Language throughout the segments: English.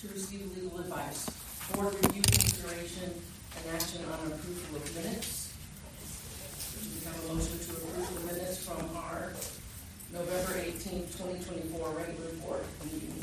to receive legal advice. Board review, consideration, and action on approval of minutes. We have a motion to approve the minutes from our November 18th, 2024 regular board meeting.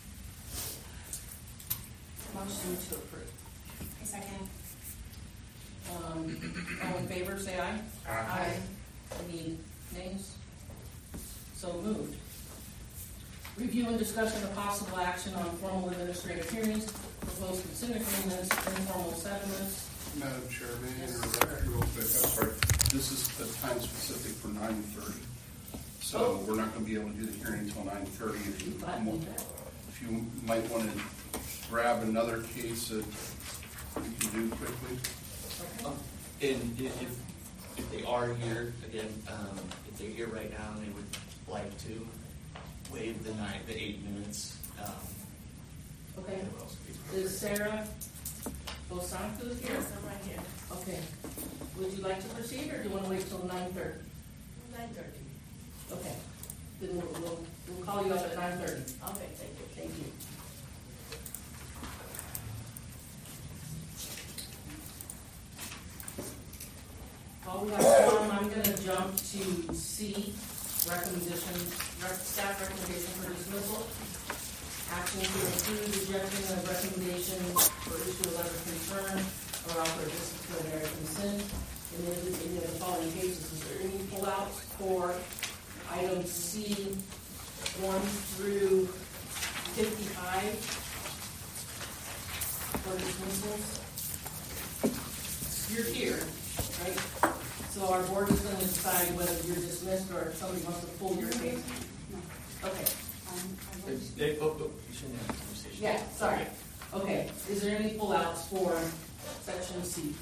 Motion to approve. A second. All in favor, say aye. Aye. Any nays? So moved. Review and discussion of possible action on formal administrative hearings, proposed consent agreements, informal settlements. Madam Chair, may I interrupt you real quick? I'm sorry. This is the time specific for 9:30. So we're not going to be able to do the hearing until 9:30. If you might want to grab another case that you can do quickly. And if they are here, again, if they're here right now and they would like to waive the 8 minutes. Okay. Is Sarah Bosanto here? Yes, I'm right here. Okay. Would you like to proceed, or do you want to wait till 9:30? 9:30. Okay. Then we'll call you up at 9:30. Okay, thank you. Thank you. All we have time, I'm going to jump to C, staff recommendation for dismissal. Action to approve rejection of recommendation for issue of letter of concern or offer of disciplinary consent in any of the following cases. Is there any pullouts for items C 1 through 55 for dismissals? You're here, right? So our board is going to decide whether you're dismissed or if somebody wants to pull your case. Okay. You shouldn't have a conversation. Yeah, sorry. Okay. Is there any pullouts for section C?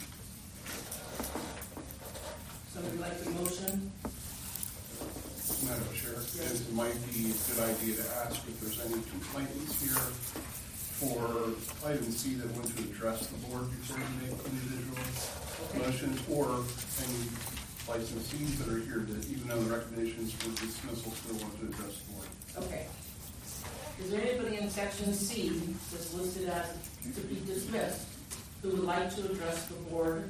Somebody like the motion? Madam Chair, it might be a good idea to ask if there's any complainants here for item C that want to address the board before we make individual motions, or any licensees that are here that, even though the recommendations for dismissal, still want to address the board. Okay. Is there anybody in section C that's listed as to be dismissed who would like to address the board?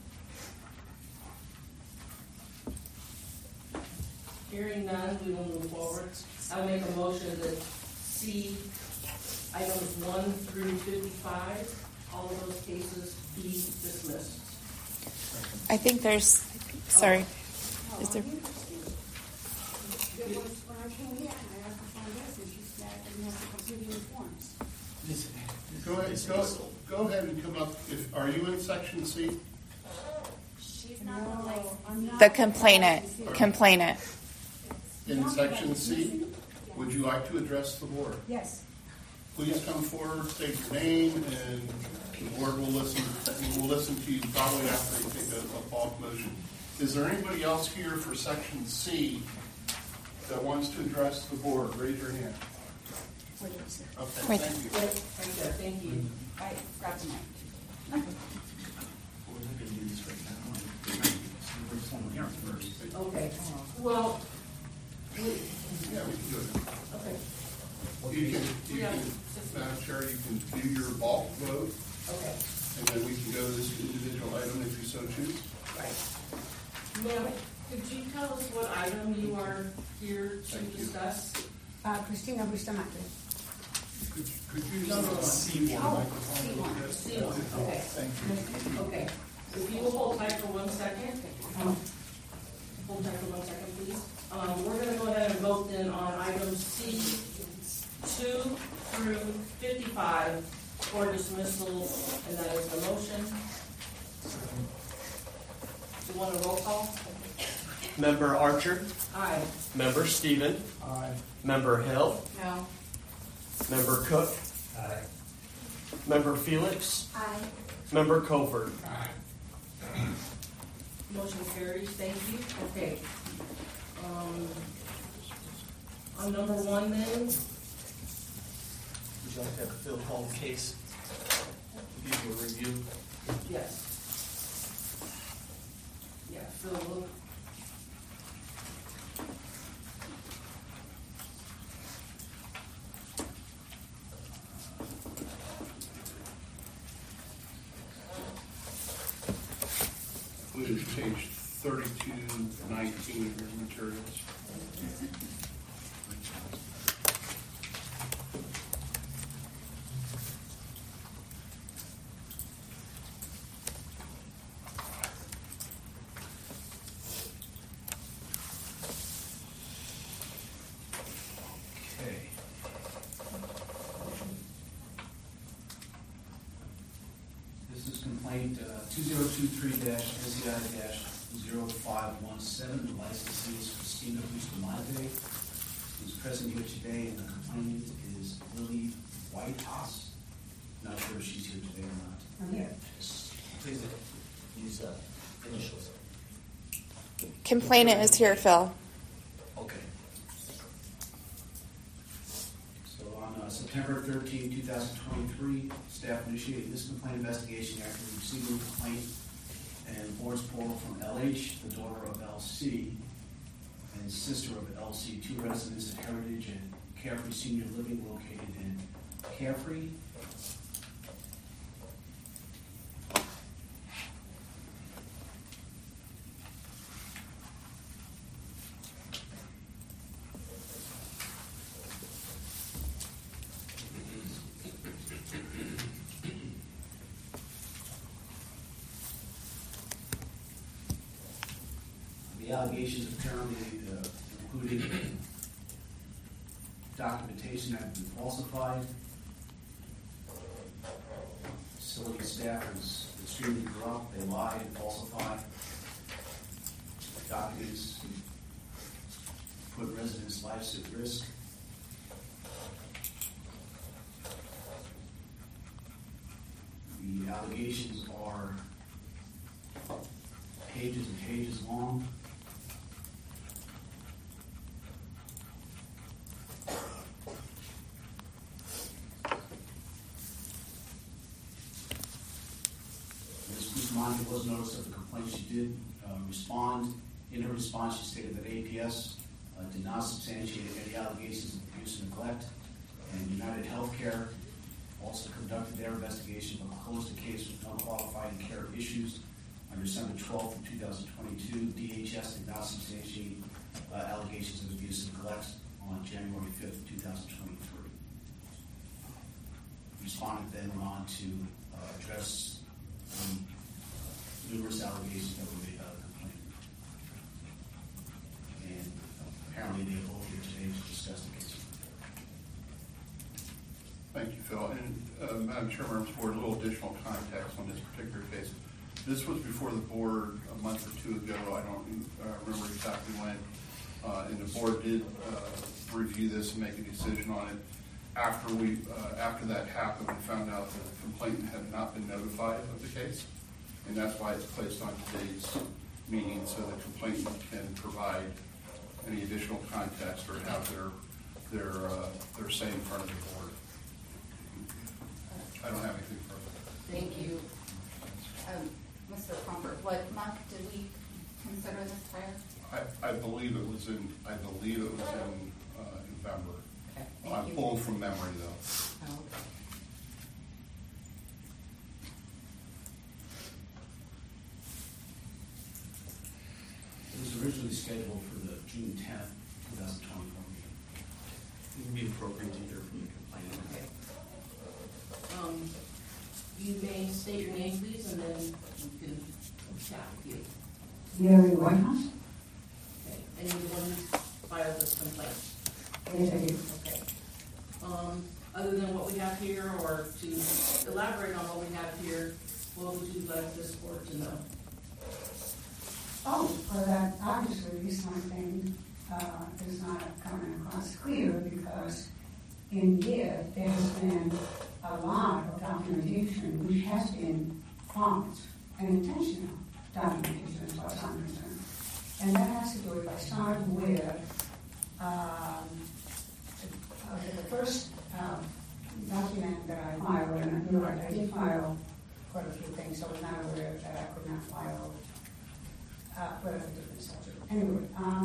Hearing none, we will move forward. I'll make a motion that C, items 1 through 55, all of those cases be dismissed. I think there's, sorry, is there? When I came here, I asked the front desk, and she said that you have to complete your forms. Go ahead and come up. Are you in section C? She's not the license. I'm not. The complainant. In section C? Would you like to address the board? Yes. Please come forward, state your name, and the board will listen. We'll listen to you probably after you take a bulk motion. Is there anybody else here for section C that wants to address the board? Raise your hand. What did you say? Okay, Right. thank you. Right there, thank you. I grabbed the mic. We're not going to do this right now. Okay. Well, Yeah, we can do it. okay. Madam Chair, you can do your bulk vote, Okay. and then we can go to this individual item if you so choose. Right. Ma'am, could you tell us what item you are here to Thank you. discuss? Christina Bustamante. Could you No, no, no. C1 microphone? C1, okay. Thank you. Okay. If you will hold tight for 1 second. Hold tight for 1 second, please. We're going to go ahead and vote then on items C 2 through 55 for dismissal, and that is the motion. Do you want a roll call? Member Archer, Aye. Member Stephen, Aye. Member Hill, No. Member Cook, Member Felix, Aye. Member Covert. Motion carries. Thank you. Okay. On number 1 then, Would you like to have Phil call the case? Give you a review. yes. Yeah, Phil, look. included page 3219 of your materials. Okay. This is complaint 2023-SCI-0517. The licensee is Christina Bustamante, who's present here today, and the complainant is Lily Whitehouse. Not sure if she's here today or not. Yeah. Please use initials. Complainant is here, Phil. Okay. So on September 13, 2023, staff initiated this complaint investigation after receiving a complaint and board's portal from LH, the daughter of LC, and sister of LC, two residents at Heritage and Carefree Senior Living located in Carefree. The allegations apparently included documentation that had been falsified. Facility staff was extremely corrupt. They lied and falsified documents, put residents' lives at risk. The allegations are pages and pages long. Ms. Bustamante was noticed of the complaint. She did respond. In her response, she stated that APS did not substantiate any allegations of abuse and neglect, and United Healthcare also conducted their investigation but closed the case with unqualified care issues. On December 12th, 2022, DHS did not substantiate allegations of abuse and neglect on January 5th, 2023. Respondent then went on to address numerous allegations that were made by the complainant. And apparently they are both here today to discuss the case. Thank you, Phil. And Madam Chair, members of the board, a little additional context on this particular case. This was before the board a month or two ago. I don't remember exactly when. And the board did review this and make a decision on it. After that happened, we found out that the complainant had not been notified of the case, and that's why it's placed on today's meeting, so the complainant can provide any additional context or have their say in front of the board. I don't have anything further. Thank you. Mr. Comfort, what month did we consider this prior? I believe it was in November. Okay, I'm thank you. pulling from memory though. Oh, okay. It was originally scheduled for the June 10th, 2024 meeting. It would be appropriate to hear from the complainant. Okay. You may state your name, please, and then we can chat with you. Mary Whitehouse? Okay. And you're the one who filed this complaint? Yes, I do. Okay. Other than what we have here, or to elaborate on what we have here, what would you like this board to know? Oh, well, that obviously something is not coming across clear because in here there has been a lot of documentation which has been false and intentional documentation as far as I'm concerned. And that has to do with, I started with the first document that I filed, and you're right, I did file quite a few things, so I was not aware that I could not file but a different subject. Anyway,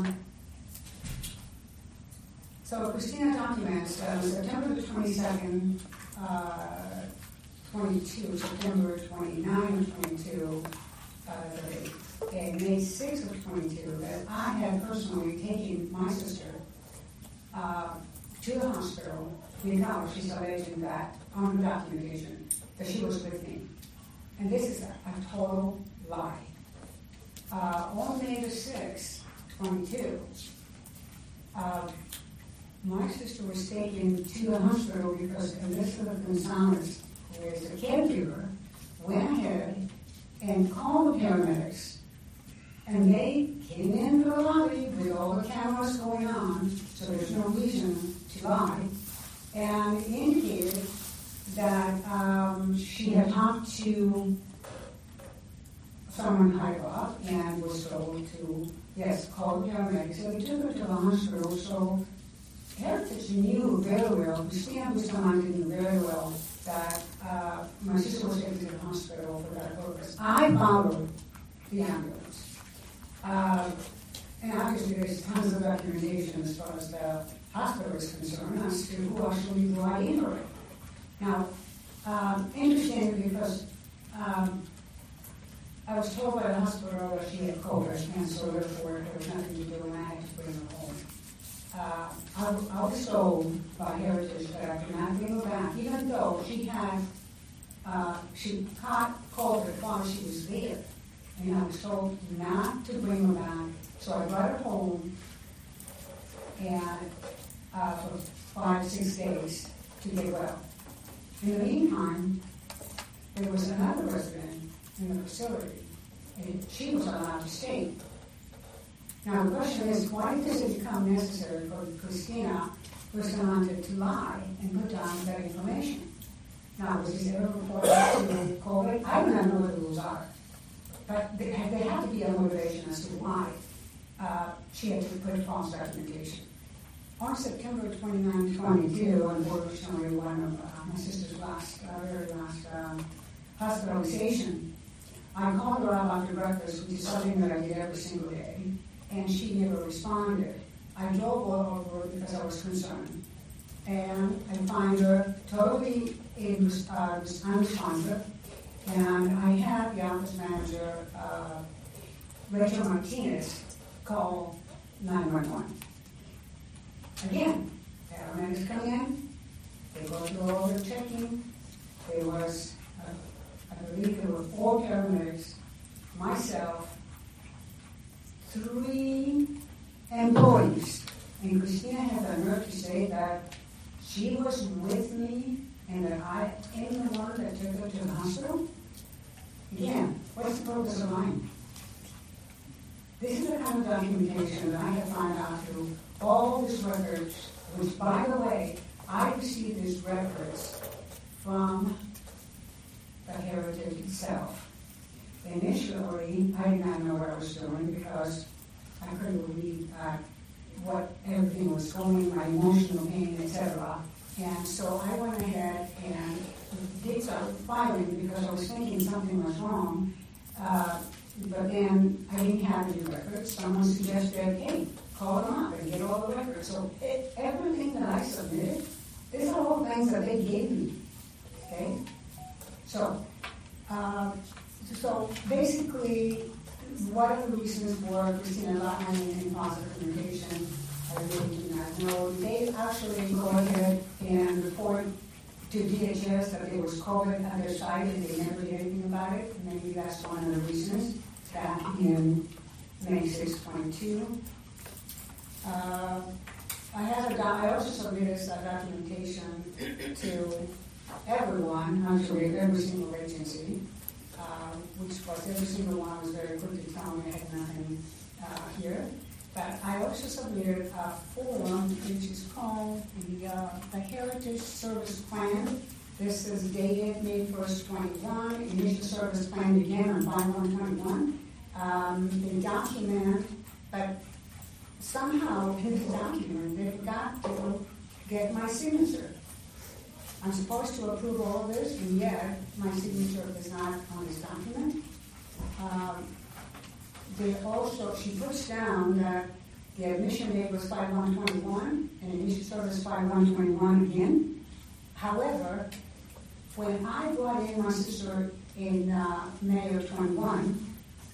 so Christina documents, September the 22nd, 22, September 29, 22, May 6th of 22, that I had personally taken my sister to the hospital because she's alleging that on her documentation that she was with me. And this is a total lie. On May the 6th, 22, my sister was taken to the hospital because Elizabeth Gonzalez, who is a caregiver, went ahead and called the paramedics. And they came into the lobby with all the cameras going on, so there's no reason to lie, and indicated that she had talked to someone higher up and was told to, yes, call the paramedics. So they took her to the hospital. So Heritage knew very well, Christina Bustamante knew very well that my sister was taken to the hospital for that purpose. I followed the ambulance. And obviously there's tons of documentation as far as the hospital is concerned as to who actually brought in her. Now, interesting because I was told by the hospital that she had COVID, and so therefore there was nothing to do, and I had to bring her home. I was told by Heritage that I could not bring her back, even though she had, she called her while she was there. And I was told not to bring her back, so I brought her home and for 5-6 days to get well. In the meantime, there was another resident in the facility, and she was allowed to stay. Now the question is, why does it become necessary for Christina Bustamante to lie and put down that information? Now, was this ever reported to COVID? I do not know what the rules are. But there had to be a motivation as to why she had to put false documentation. On September 29, 22, unfortunately, one of my sister's very last hospitalization, I called her up after breakfast, which is something that I did every single day, and she never responded. I drove over because I was concerned, and I find her totally unresponsive. And I had the office manager, Rachel Martinez, call 911. Again, paramedics come in, they go through all the checking. There was, I believe there were 4 paramedics, myself, 3 employees. And Christina had the nerve to say that she was with me and that I am the one that took her to the hospital? Again, what's the purpose of lying? This is the kind of documentation that I have found out through all these records, which, by the way, I received these records from the Heritage itself. Initially, I did not know what I was doing because I couldn't believe what everything was going, my emotional pain, etc. And so I went ahead and did start filing because I was thinking something was wrong. But then I didn't have any records. Someone suggested, hey, call them up and get all the records. So everything that I submitted, these are all things that they gave me. Okay? So basically, what are the reasons for Christina lying in false documentation? I really do not know. They actually go ahead and report to DHS that there was COVID at their site and they never did anything about it. Maybe that's one of the reasons. Back in May 6, 22. I also submitted that documentation to everyone, actually every single agency, which was every single one was very quick to tell me I had nothing here. But I also submitted a form which is called the Heritage Service Plan. This is dated May 1st, 21. Initial service plan began on 5/1/21. The document, but somehow in the document they forgot to get my signature. I'm supposed to approve all of this, and yet my signature is not on this document. She puts down that the admission date was 5/1/21 and initial service 5/1/21 again. However, when I brought in my sister in May of 21,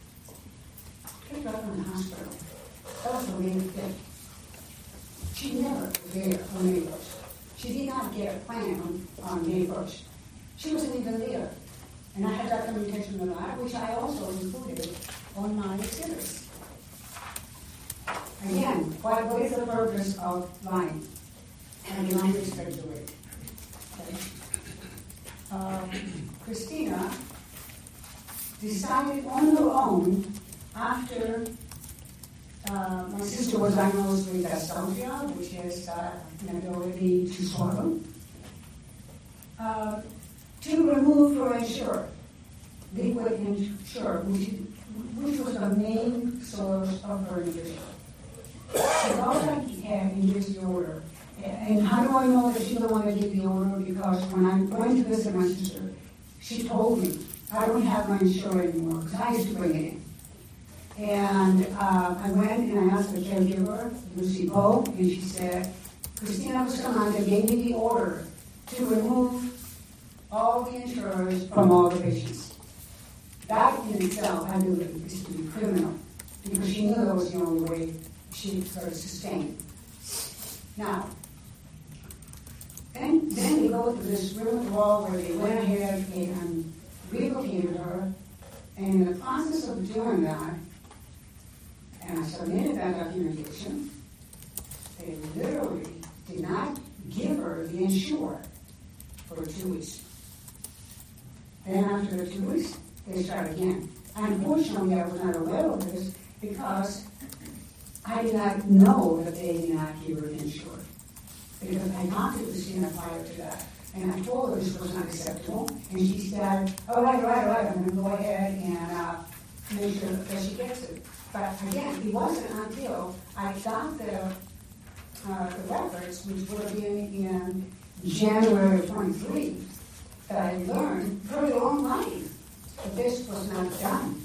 picked her up from the hospital. That was the main thing. She never was there on May 1st. She did not get a plan on May 1st. She wasn't even there. And I had documentation of that, which I also included on my exhibits. Again, what is the purpose of lying? And lying is speculate. Okay. Christina decided on her own after my sister was diagnosed with dysphagia, which is inability to swallow, to remove her Ensure, liquid Ensure, which was the main source of her nutrition. So all I had in this order, and how do I know that she the one that did the order? Because when I went to visit my sister, she told me, I don't have my Ensure anymore, because I used to bring it in. And I went and I asked the caregiver, Lucy Poe, and she said, Christina Bustamante gave me the order to remove all the insurers from all the patients. That in itself, I believe, is to be criminal, because she knew that was the only way she could sustain. Now, then they go to this room wall where they went ahead and relocated her, and in the process of doing that, and I submitted that documentation, they literally did not give her the Ensure for 2 weeks. Then after the 2 weeks, they start again. Unfortunately, I was not aware of this because I did not know that they did not give her the Ensure. Because I talked to Christina prior to that. And I told her this was not acceptable. And she said, all right, I'm going to go ahead and make sure that she gets it. But again, it wasn't until I got the records, which would have been in January of 23, that I learned very long line that this was not done.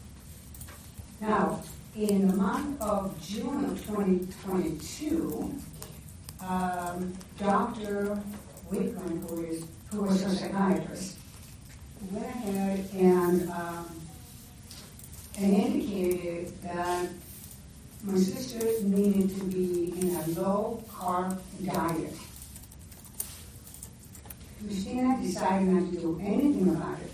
Now, in the month of June of 2022, Dr. Whitman, who was a psychiatrist, went ahead and indicated that my sister needed to be in a low-carb diet. Christina decided not to do anything about it.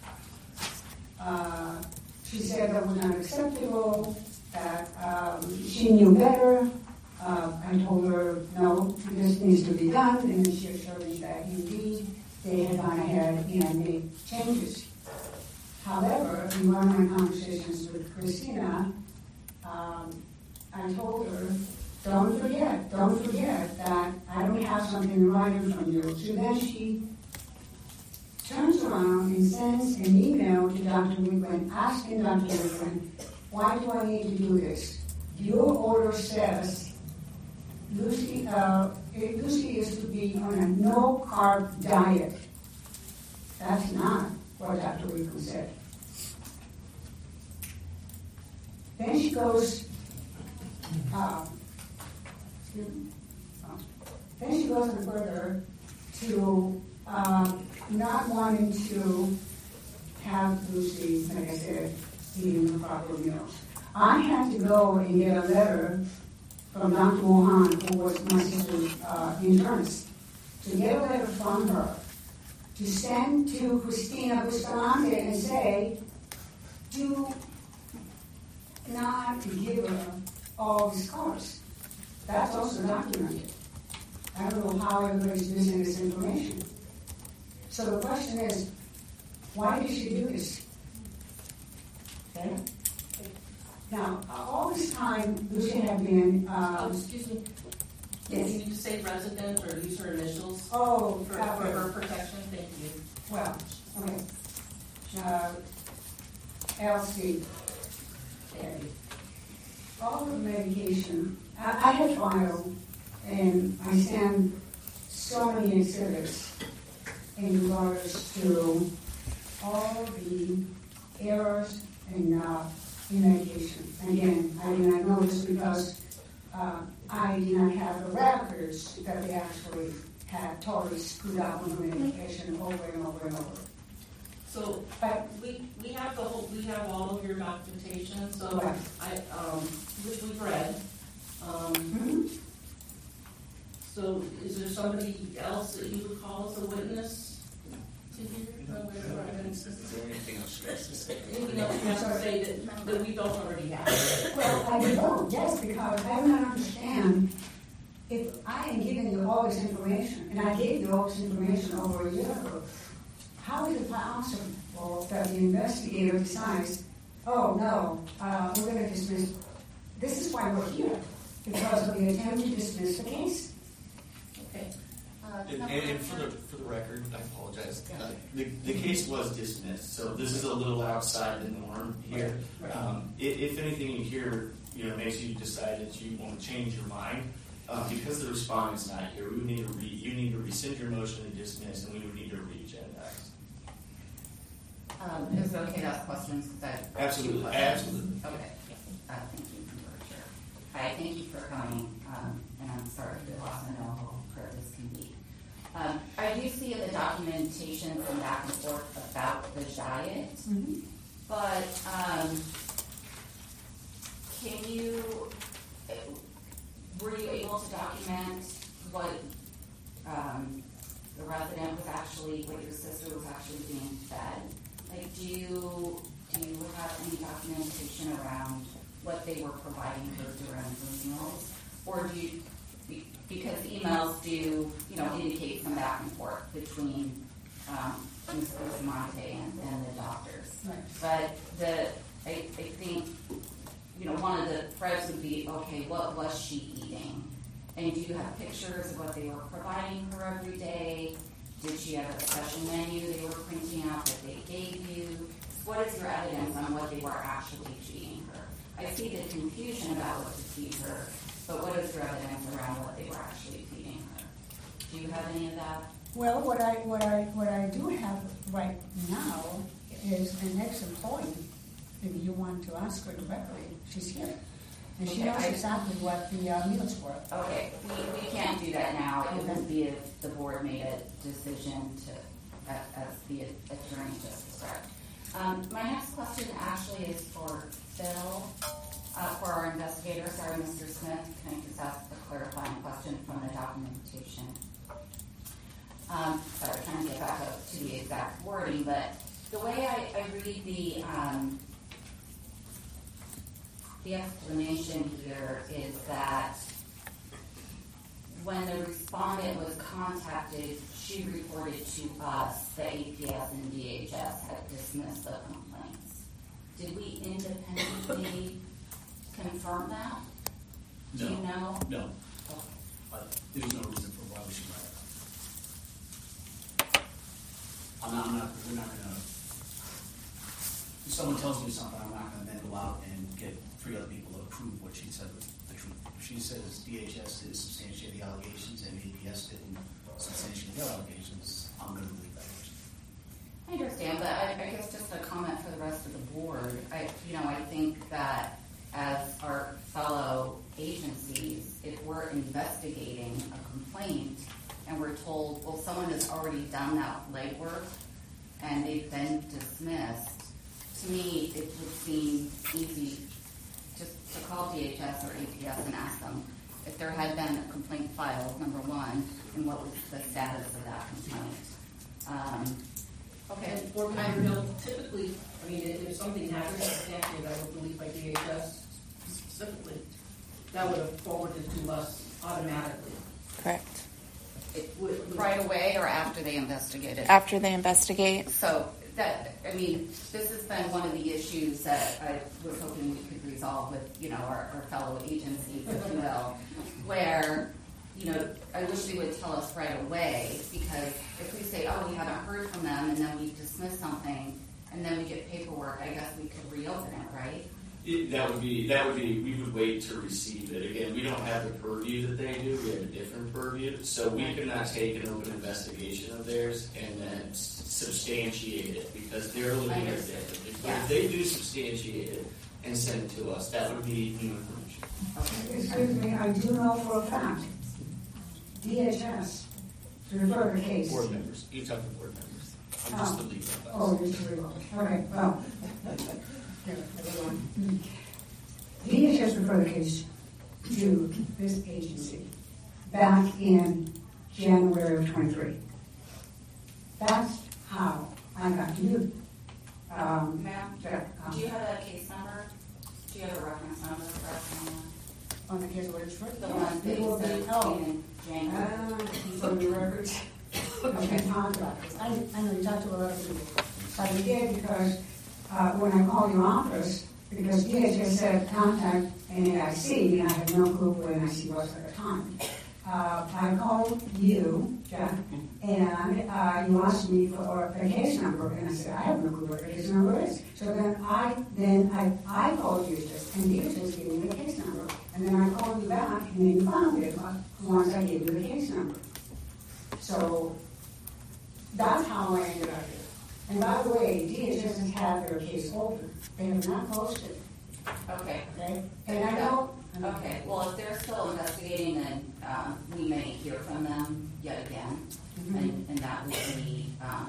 She said that was not acceptable, that she knew better. I told her, no, this needs to be done, and she assured me that indeed they had gone ahead and made changes. However, in one of my conversations with Christina, I told her, don't forget that I don't have something in writing from you. So then she turns around and sends an email to Dr. Wigwin, asking Dr. Wigwin, why do I need to do this? Your order says Lucy is to be on a no-carb diet. That's not what Dr. Wigwin said. Then she goes, further to not wanting to have Lucy, like I said, eating the proper meals. I had to go and get a letter from Dr. Mohan, who was my sister's internist, to get a letter from her to send to Christina Bustamante and say, do not give her all these carbs. That's also documented. I don't know how everybody's missing this information. So the question is, why did she do this? Okay? Now, all this time, Lucy had been... excuse me. Yes. You need to say resident or use her initials for okay. her protection. Thank you. Well, okay. LC. Okay. All of the medication, I had filed, and I sent so many exhibits in regards to all the errors in medication. Again, I did not know this because I did not have the records that they actually had totally screwed up on the medication over and over and over. So, we have we have all of your documentation, so Right. which we've read. So is there somebody else that you would call as a witness to hear? Is there anything else you guys to say? Anything else you have to say that we don't already have? Well, I don't, yes, because I do not understand if I am giving you all this information, and I gave you all this information over a year ago, how is it possible that the investigator decides, oh, no, we're going to dismiss, this is why we're here, because of the attempt to dismiss the case? Okay. And for the record, I apologize. The case was dismissed, so this is a little outside the norm here. Right. If anything you hear, makes you decide that you want to change your mind, because the respondent's not here, we would need to you need to rescind your motion to dismiss, and we would need to re-agendize. Is it okay to ask questions? 'Cause I have Absolutely, two questions. absolutely. Okay. Thank you, Member Chair. Hi, thank you for coming, and I'm sorry for the loss. I know how hard this can be. I do see the documentation from back and forth about the diet, but were you able to document what the resident was actually, what your sister was actually being fed? Like, do you have any documentation around what they were providing her during her meals? Or do you, because emails do, indicate some back and forth between Ms. Bustamante and the doctors. Right. But I think, one of the threads would be, okay, what was she eating? And do you have pictures of what they were providing her every day? Did she have a special menu they were printing out that they gave you? What is your evidence on what they were actually feeding her? I see the confusion about what to feed her, but what is your evidence around what they were actually feeding her? Do you have any of that? Well, what I do have right now is an ex-employee. If you want to ask her directly, she's here. And she knows exactly what the meals were. Okay, we can't do that now. It would be if the board made a decision to, as the attorney just described. My next question actually is for Phil, for our investigator. Sorry, Mr. Smith, can I just ask a clarifying question from the documentation? Sorry, trying to get back up to the exact wording, but the way I read the explanation here is that when the respondent was contacted, she reported to us that APS and DHS had dismissed the complaints. Did we independently confirm that? Do you know? No. Okay. But there's no reason for why we should write it. We're not gonna, if someone tells me something, I'm not gonna then go out and get 3 other people to prove what she said was the truth. If she says DHS did substantiate the allegations and APS didn't substantiate the allegations, I'm gonna believe that person. I understand, but I guess just a comment for the rest of the board. I think that as our fellow agencies, if we're investigating a complaint and we're told, well, someone has already done that legwork and they've been dismissed, to me, it would seem easy just to call DHS or APS and ask them if there had been a complaint filed, number one, and what was the status of that complaint. Okay. And Fort Myers Hill, typically, if something happens substantially, I would believe by DHS specifically, that would have forwarded to us automatically. Correct. Right away or after they investigated? After they investigate. So this has been one of the issues that I was hoping we could resolve with, our fellow agencies, if you will, where, I wish they would tell us right away, because if we say, oh, we haven't heard from them, and then we dismiss something, and then we get paperwork, I guess we could reopen it, right? That would be, we would wait to receive it. Again, we don't have the purview that they do. We have a different purview. So we could not take an open investigation of theirs and then substantiate it because they're looking at it differently. But if they do substantiate it and send it to us, that would be new information. Excuse me, I do know for a fact, DHS to refer the case. Board members. You're talking board members. I'm just the legal advisor. Oh, you're the legal. Okay, well. Here, everyone. DHS referred the case to this agency back in January of 23. That's how I got to you. Ma'am, Yeah, do you have a case number? Do you have a reference number for us on the case of what it's for? the one that you said in January? From the records. Okay, talk about this. I know you talked to a lot of people. But I did because when I called your office, because DHS said contact NAIC, and I had no clue who NAIC was at the time. I called you, Jeff, and you asked me for a case number, and I said, I have no clue what the case number is. So then I called DHS, and DHS gave me the case number. And then I called you back, and then you found it once I gave you the case number. So that's how I ended up here. And by the way, DHS has had their case open. They have not closed it. Okay. Okay? And I know. Okay, well, if they're still investigating, then we may hear from them yet again, and that would be,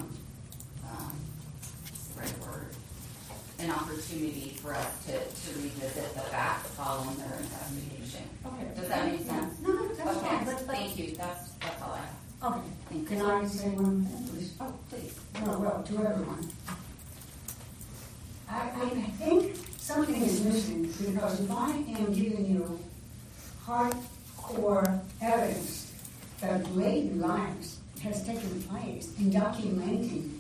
the right word, an opportunity for us to revisit the facts following their investigation. Okay. Does that make sense? No, that's Okay, fine. thank you, that's all I have. Okay. Thank Can you. I say one thing, please? Oh, please. No, well, to everyone. I think something is missing because if I am giving you hardcore evidence that blatant lies has taken place in documenting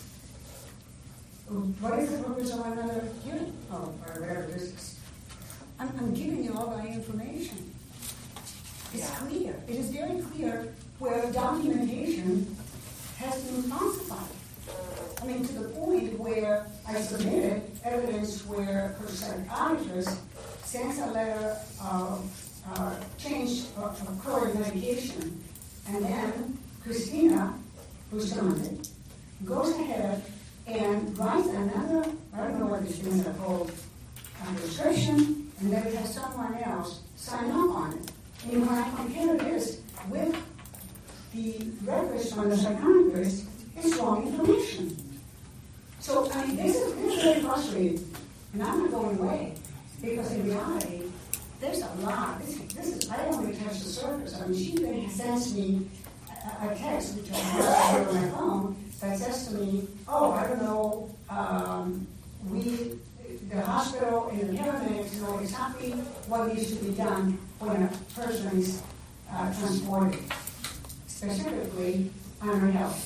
what is the purpose of another hearing or whatever this is. I'm giving you all my information. It's clear. It is very clear where documentation has been falsified. I mean, to the point where I submitted evidence where her psychiatrist sends a letter of change of current medication, and then Christina, who's surrounded, goes ahead and writes another, I don't know what these things are called, prescription, and then has someone else sign off on it. And when I compare this with the records from the psychiatrist, it's wrong information. So, I mean, this is very frustrating, and I'm not going away, because in reality, there's a lot. This is, I only touched the surface. I mean, she then sends me a text, which I have on my phone, that says to me, oh, I don't know, the hospital and the paramedics know exactly what needs to be done when a person is transported, specifically under health.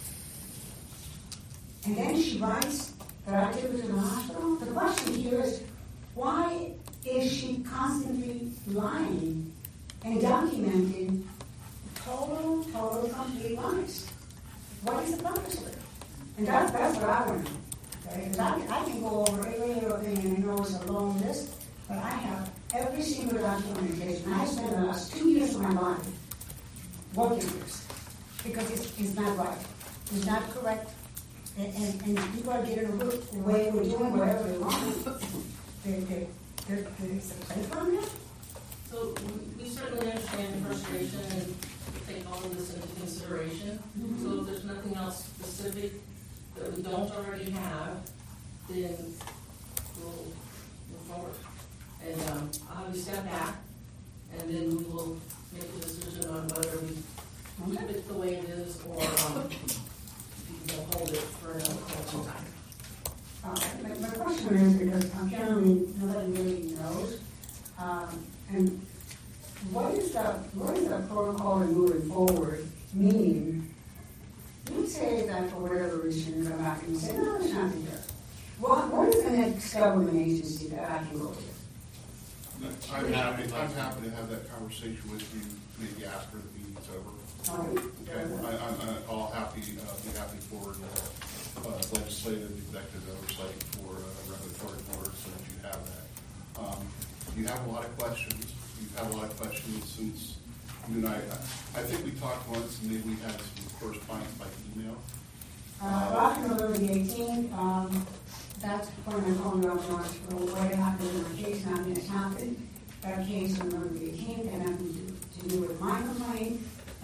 And then she writes that I took her to the hospital. The question here is, why is she constantly lying and documenting total, complete lies? What is the purpose of it? And that's what I want to know. Okay? I can go over every little thing, and I know it's a long list, but I have every single documentation. I spent the last 2 years of my life working this because it's not right. It's not correct. And people are getting away with doing whatever they want. There's a place for them. So we certainly understand the frustration and take all of this into consideration. Mm-hmm. So if there's nothing else specific that we don't already have, then we'll move forward. And I'll have you step back, and then we will make a decision on whether we keep it the way it is or we'll hold it for another time. My question is, because apparently nobody really knows, and what is the protocol in moving forward? Meaning, you say that for whatever reason you come back and say, no, there's nothing there. What is the next government agency that I can go to? I'm happy to have that conversation with you maybe after the meeting's over. Okay. I'll be happy for legislative executive oversight for regulatory board so that you have that. You have a lot of questions. You've had a lot of questions since you and I think we talked once and maybe we had some correspondence by email. After November the 18th, that's when I called you up and asked for what happened in my case. Now it has happened. That case on November the 18th had nothing to do with my complaint.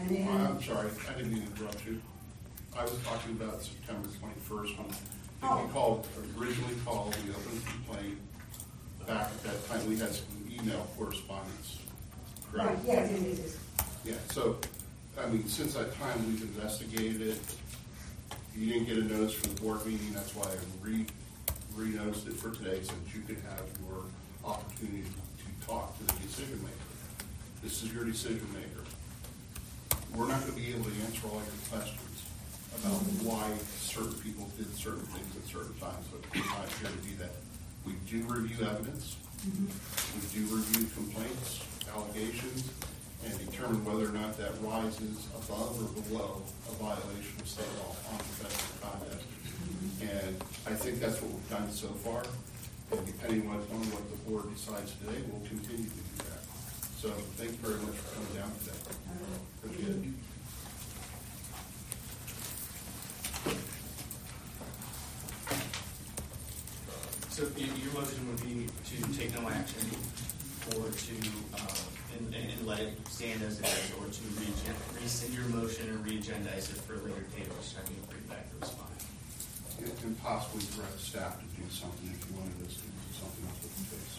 And then, I'm sorry, I didn't mean to interrupt you. I was talking about September 21st when we originally called the open complaint. Back at that time, we had some email correspondence. right, Correct? yes. Yeah, so, I mean, since that time, we've investigated it. You didn't get a notice for the board meeting, that's why I re-noticed it for today, so that you could have your opportunity to talk to the decision maker. This is your decision maker. We're not going to be able to answer all your questions about why certain people did certain things at certain times, but we're not here to do that. We do review evidence, we do review complaints, allegations, and determine whether or not that rises above or below a violation of state law on professional conduct. And I think that's what we've done so far, and depending on what the board decides today, we'll continue to do that. So thank you very much for coming down today. Appreciate it. So your motion would be to take no action, or to and let it stand as it is, or to rescind your motion and re-agendize it for a later date, which I can bring back the response. And possibly direct staff to do something if you wanted us to do something else with the case.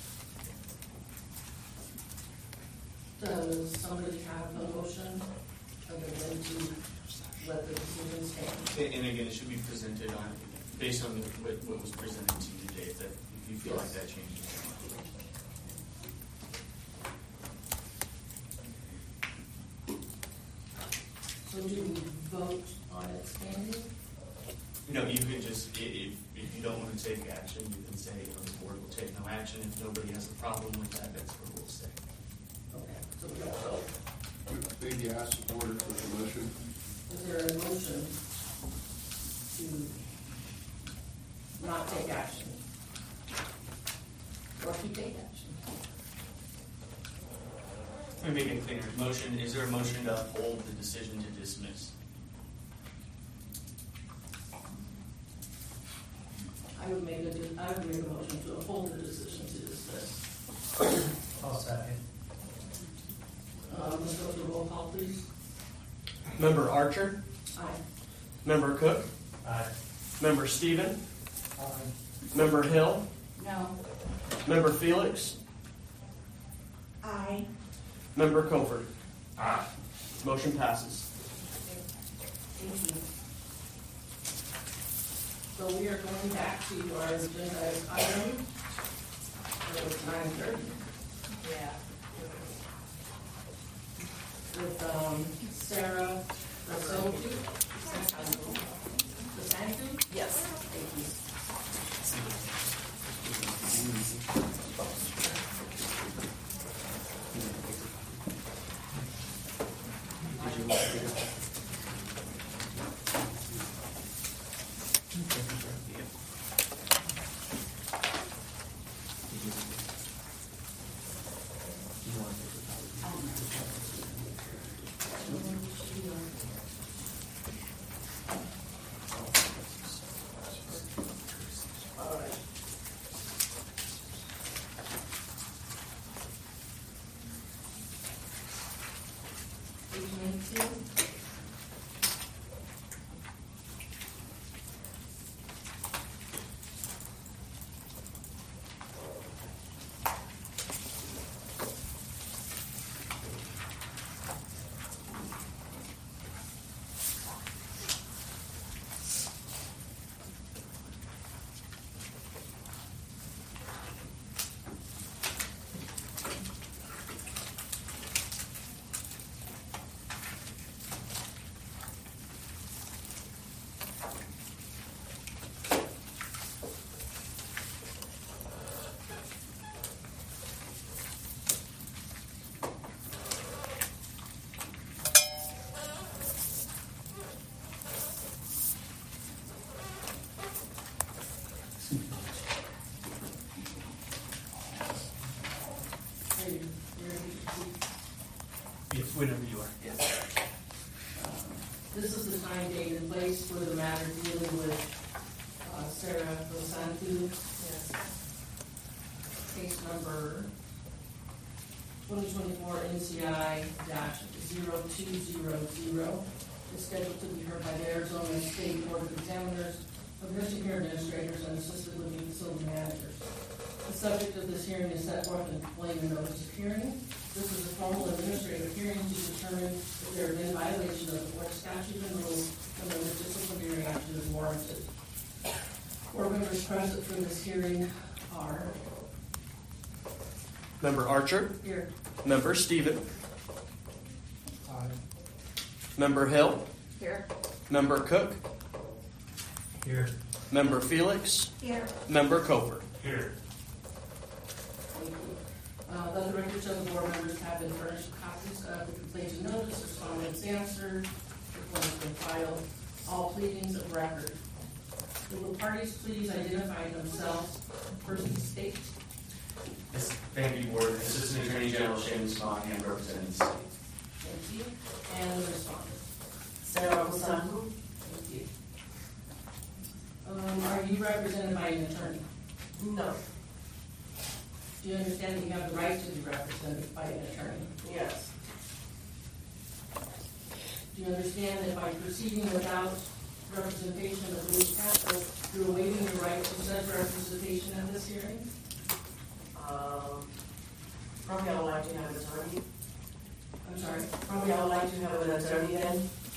Does somebody have a motion other than to let the decision stand? And again, it should be presented on, based on what was presented to you today, that if you feel like that changes. So do we vote on it standing? No, you can just, if you don't want to take action, you can say, the board will take no action. If nobody has a problem with that, that's where we'll stay. Okay, so we don't vote. Maybe ask the board for the motion. Is there a motion to not take action? Or to take action? Let me make it clearer. Motion, is there a motion to uphold the decision to dismiss? I would make a motion to uphold the decision to dismiss. I'll second. Let's go to roll call, please. Member Archer, Aye. Member Cook, Aye. Member Stephen, Member Hill, No. Member Felix, Aye. Member Covert. Motion passes. Thank you. So we are going back to our agenda item. It's 9:30. Yeah. With Sarah Rasotu. Rasotu? Yes. Thank you. All right. Page 19. Yes, whenever you are. Yes. This is the time, date, and place for the matter dealing with Sarah Rasotu. Yes. Case number 2024 NCI-0200 is scheduled to be heard by the Arizona State Board of Examiners, of nursing care administrators, and assisted living facility managers. The subject of this hearing is set forth in the complaint notice of hearing. This is a formal administrative hearing to determine if there have been violation of the board statute and rules and whether disciplinary action is warranted. Board members present for this hearing are Member Archer. here. Member Stephen. Member Hill. Here. Member Cook. Here. Member Felix. Here. Member Cofer. Here. Thank you. Let the records show the board members have been furnished copies of the complaint and notice, respondents answered, report has been filed, all pleadings of record. Will the parties please identify themselves, first state? Yes, thank you, Board. Assistant Attorney General Seamus Monahan, representing the city. Thank you. And the respondent. Sarah Osamu. Thank you. Are you represented by an attorney? No. Do you understand that you have the right to be represented by an attorney? Yes. Do you understand that by proceeding without representation of the counsel, you're waiving your right to such representation at this hearing? Probably I would like to have an attorney. I'm sorry? Probably I would like to have an attorney then.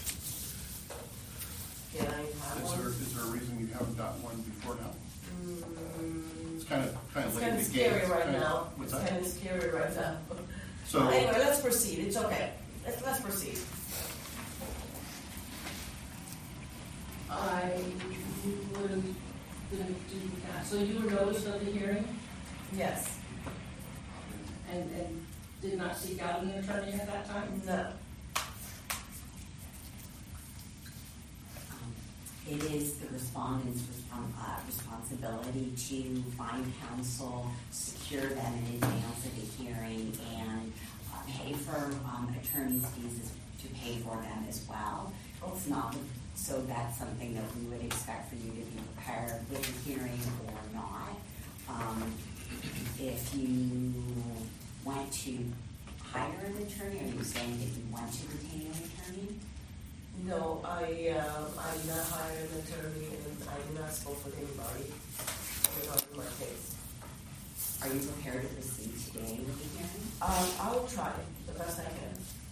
Can I have Is one? there a reason you haven't got one before now? It's kind of It's late kind in of the scary game. right now. What's It's that? kind of scary right now. So, Anyway, let's proceed. It's okay. Let's proceed. I would didn't do that. So you were noticed of the hearing Yes. and did not seek out an attorney at that time? No. It is the respondent's responsibility to find counsel, secure them in advance of the hearing, and pay for attorney's fees to pay for them as well. It's not, so that's something that we would expect for you to be prepared with the hearing or not. If you want to hire an attorney, are you saying that you want to retain an attorney? No, I did not hire an attorney and I did not spoke with anybody regarding my case. Are you prepared to proceed today with the hearing? I will try the best I can.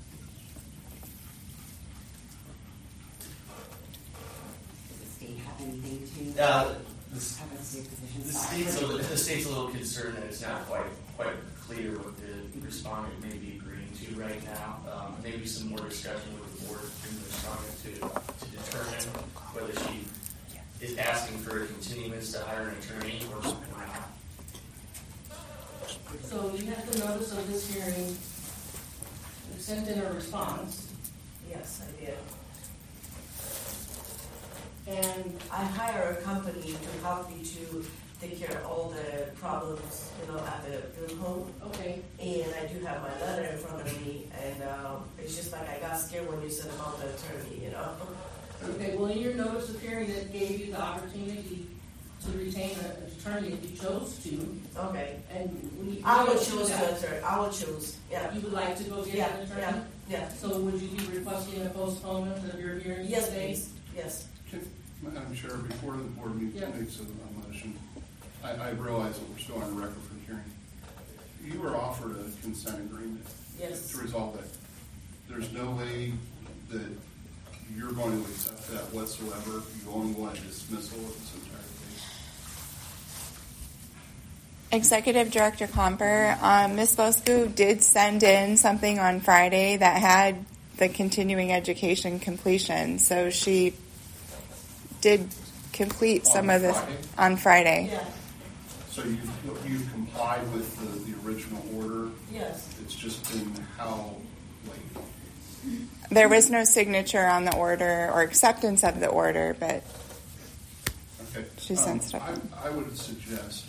Does the state have anything to The have us do position? the state's a little concerned that it's not quite clear what the respondent may be agreeing to right now. Maybe some more discussion with the board and the respondent to determine whether she is asking for a continuance to hire an attorney or not. So you had the notice of this hearing, you sent in a response, Yes, I did. and I hire a company to help me to take care of all the problems, at the group home. okay, And I do have my letter in front of me, and it's just like I got scared when you said about the attorney, okay, well, in your notice of hearing that gave you the opportunity to retain an attorney if you chose to, Okay. and we. I will we don't choose do an that. attorney. I will choose. Yeah. You would like to go get Yeah. an attorney? Yeah. Yeah. So would you be requesting a postponement of your hearing Yes, today? please. Yes. Madam Chair, before the board makes Yeah. a motion, I realize that we're still on the record for the hearing. You were offered a consent agreement Yes. to resolve that. There's no way that you're going to accept that whatsoever. You only want a dismissal of this entire case. Executive Director Klomper, Ms. Boscu did send in something on Friday that had the continuing education completion, so she did complete some On of this Friday? on Friday. Yeah. So you complied with the original order. Yes. It's just been how late? There was no signature on the order or acceptance of the order, but Okay. She sent stuff. I would suggest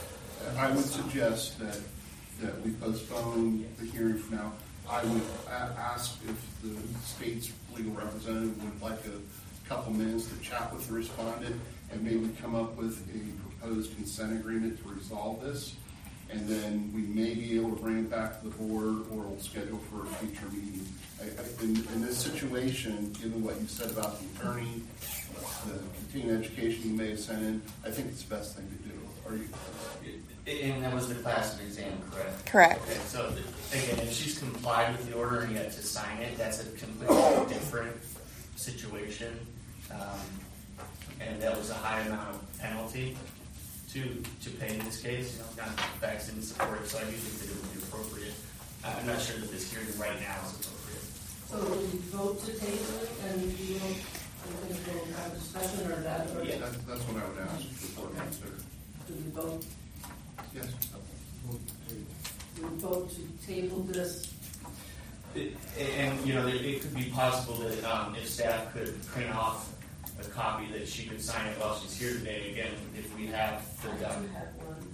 that we postpone the hearing for now. I would ask if the state's legal representative would like a couple minutes to chat with the respondent and maybe come up with a proposed consent agreement to resolve this. and then we may be able to bring it back to the board, or we'll schedule for a future meeting. In this situation, given what you said about the attorney, the continuing education you may have sent in, I think it's the best thing to do. Are you? And that was the class of exam, correct? Correct. Okay, so again, if she's complied with the order and yet to sign it, that's a completely different situation. And that was a high amount of penalty to pay in this case. Not the facts didn't support it, so I do think that it would be appropriate. I'm not sure that this hearing right now is appropriate. So will you vote to table it, and do you think we'll have a discussion or that? Or Yeah. That's what I would ask before we consider. do we vote? Yes. Do we vote to table this? And it could be possible that if staff could print off a copy that she could sign it while she's here today. Again, if we have the I document. do have one.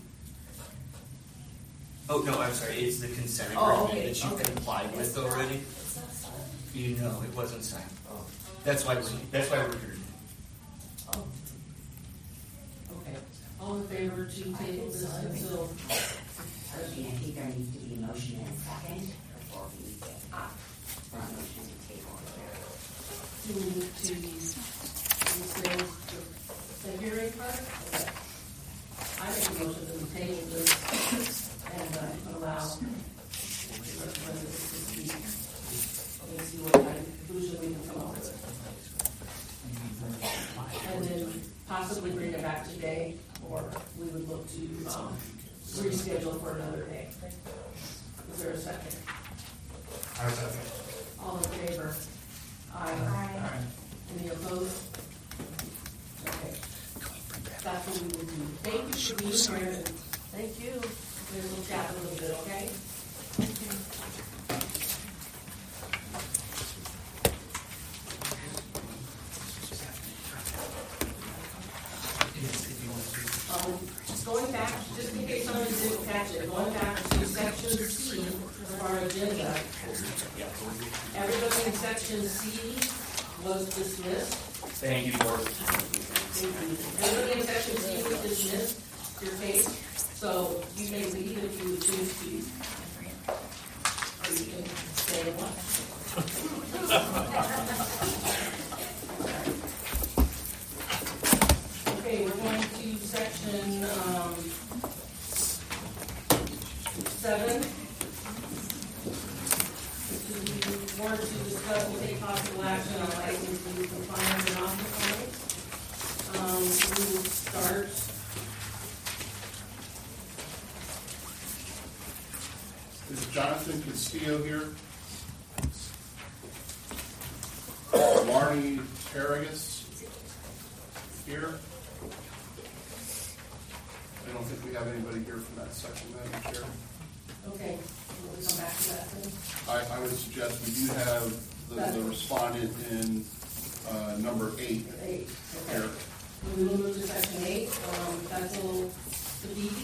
Oh no, I'm sorry. It's the consent Oh, agreement okay, that you okay. complied with already. It's not signed. You know, it wasn't signed. Oh. That's why we're here. Oh. Okay. All in favor to table this until? I think there needs to be a motion and a second before we get up for a motion to table. Do we need to say the hearing part? Okay. I make a motion that we table this and allow the representatives to speak. Let's see what kind of conclusion we can come up with. And then possibly bring it back today, or we would look to reschedule for another day. Is there a second? All in favor? Aye. Any opposed? Okay. That's what we will do. Thank you for being here. Thank you. We'll chat a little bit, okay? Just going back, just in case somebody didn't catch it, going back to section C of our agenda. Everybody in section C was dismissed. Thank you, board. Everybody in section C was dismissed, your case, so you may leave if you would choose to. Or you can stay and Okay, we're going to section 7. We want to discuss and take possible action on licensing compliance and non-compliance. We will start. Is Jonathan Castillo here? Marnie Paragus here? I don't think we have anybody here from that section, Madam Chair. Okay, we'll come back to that then. I would suggest we do have the respondent in number 8 8, okay. here. We will move to section 8, Bethel Sabidi.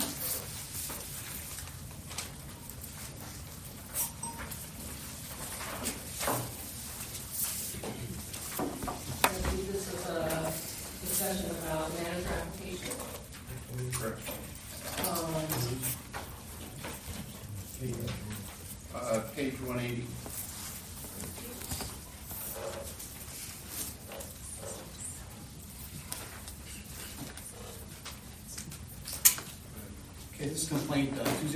I believe this is a discussion about manager application. Correct. Page 180. Okay, this complaint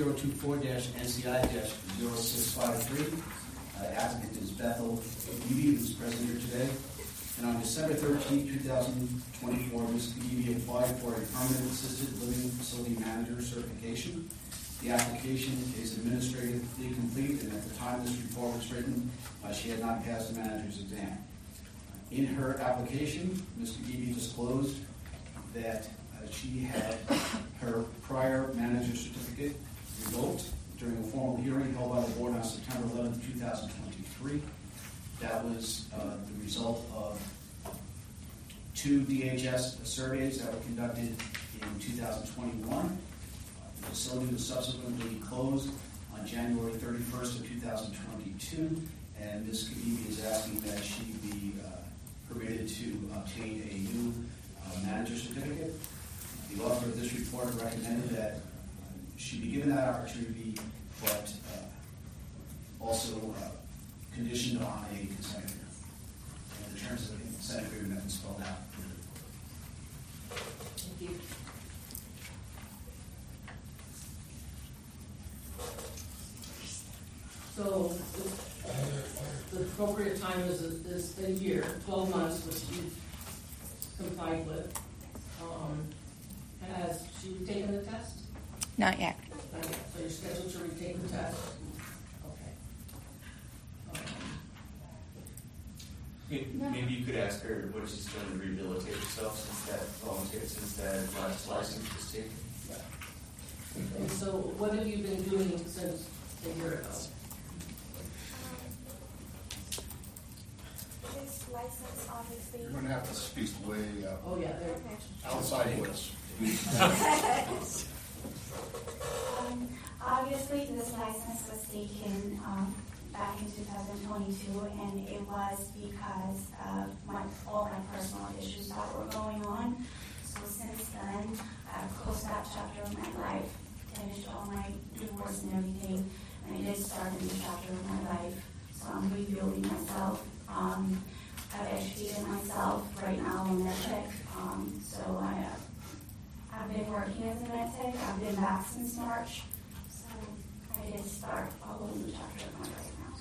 2024-NCI-0653. Applicant is Bethel Beebe, who's present here today. And on December 13, 2024, Ms. Beebe applied for a permanent assisted living facility manager certification. The application is administratively complete, and at the time this report was written, she had not passed the manager's exam. In her application, Ms. Beebe disclosed that she had her prior manager certificate revoked during a formal hearing held by the board on September 11, 2023. That was the result of 2 DHS surveys that were conducted in 2021. The facility was subsequently closed on January 31st of 2022, and Ms. Beebe is asking that she be permitted to obtain a new manager certificate. The author of this report recommended that she she'd be given that opportunity, but also conditioned on a consent agreement. And the terms of the consent agreement have been spelled out. Thank you. So the appropriate time is a year, 12 months, which you've complied with. Has she retaken the test? Not yet. Not yet. So you're scheduled to retake the test? Okay. Maybe you could ask her what she's done to rehabilitate herself since that license was taken. Yeah. And so what have you been doing since a year ago? This license, obviously. You're going to have to speak way Oh, yeah, there. outside voice. Obviously, this license was taken back in 2022, and it was because of all my personal issues that were going on. So since then, I've closed that chapter of my life, finished all my divorce and everything, and I did start a new chapter of my life. So I'm rebuilding myself. I've educated myself right now in medtech. So I've been working as a medtech. I've been back since March. So I did start a whole new chapter of my life now.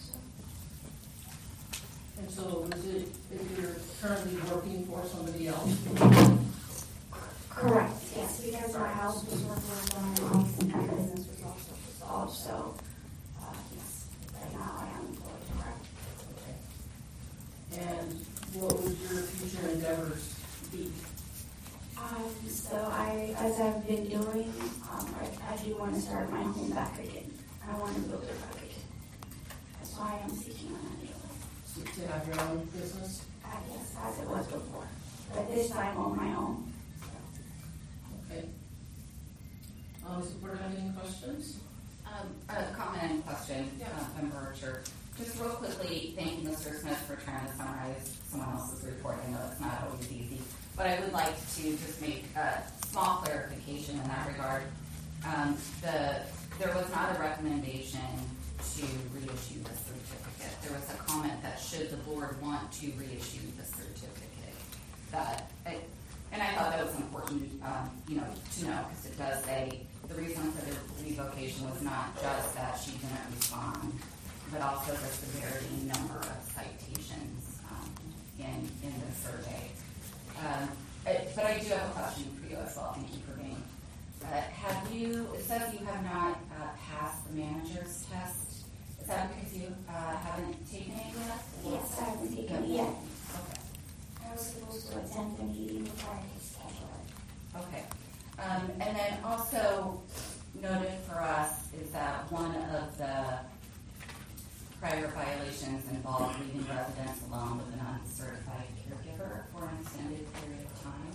And so is it, if you're currently working for somebody else? Correct, yes, because my house was working on my house and my business was also dissolved. So yes, right now I am employed, correct. Okay. And what would your future endeavors be? So as I've been doing, I do want to start my home back again. I want to build it back again. That's why I'm seeking an idea. To have your own business? Yes, as it was before. But this time on my own. Okay. Does the board have any questions? A comment and question, Member Archer. Just real quickly, thank you, Mr. Smith, for trying to summarize someone else's report. I know it's not always easy. But I would like to just make a small clarification in that regard. There was not a recommendation to reissue the certificate. There was a comment that should the board want to reissue the certificate. And I thought that was important, to know, because it does say the reason for the revocation was not just that she didn't respond, but also the severity and number of citations in the survey. But I do have a question for you as well. Thank you for being. It says you have not passed the manager's test. Is that because you haven't taken it yet? Yes, I haven't taken it yet. Okay. I was supposed to attend the meeting before I could schedule it. Okay. And then also noted for us is that one of the prior violations involved leaving residents alone with an uncertified caregiver for an extended period of time.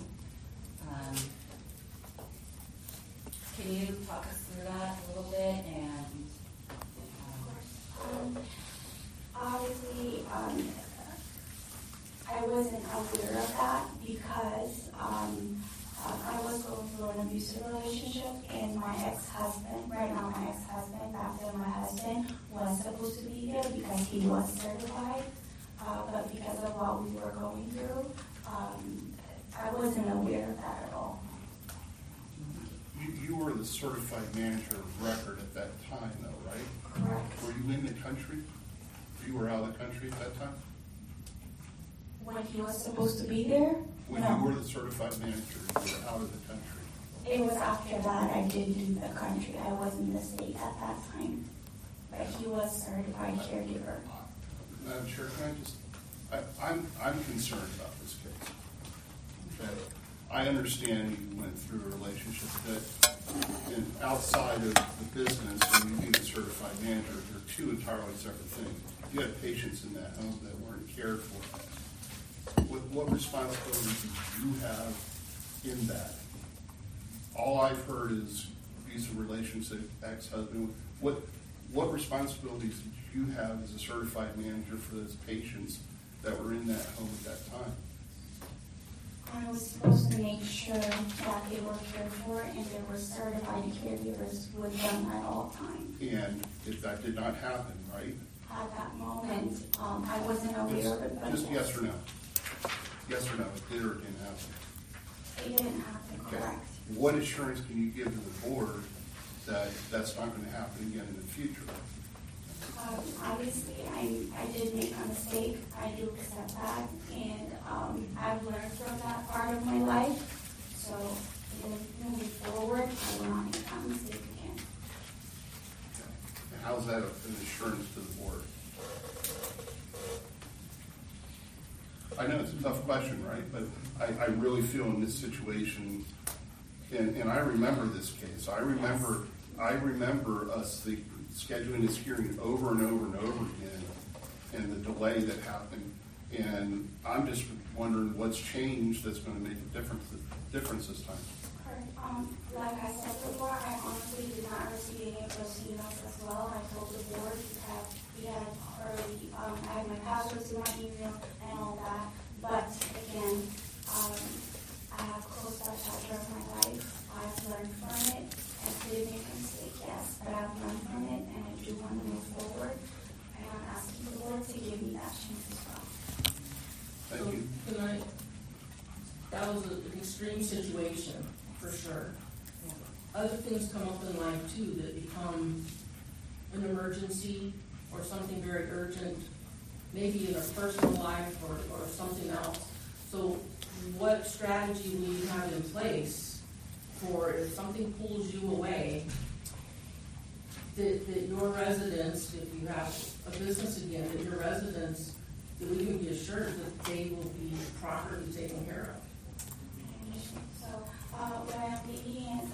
Can you talk us through that a little bit? And obviously, I wasn't aware of that because I was going through an abusive relationship, and my ex-husband, right now my ex-husband, back then my husband, was supposed to be there because he was certified, but because of what we were going through, I wasn't aware of that at all. You were the certified manager of record at that time, though, right? Correct. Were you in the country? You were out of the country at that time? When he was supposed to be there? When No. you were the certified manager, you were out of the country. It was after that I did leave the country. I was in the state at that time. But he was certified caregiver. Madam Chair, can I I'm concerned about this case. Okay. I understand you went through a relationship that, and outside of the business and you being a certified manager, they're two entirely separate things. You had patients in that home that weren't cared for. What responsibilities did you have in that? All I've heard is abusive relationship, ex-husband. What responsibilities did you have as a certified manager for those patients that were in that home at that time? I was supposed to make sure that they were cared for and there were certified caregivers with them at all times. And if that did not happen, right? At that moment, I wasn't aware of it, but Just yes or no? Yes or no, it did or it didn't happen? it didn't happen, Okay. correct? What assurance can you give to the board that that's not going to happen again in the future? Obviously, I did make a mistake. I do accept that, and I've learned from that part of my life. So, moving forward, I will not make that mistake again. And how's that an assurance to the board? I know it's a tough question, right? But I really feel in this situation, and I remember this case. I remember us scheduling this hearing over and over and over again, and the delay that happened. And I'm just wondering what's changed that's going to make a difference this time. Like I said before, I honestly did not receive any of those emails as well. I told the board that we had already, I had my passwords in my email and all that. But again, I have closed that chapter of my life. I've learned from it. I did make a mistake, yes, but I've learned from it and I do want to move forward. And I'm asking the board to give me that chance as well. Thank you. Tonight, that was an extreme situation, for sure. Other things come up in life too that become an emergency or something very urgent, maybe in a personal life or something else. So what strategy will you have in place for if something pulls you away, that your residents, if you have a business again, that your residents, that we can be assured that they will be properly taken care of? So what I'm thinking is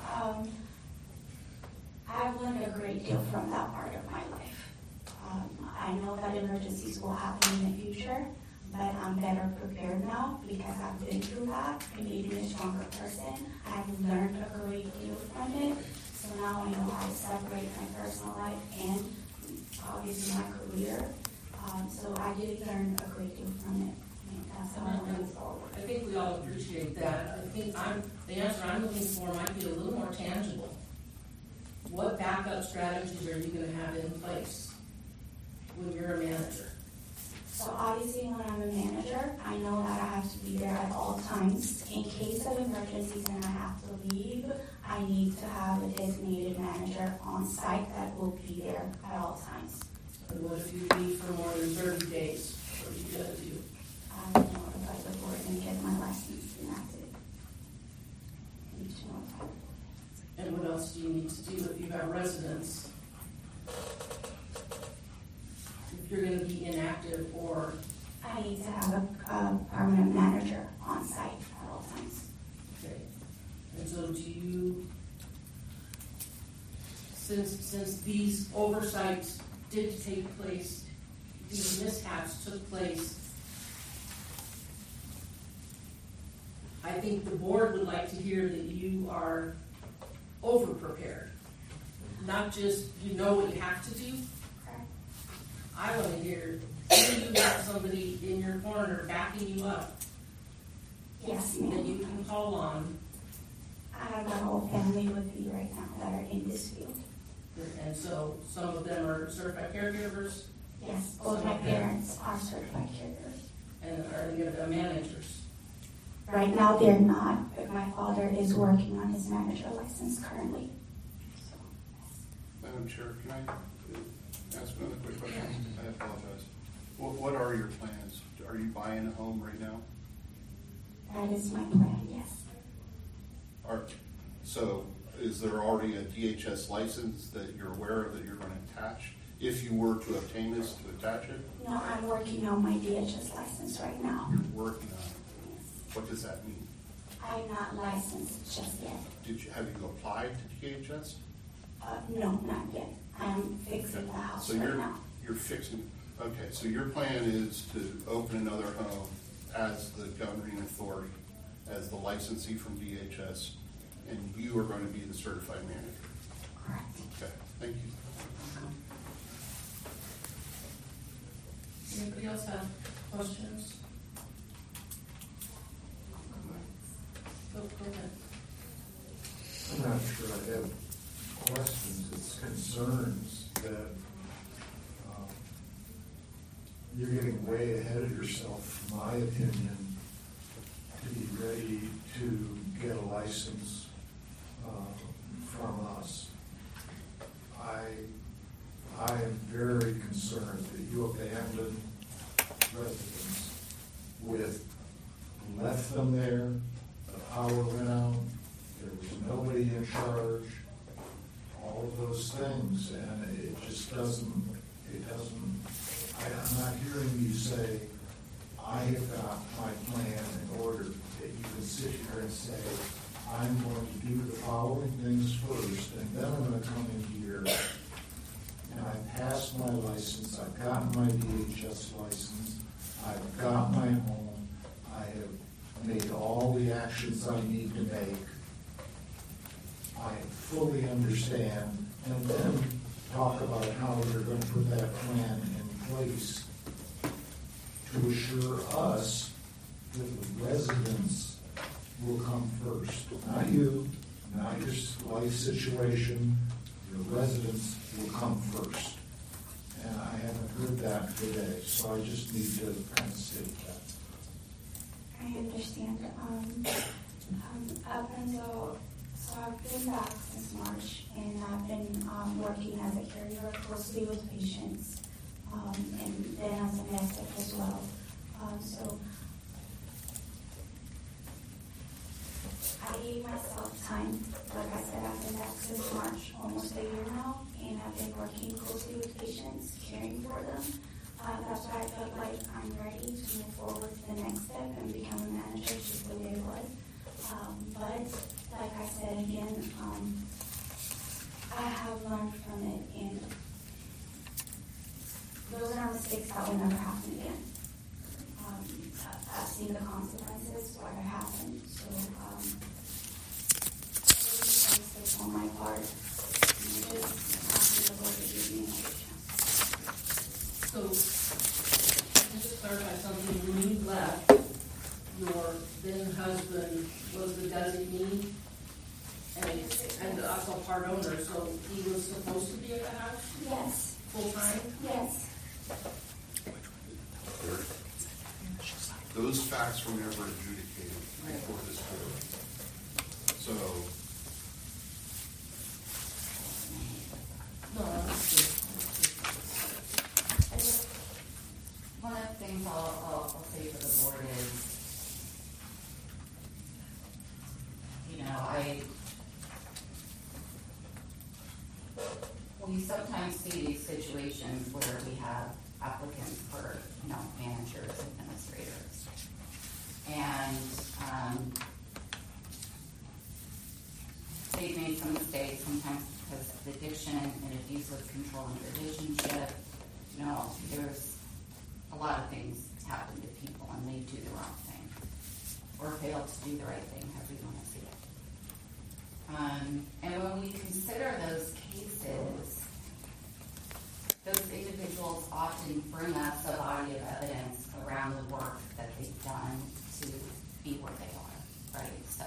I've learned a great deal from that part of my life. I know that emergencies will happen in the future, but I'm better prepared now because I've been through that. It made me a stronger person. I've learned a great deal from it. So now I know how to separate my personal life and obviously my career. So I did learn a great deal from it. And that's how I move forward. I think we all appreciate that. I think the answer I'm looking for might be a little more tangible. What backup strategies are you going to have in place when you're a manager? So obviously when I'm a manager, I know that I have to be there at all times. In case of emergencies and I have to leave, I need to have a designated manager on site that will be there at all times. And what if you leave for more than 30 days? What are you going to do? I will notify the board and get my license enacted. I need to notify. And what else do you need to do if you have residents? If you're going to be inactive or... I need to have a permanent manager on site at all times. Okay. And so do you, since these oversights did take place, these mishaps took place, I think the board would like to hear that you are over-prepared. Not just you know what you have to do. I want to hear you got somebody in your corner backing you up. Yes, That ma'am. you can call on. I have my whole family with me right now that are in this field. And so some of them are certified caregivers. Yes, both my parents are certified caregivers. And are they managers? Right now, they're not, but my father is working on his manager license currently. So, Madam Chair, can I ask another quick question? I apologize. What are your plans? Are you buying a home right now? that is my plan, yes. So is there already a DHS license that you're aware of that you're going to attach? If you were to obtain this, to attach it? No, I'm working on my DHS license right now. You're working on it. What does that mean? I'm not licensed just yet. Have you applied to DHS? No, not yet. I'm fixing the house So right now. you're fixing, okay, so your plan is to open another home as the governing authority, as the licensee from DHS, and you are going to be the certified manager. Correct. Okay, thank you. Anybody else have questions? Go ahead. I'm not sure I have questions, it's concerns that you're getting way ahead of yourself, in my opinion, to be ready to get a license from us. I am very concerned that you abandoned residents left them there, the power went out, there was nobody in charge, all of those things, and it just doesn't, I'm not hearing you say, I have got my plan in order, that you can sit here and say, I'm going to do the following things first, and then I'm going to come in here, and I passed my license, I've gotten my DHS license, I've got my home, I have made all the actions I need to make, I fully understand, and then talk about how you're going to put that plan in place to assure us that the residents will come first. Not you, not your life situation, your residents will come first. And I haven't heard that today, so I just need to kind of state that. I understand. Up until, so I've been back since March, and I've been working as a caregiver closely with patients, and then as a domestic as well. So I gave myself time. Like I said, I've been back since March, almost a year now, and I've been working closely with patients, caring for them. That's why I felt like I'm ready to move forward to the next step and become a manager just the way it was. But like I said again, I have learned from it, and those are mistakes that will never happen again. I've seen the consequences, what happened, so it's a mistake on my part. And I just asking the Lord to give me another chance. So, just to clarify something, when you left, your then husband was the designee and also part owner, so he was supposed to be at the house? Yes. Full time? Yes. Those facts were never adjudicated before this board. So, No, that's good. One of the things I'll say for the board is, we sometimes see these situations where we have applicants for, managers, administrators. And they've made some mistakes, sometimes because of addiction and abuse of control in a relationship. There's a lot of things happen to people, and they do the wrong thing or fail to do the right thing, however you want to see it. And when we consider those cases, those individuals often bring us a body of evidence around the work that they've done to be where they are, right? So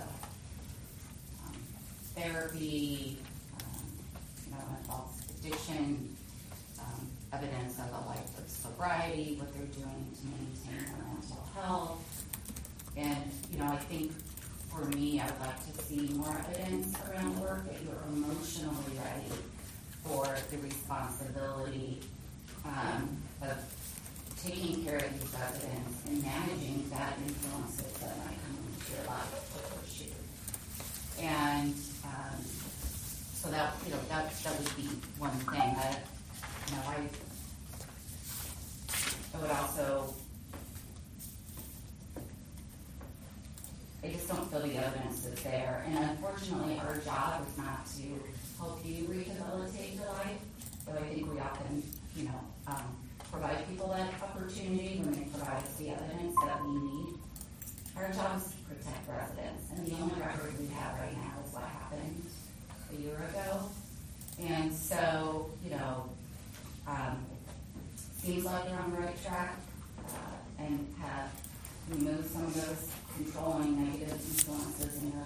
therapy, involves addiction, evidence of a life of sobriety, what they're doing to maintain their mental health. And, I think for me, I would like to see more evidence around work that you're emotionally ready for the responsibility of taking care of these residents and managing that influences that might come into your life to push you. And so that would be one thing. I would also, I just don't feel the evidence is there. And unfortunately, our job is not to help you rehabilitate your life, but I think we often, provide people that opportunity when they provide us the evidence that we need. Our job is to protect residents, and the only record we have right now is what happened a year ago. And so, seems like you're on the right track and have removed some of those controlling negative influences in your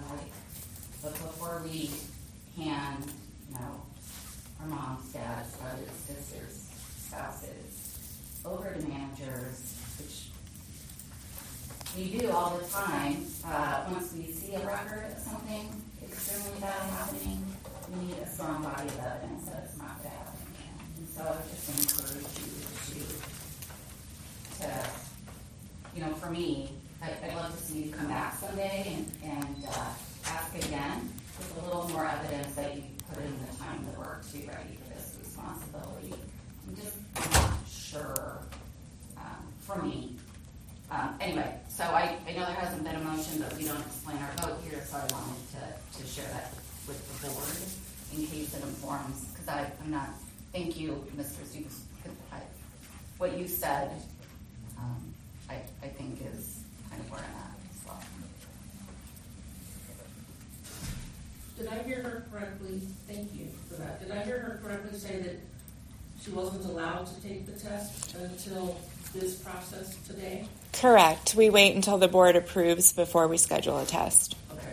before we hand, our moms, dads, brothers, sisters, spouses over to managers, which we do all the time, once we see a record of something extremely bad happening, we need a strong body of evidence that it's not going to happen again. And so I would just encourage you to for me, I'd love to see you come back someday and ask again with a little more evidence that you put in the time to work to be ready for this responsibility. I'm just not sure for me. Anyway, so I know there hasn't been a motion, but we don't explain our vote here, so I wanted to share that with the board in case it informs, because I'm not, thank you, Mr. Stevens. What you said, I think is kind of where I'm at as well. Did I hear her correctly? Thank you for that. Did I hear her correctly say that she wasn't allowed to take the test until this process today? Correct. We wait until the board approves before we schedule a test. Okay.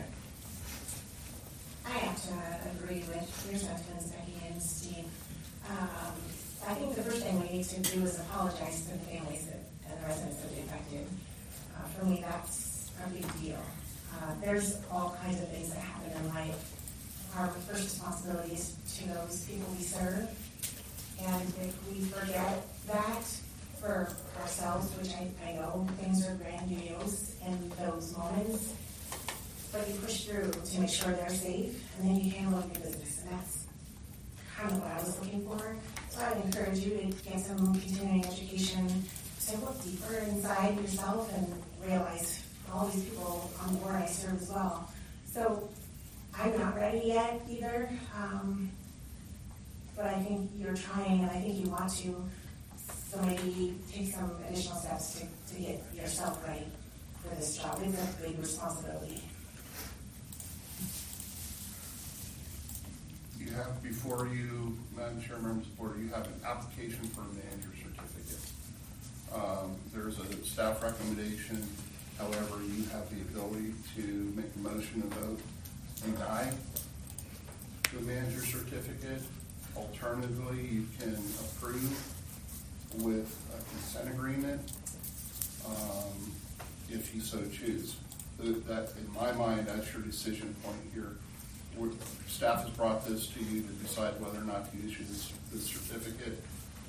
I have to agree with your sentiments, Becky and Steve. I think the first thing we need to do is apologize to the families and the residents that will be affected. For me, that's a big deal. There's all kinds of things that happen in life. Our first responsibility is to those people we serve. And if we forget that for ourselves, which I know things are grandiose in those moments, but you push through to make sure they're safe, and then you handle your business. And that's kind of what I was looking for. So I would encourage you to get some continuing education to look deeper inside yourself and realize all these people on the board I serve as well. So I'm not ready yet either, but I think you're trying and I think you want to. So maybe take some additional steps to get yourself ready for this job. It's a big responsibility. You have before you, Madam Chair, members of the board, you have an application for a manager certificate. There's a staff recommendation. However, you have the ability to make a motion to vote deny the manager certificate. Alternatively, you can approve with a consent agreement if you so choose. That, in my mind, that's your decision point here. Staff has brought this to you to decide whether or not to issue this certificate.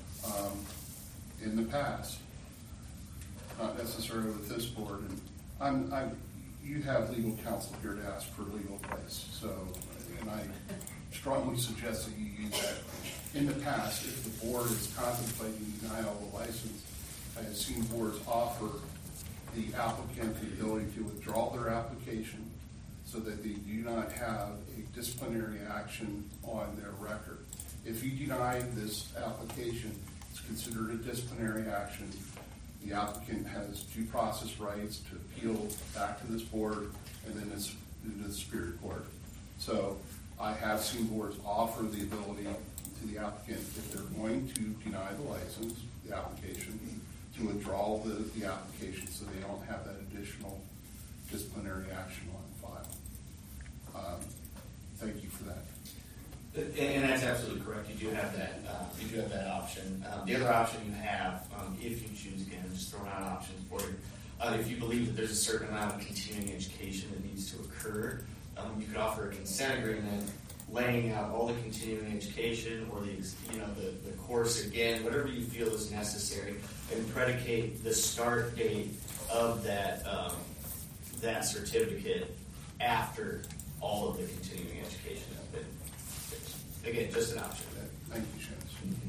In the past, not necessarily with this board, and you have legal counsel here to ask for legal advice. So, and I strongly suggest that you use that. In the past, if the board is contemplating denial of the license, I have seen boards offer the applicant the ability to withdraw their application so that they do not have a disciplinary action on their record. If you deny this application, it's considered a disciplinary action. The applicant has due process rights to appeal back to this board and then it's into the Superior Court. So I have seen boards offer the ability to the applicant, if they're going to deny the license, the application, to withdraw the application so they don't have that additional disciplinary action on file. Thank you for that. And that's absolutely correct. You do have that. You do have that option. The other option you have, if you choose, again, I'm just throwing out options for you. If you believe that there's a certain amount of continuing education that needs to occur, you could offer a consent agreement laying out all the continuing education or the course again, whatever you feel is necessary, and predicate the start date of that that certificate after all of the continuing education has been fixed. Again, just an option. Thank you, Shane.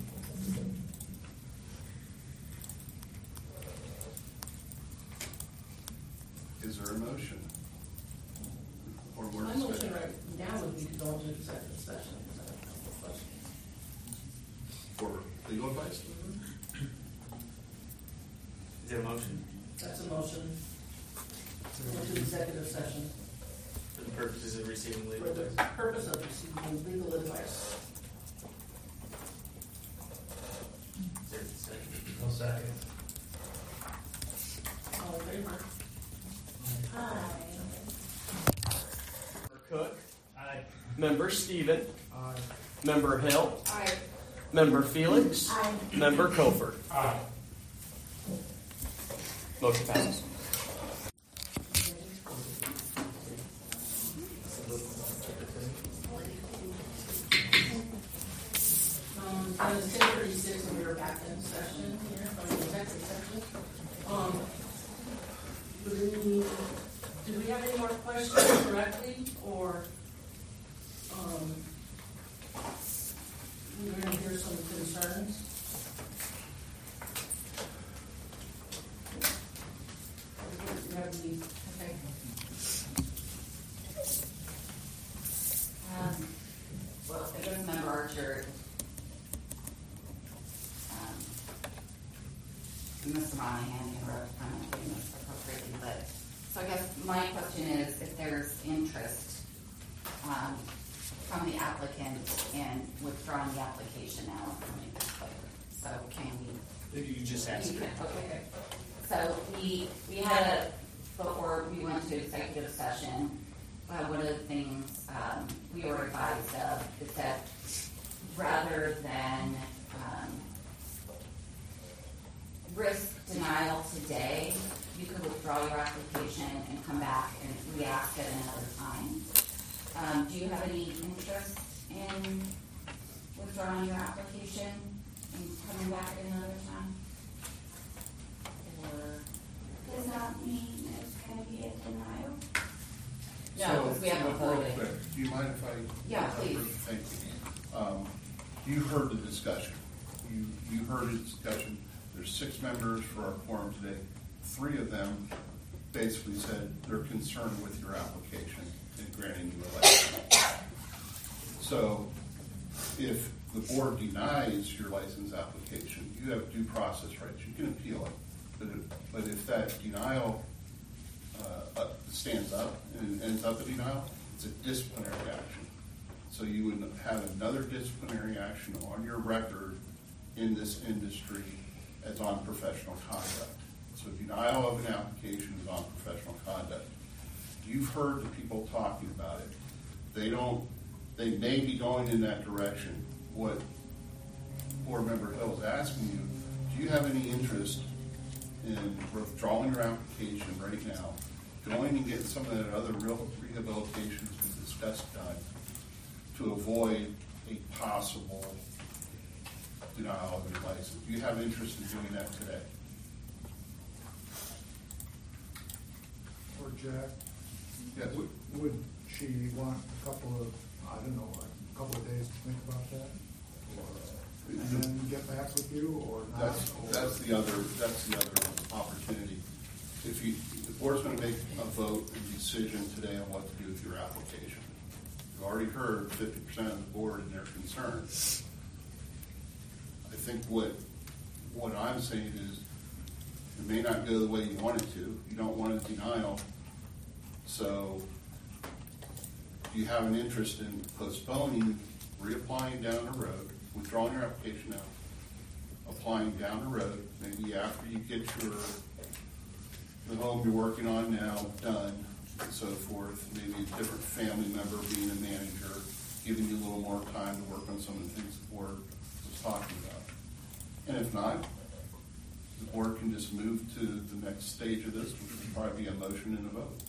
Is there a motion? Or My motion right now would be to go into executive session. For legal advice? Is there a motion? That's a motion. Go into executive session. For the purposes of receiving legal For the advice? purpose of receiving legal advice. Is there a second? No second. All in favor? Hi. Cook. Aye. Member Stephen. Aye. Member Hill. Aye. Member Felix. Aye. Member Cofer. Aye. Motion passes. On the 10:36, we were back in session here, from the executive session. Do we have any more questions directly, or, we're gonna hear some concerns? Do you have any, okay. Well, I guess Member Archer, Mr. Monahan can represent this appropriately, but, so I guess my question is if there's interest from the applicant in withdrawing the application now. So can we? You just asked. Okay. So we had before we went to executive session, one of the things we were advised of is that rather than risk denial today, you could withdraw your application and come back and re-ask it another time. Do you have any interest in withdrawing your application and coming back at another time? Or Does that mean it's going to be a denial? no, because we haven't voted. Do you mind if I? Yeah, please. Thank you. You heard the discussion. You heard the discussion. There's 6 members for our quorum today. 3 of them basically said they're concerned with your application and granting you a license. So if the board denies your license application, you have due process rights. You can appeal it. But if that denial stands up and ends up a denial, it's a disciplinary action. So you would have another disciplinary action on your record in this industry as on professional conduct. So denial of an application is on professional conduct. You've heard the people talking about it. They may be going in that direction. What Board Member Hill is asking you, do you have any interest in withdrawing your application right now, going and getting some of that other real rehabilitation we discussed done to avoid a possible denial of your license? Do you have interest in doing that today? Or Jack, Yes. would she want a couple of, I don't know, like a couple of days to think about that? Or, and then get back with you, or not? That's the other opportunity. If the board's going to make a vote and decision today on what to do with your application. You've already heard 50% of the board and their concerns. I think what I'm saying is it may not go the way you want it to. You don't want a denial. So do you have an interest in postponing, reapplying down the road, withdrawing your application out, applying down the road, maybe after you get the home you're working on now done, and so forth, maybe a different family member being a manager, giving you a little more time to work on some of the things the board was talking about. And if not, the board can just move to the next stage of this, which would probably be a motion and a vote.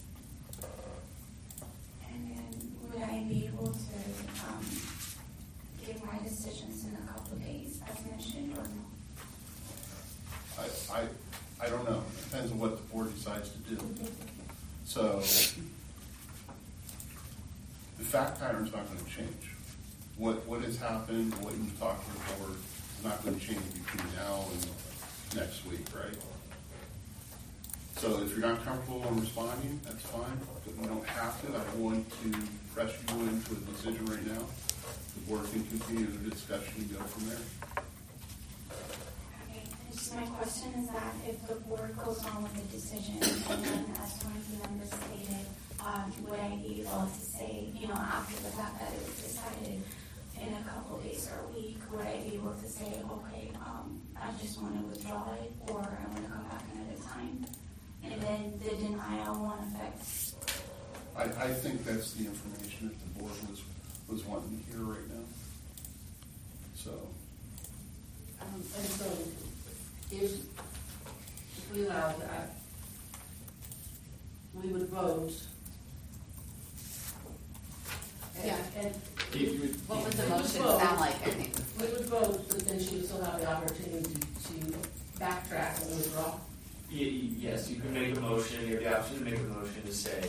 And then would I be able to give my decisions in a couple of days, as mentioned, or no? I don't know. It depends on what the board decides to do. So the fact pattern's not going to change. What has happened, what you've talked to the board, is not going to change between now and next week, right? So if you're not comfortable in responding, that's fine. But you don't have to. I don't want to press you into a decision right now. The board can continue the discussion and go from there. Okay, and just my question is that if the board goes on with the decision, and then as one of the members stated, would I be able to say, after the fact that it was decided in a couple of days or a week, would I be able to say, okay, I just want to withdraw it, or I want to come back another time? And then the denial won't affect. I think that's the information that the board was was wanting to hear right now. So, And so, if we allow that, we would vote. Yeah. And What would the motion sound like, I think? we would vote, but then she would still have the opportunity to backtrack and withdraw. Yes, you can make a motion, you have the option to make a motion to say,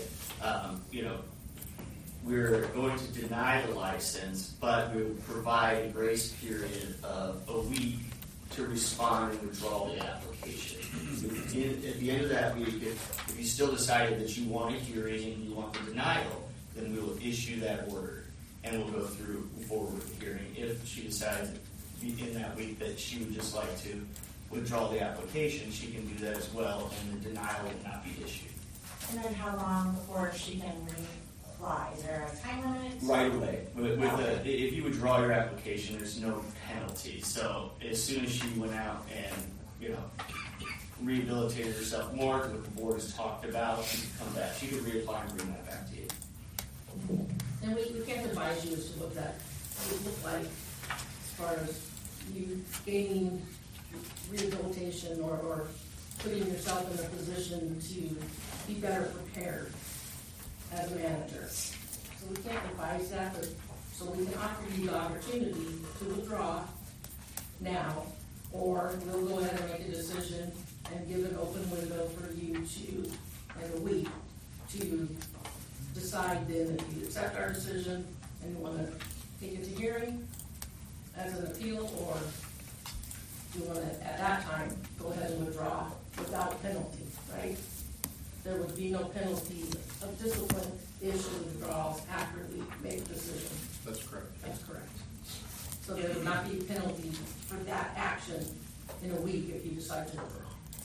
we're going to deny the license, but we will provide a grace period of a week to respond and withdraw the application. At the end of that week, if you still decided that you want a hearing and you want the denial, then we will issue that order and we'll go forward with the hearing. If she decides in that week that she would just like to withdraw the application, she can do that as well, and the denial will not be issued. And then how long before she can reply? Is there a time limit? Right away. If you withdraw your application, there's no penalty. So as soon as she went out and rehabilitated herself more to what the board has talked about, she could come back. She could reapply and bring that back to you. And we can't advise you as to what that would look like as far as you gaining rehabilitation or putting yourself in a position to be better prepared as a manager. So we can't advise that, but so we can offer you the opportunity to withdraw now, or we'll go ahead and make a decision and give an open window for you to, in a week, to decide then if you accept our decision and you want to take it to hearing as an appeal, or you want to, at that time, go ahead and withdraw without penalty, right? There would be no penalty of discipline issue withdrawals after we make a decision. that's correct. That's correct. So there would not be a penalty for that action in a week if you decide to withdraw.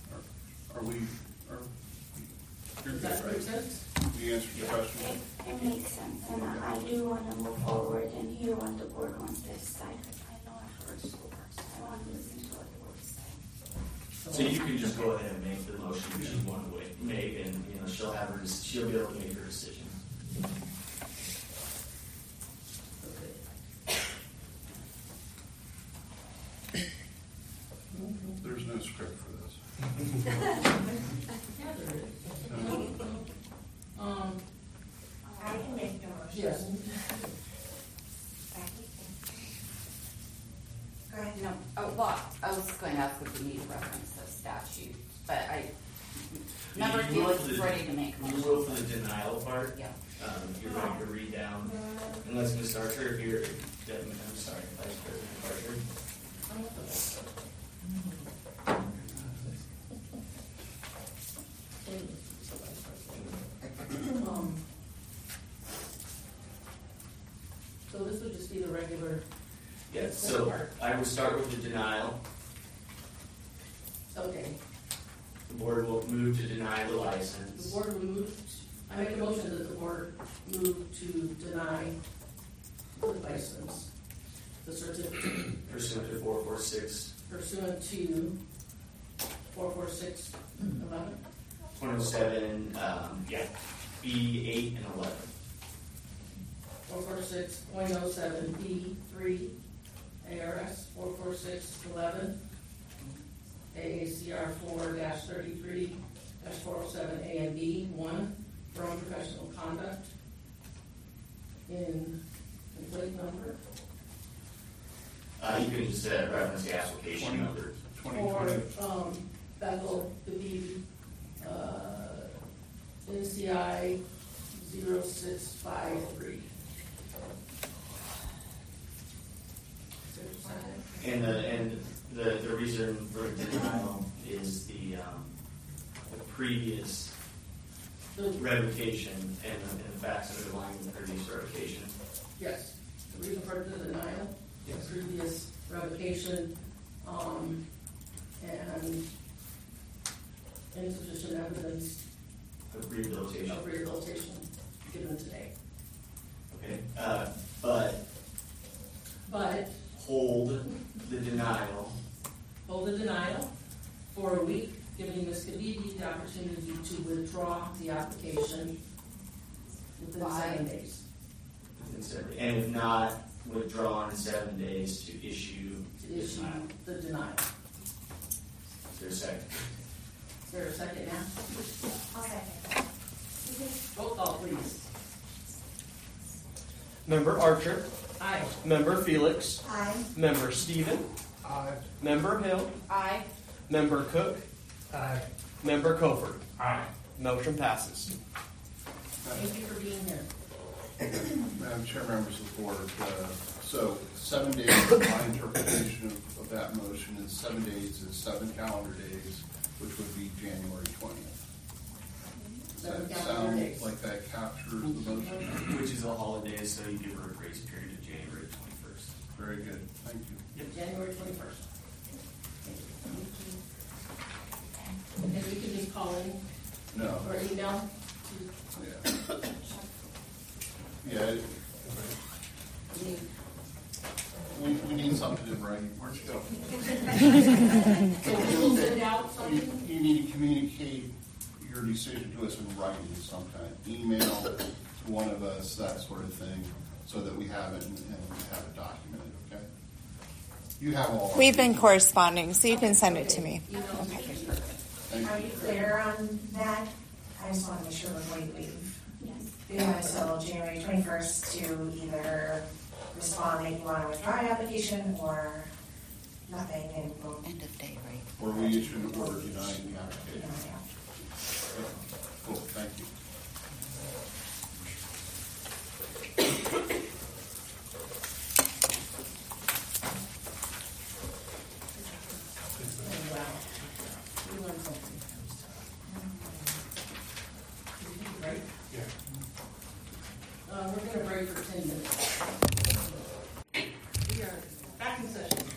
Does that make sense? We answered your question. It makes sense, and I do want to move forward and hear what the board wants to decide. I know I've heard school works, I want to listen to what the board says. So you can just go ahead and make the motion that you want to make, and she'll be able to make her decision. There's no script for this. Yeah, there is. I can make the motion. Yes. Go ahead. No, I was going to ask if we need to reference the statute, but Member Felix is ready to make a motion. You will for the denial part. Yeah. You're ready to read down. Unless Ms. Archer, if you're, I'm sorry, Vice President Archer. So this would just be the regular. Yes, so I would start with the denial. Okay. The board will move to deny the The license. board will move, I make a motion that the board move to deny the license, the certificate Pursuant to 446. pursuant to 44611. 107, B8 and 11. 446.07B3, ARS 44611, AACR 4-33-407A and B 1 for unprofessional conduct in complete number. You can just reference the application number. For Bethel, the NCI 0653. And the reason for denial is the previous revocation and the facts underlying the previous revocation. Yes, the reason for the denial, Yes. previous revocation, and insufficient evidence Of rehabilitation. of rehabilitation given today. Okay, but hold the denial. Hold the denial for a week, giving Ms. Khabib the opportunity to withdraw the application within 7 days. And and if not, withdraw in 7 days to issue To issue the denial. Is there a second? Is there a second now? I'll second. Roll call, please. Member Archer. Aye. Member Felix. Aye. Member Stephen. Aye. Member Hill. Aye. Member Cook. Aye. Member Cofer. Aye. Motion passes. Thank you for being here. Madam Chair, members of the board, so 7 days, my interpretation of that motion is 7 days is 7 calendar days, which would be January 20th. Does 7 that calendar sound days. like that captures the motion? Which is a holiday, so you give her a grace period of January 21st. Very good, thank you. January 21st. And we can just call in No. or email. Yeah. Yeah, we need something in writing. Where'd you go? So we'll send out something. You need to communicate your decision to us in writing sometime. Email to one of us, that sort of thing, so that we have it and we have it documented, okay? You have all. We've been corresponding, so you can send it to me. Thank Are you. you clear on that? I just want to make sure before you leave. Yes. You have until January 21st to either respond that you want to withdraw your application or nothing and we'll. End of day, right? Or we issue an order denying the application. Cool, thank you. Wow. We learned something. Right? Yeah. We're going to break for 10 minutes. We are back in session.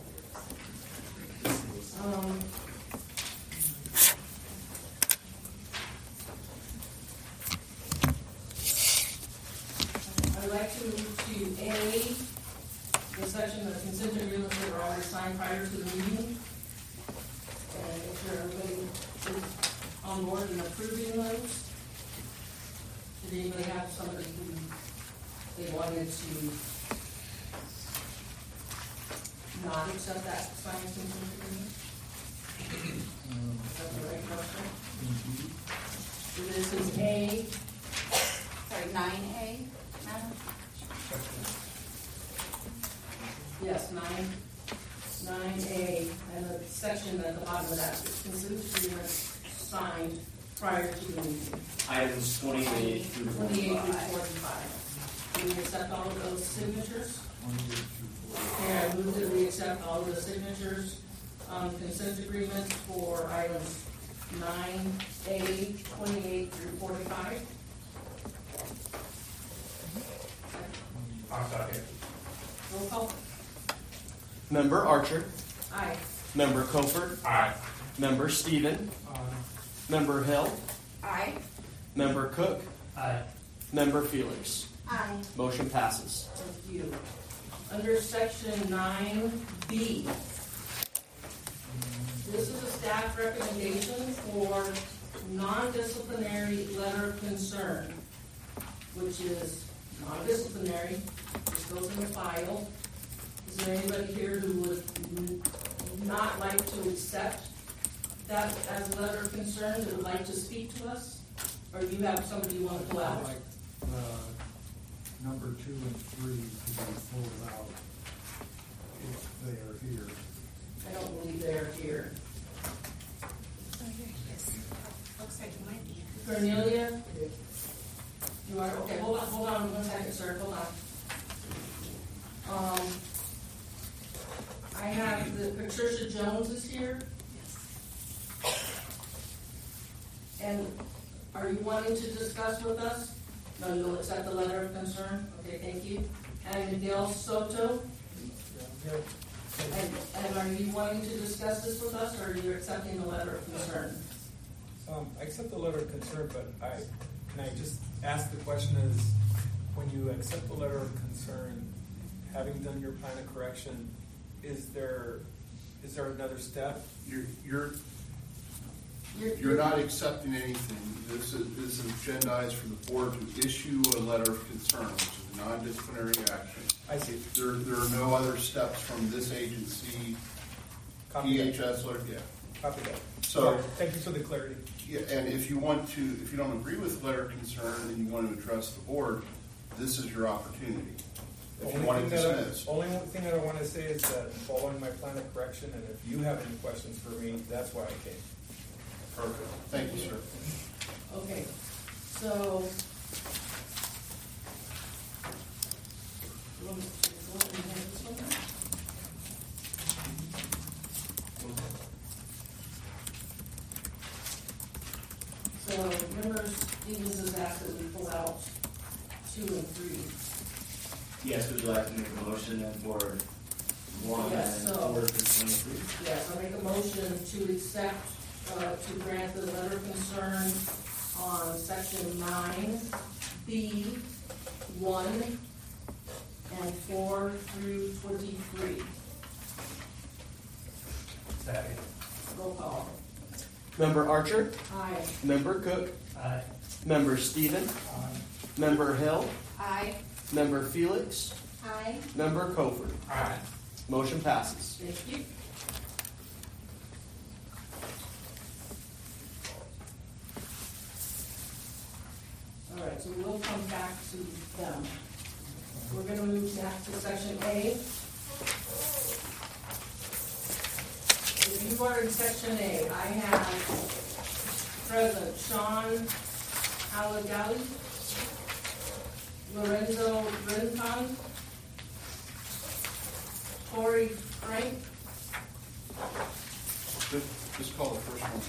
I'd like to move to A, the section of consent agreements that were already signed prior to the meeting. And if everybody is on board in approving those. Did anybody have somebody who they wanted to not accept that signed consent agreement? Is that the right motion? So this is A. Sorry, 9A, Madam? Yes, 9A, and the section at the bottom of that, consent agreement signed prior to the meeting. Items 28 through 28 through 45. 45. Do we accept all of those signatures? And I move that we accept all of the signatures on consent agreement for items 9A, 28 through 45. I'll second. Roll call. Member Archer. Aye. Member Cofer. Aye. Member Stephen. Member Hill. Aye. Member Cook. Aye. Member Felix. Aye. Motion passes. Thank you. Under section 9B, this is a staff recommendation for non-disciplinary letter of concern, which is non-disciplinary. This goes in the file. Is there anybody here who would not like to accept that as a letter of concern, that would like to speak to us? Or do you have somebody you want to pull out? Like, number 2 and 3 to be pulled out if they are here. I don't believe they're here. Looks like you might be. Cornelia? You are, okay, hold on 1 second, sir, hold on. I have Patricia Jones is here. And are you wanting to discuss with us? No, you'll accept the letter of concern? Okay, thank you. And Miguel Soto? And are you wanting to discuss this with us, or are you accepting the letter of concern? I accept the letter of concern, but can I just ask the question is, when you accept the letter of concern, having done your plan of correction, is there another step? You're not accepting anything. This is agendized for the board to issue a letter of concern, which is non-disciplinary action. I see. There are no other steps from this agency, Copy that. DHS, or, yeah. Copy that. So- Sorry. Thank you for the clarity. Yeah, and if you don't agree with the letter of concern and you want to address the board, this is your opportunity. If you want it dismissed. Only one thing that I want to say is that I'm following my plan of correction, and if you have any questions for me, that's why I came. Perfect. Thank you, sir. Okay, so. So, members, Stevens has asked that we pull out 2 and 3. Yes, would you like to make a motion then for 1 Yes, and so- 4 through 23? Yes, I make a motion to accept, to grant the letter of concern on section 9B, 1 and 4 through 23. Second. Roll call. Member Archer? Aye. Member Cook? Aye. Member Stephen? Member Hill? Aye. Member Felix? Aye. Member Cofer? Aye. Motion passes. Thank you. All right, so we'll come back to them. We're going to move next to section A. If you are in section A, I have present Sean Alagali, Lorenzo Renton, Corey Frank, Just call the first one.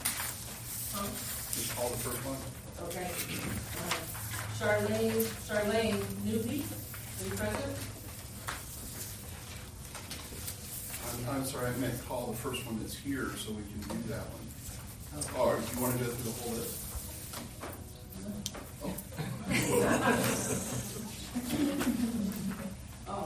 Just call the first one. okay. Charlene Newby, are you present? I'm sorry, I meant call the first one that's here so we can do that one. Or do you want to go through the whole list? Oh.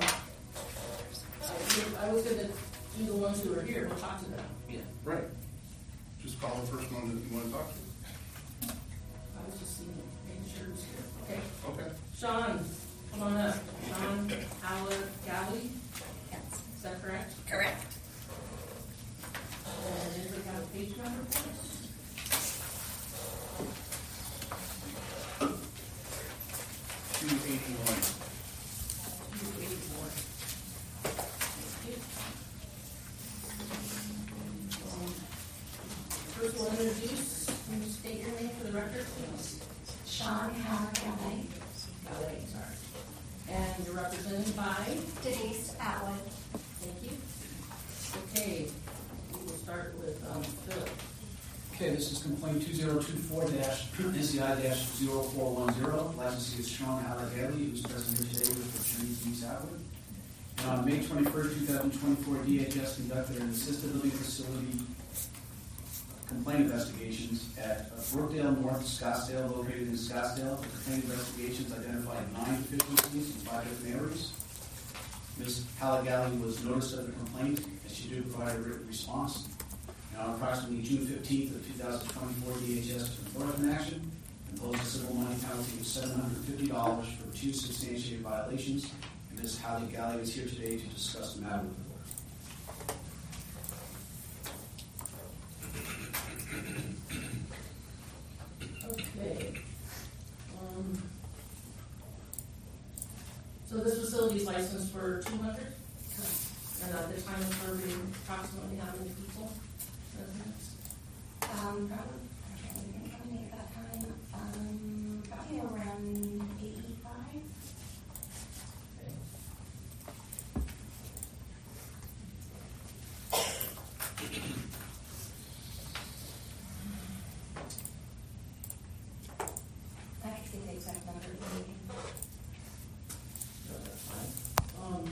I was gonna do the ones who are here, we'll talk to them. Yeah. Right. Just call the first one that you want to talk to. I was just seeing, making sure it's here. Okay. Okay. Sean, come on up. Sean Alagali? Yes. Is that correct? Correct. And does it have a page number for us? 281. 281. First we'll introduce, can you state your name for the record, please? Sean Howard-Kelly, Ballet, sorry. And you're represented by? Denise Atwood. Thank you. Okay, we will start with Philip. Okay, this is complaint 2024-NCI-0410. Licensee is Sean Alagali, who's present here today with Denise Atwood. And on May 21st, 2024, DHS conducted an assisted living facility complaint investigations at Brookdale North Scottsdale, located in Scottsdale. The complaint investigations identified 9 deficiencies in 5 different areas. Ms. Alagali was noticed of the complaint, and she did provide a written response. And on approximately June 15th of 2024, DHS took enforcement action and imposed a civil money penalty of $750 for 2 substantiated violations. And Ms. Alagali is here today to discuss the matter with the board. Okay. So this facility is licensed for 200? And at the time of serving, approximately how many people? Residents? Probably, I can't even think how many at that time, probably around 85. I can see the exact number of the meeting. No, that's fine.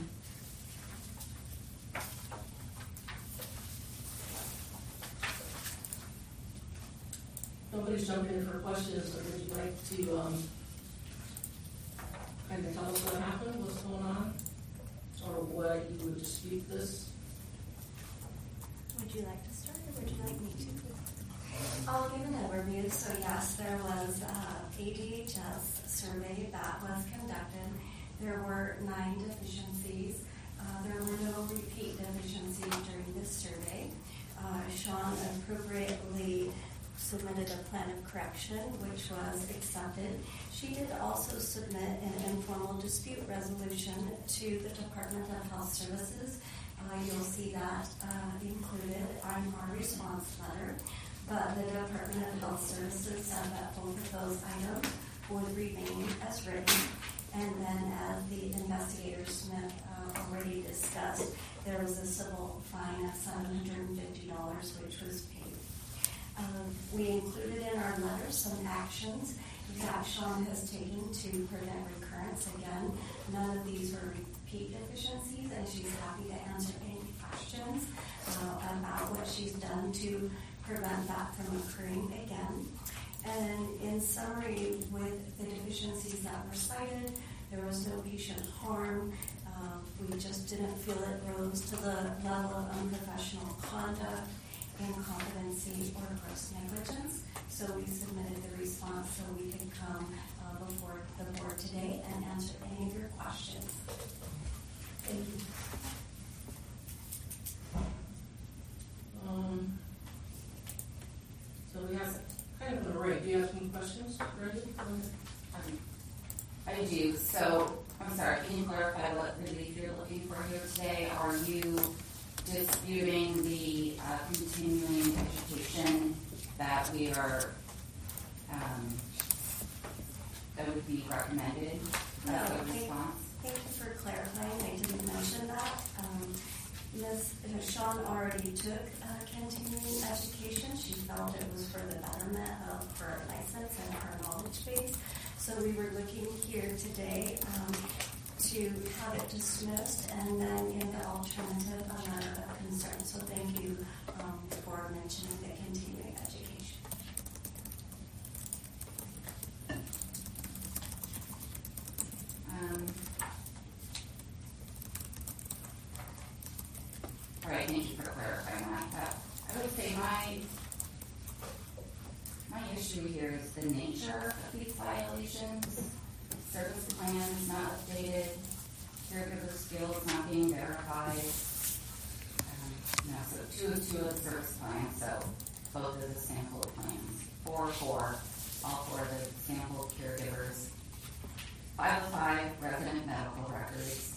Nobody's jumping in for questions, or would you like to, kind of tell us what happened, what's going on? Or what you would dispute this? Would you like to start, or would you like me to? I'll give an overview. So yes, there was a DHS survey that was conducted, 9 deficiencies. There were no repeat deficiencies during this survey. Sean appropriately submitted a plan of correction, which was accepted. She did also submit an informal dispute resolution to the Department of Health Services. You'll see that included on our response letter. But the Department of Health Services said that both of those items would remain as written. And then, as the investigator Smith already discussed, there was a civil fine of $750, which was paid. We included in our letter some actions that Sean has taken to prevent recurrence. Again, none of these were repeat deficiencies, and she's happy to answer any questions about what she's done to prevent that from occurring again. And in summary, with the deficiencies that were cited, there was no patient harm. We just didn't feel it rose to the level of unprofessional conduct, incompetency, or gross negligence. So we submitted the response so we could come before the board today and answer any of your questions. Thank you. So we have kind of an array. Do you have any questions, Reggie? I do. So, I'm sorry, can you clarify what relief you're looking for here today? Are you disputing the continuing education that we are, that would be recommended as a response? Thank you for clarifying. I didn't mention that. Ms. Sean already took continuing education. She felt it was for the betterment of her license and her knowledge base. So we were looking here today to have it dismissed and then in the alternative a matter of concern. So thank you for mentioning the continuing education. All right, thank you for clarifying that. I would say my issue here is the nature of these violations. Service plans not updated, caregiver skills not being verified. So 2 of the service plans, so both of the sample plans. 4 all 4 of the sample caregivers. 5 of 5 resident medical records.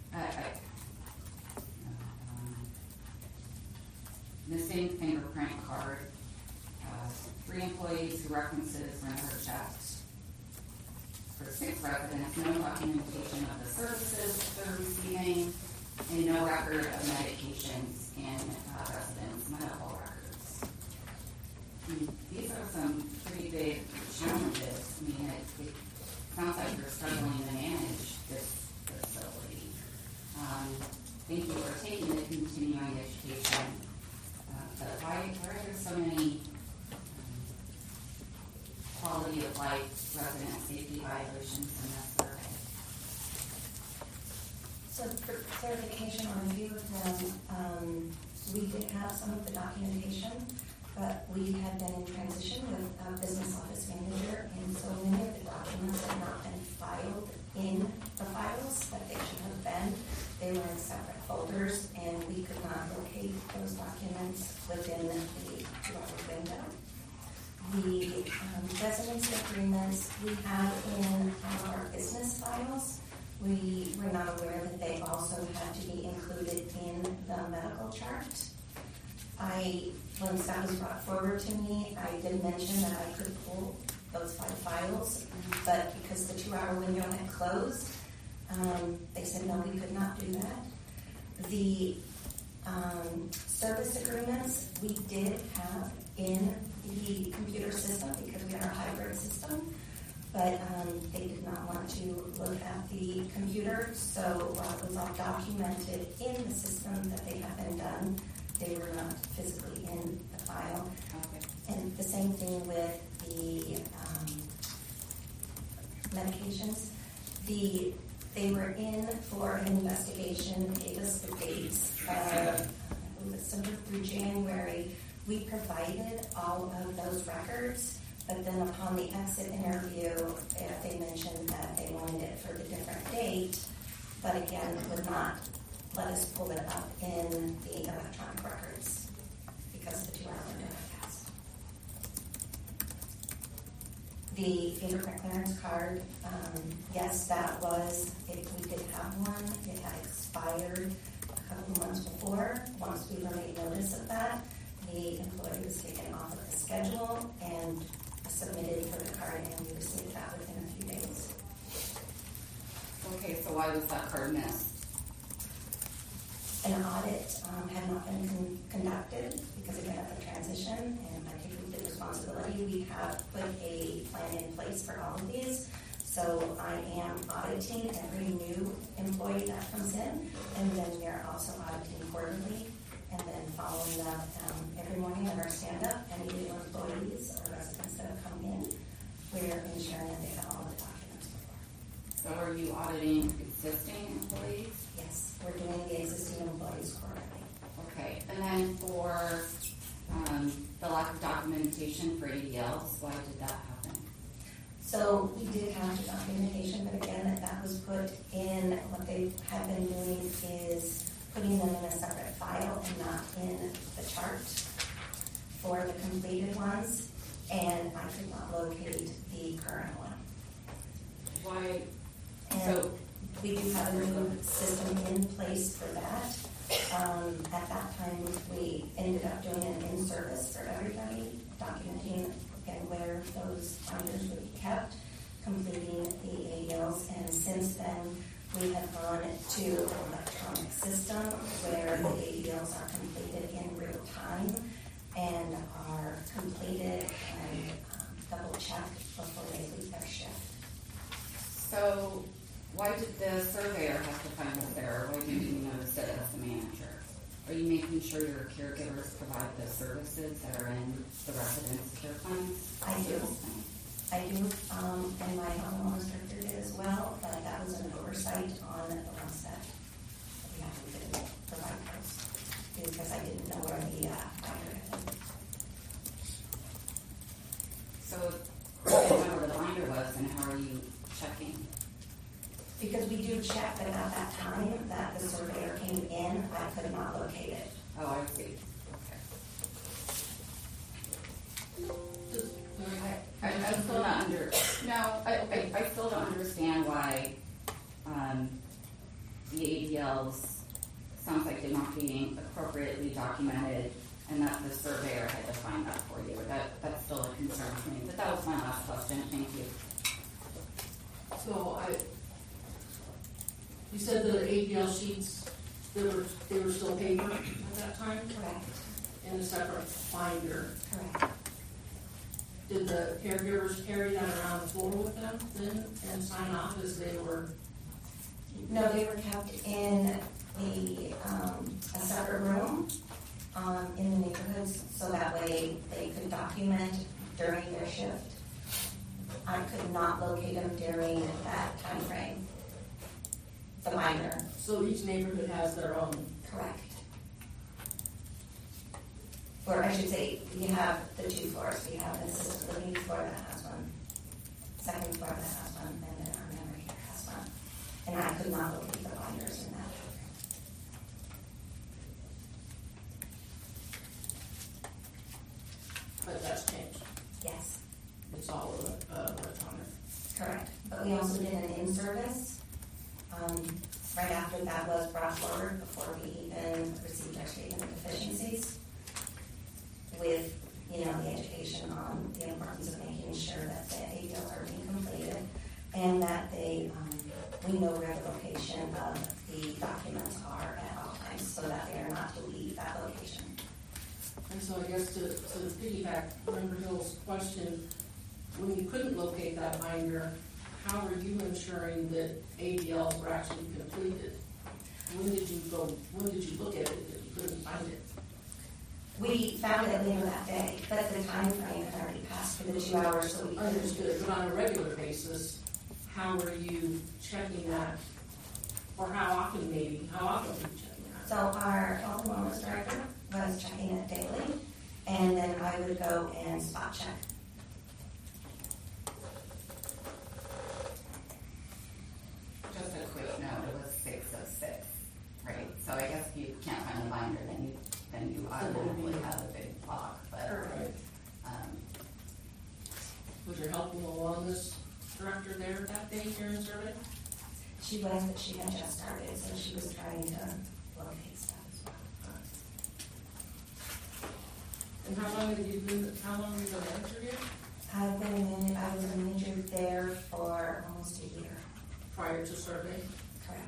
Missing fingerprint card. 3 employees who references were never checked. For 6 residents, no documentation of the services they're receiving, and no record of medications in residents' medical records. These are some pretty big challenges. I mean, it sounds like you're struggling to manage this facility. Thank you for taking the continuing education. But why are there so many quality of life resident safety violations in this survey? So for clarification on a few of them, we did have some of the documentation, but we had been in transition with a business office manager, and so many of the documents had not been filed in the files that they should have been. They were in separate folders, and we could not locate those documents within the 2-hour window. The residency agreements we have in our business files, we were not aware that they also had to be included in the medical chart. When that was brought forward to me, I did mention that I could pull those 5 files, but because the 2-hour window had closed, they said no, we could not do that. The service agreements we did have in the computer system because we had our hybrid system, but they did not want to look at the computer, so while it was all documented in the system that they had been done, they were not physically in the file. Okay. And the same thing with the medications. They were in for an investigation. It gave us the dates December through January. We provided all of those records, but then upon the exit interview, they mentioned that they wanted it for the different date. but again, would not let us pull it up in the electronic records because the 2-hour window had passed. The fingerprint clearance card, yes, that was, if we did have one, it had expired a couple months before. Once we were made notice of that, the employee was taken off of the schedule and submitted for the card, and we received that within a few days. Okay, so why was that card missed? An audit had not been conducted because, again, of the transition, and I take the responsibility. We have put a plan in place for all of these. So I am auditing every new employee that comes in, and then we're also auditing quarterly, and then following up every morning of our stand-up. Any new employees or residents that have come in, we're ensuring that they have all the documents before. So are you auditing existing employees? Yes, we're doing the existing employees quarterly. Okay, and then for the lack of documentation for ADLs, why did that happen? So we did have the documentation, but again, that was put in, what they have been doing is putting them in a separate file and not in the chart for the completed ones, and I could not locate the current one. Why? And so we do have a new system in place for that. At that time, we ended up doing an in-service for everybody, documenting again where those binders would be kept, completing the ADLs, and since then we have gone to an electronic system where the ADLs are completed in real time and are completed and double-checked before they leave their shift. So why did the surveyor have to find us there? Why didn't you notice it as the manager? Are you making sure your caregivers provide the services that are in the residence care plans? I do. And my homeowner's director did as well, but that was an oversight on the ones that we didn't provide those because I didn't know where the binder had been. So if you know where the binder was, then how are you checking? Because we do check that at that time that the surveyor came in, I could not locate it. Oh, I see. Okay. I'm still not I still don't understand why the ADLs sounds like they're not being appropriately documented and that the surveyor had to find that for you. That's still a concern for me. But that was my last question. Thank you. So you said the ADL sheets, they were still paper at that time? Correct. In a separate binder? Correct. Did the caregivers carry that around the floor with them then and sign off as they were? No, they were kept in a separate room in the neighborhoods so that way they could document during their shift. I could not locate them during that time frame. The binder. So each neighborhood has their own? Correct. Or I should say, we have the 2 floors. We have an assisted living floor that has one, second floor that has one, and then our memory care has one. And I could not locate the binders in that. But that's changed? Yes. It's all electronic? Correct. But we also did an in-service. Right after that was brought forward before we even received our statement of deficiencies with, the education on the importance of making sure that the ADLs are being completed and that we know where the location of the documents are at all times so that they are not to leave that location. And so I guess to piggyback Member Hill's question, when you couldn't locate that binder, how were you ensuring that ADLs were actually completed? When did you look at it if you couldn't find it? We found it later that day, but the time frame had already passed for the 2 hours, so we understood. But on a regular basis, how were you checking that? Or how often were you checking that? So our health and wellness director was checking it daily, and then I would go and spot check. Just a quick note, it was 6 6, right? So I guess if you can't find the binder, then you automatically have a big block. But Was your helpful wellness director there that day during the survey? She was, but she had just started, so she was trying to locate stuff as well. And how long have you been a manager here? I was a manager there for almost a year. Prior to survey? Correct.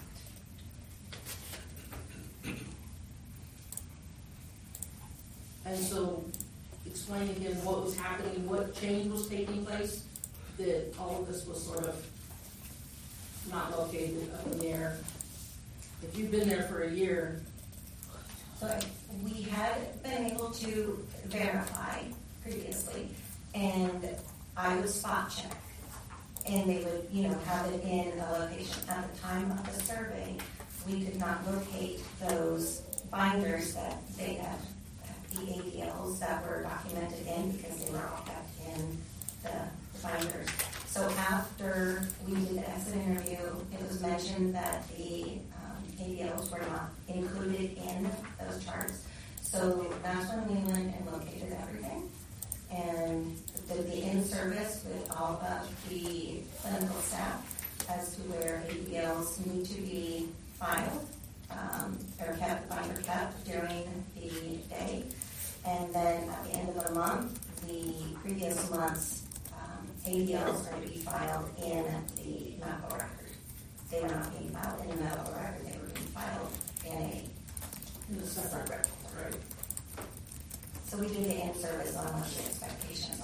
And so, explain again what was happening, what change was taking place, that all of this was sort of not located up in the air. If you've been there for a year. So we had been able to verify previously, and I would spot check. And they would, have it in a location. At the time of the survey, we did not locate those binders that they had, the ADLs that were documented in, because they were all kept in the binders. So after we did the exit interview, it was mentioned that the ADLs were not included in those charts. So that's when we went and located everything. And did the in-service with all of the clinical staff as to where ADLs need to be filed, or kept, binder kept during the day. And then at the end of the month, the previous month's ADLs are to be filed in the medical record. They were not being filed in the medical record, they were being filed in a separate record. Right. So we do the in-service on what the expectations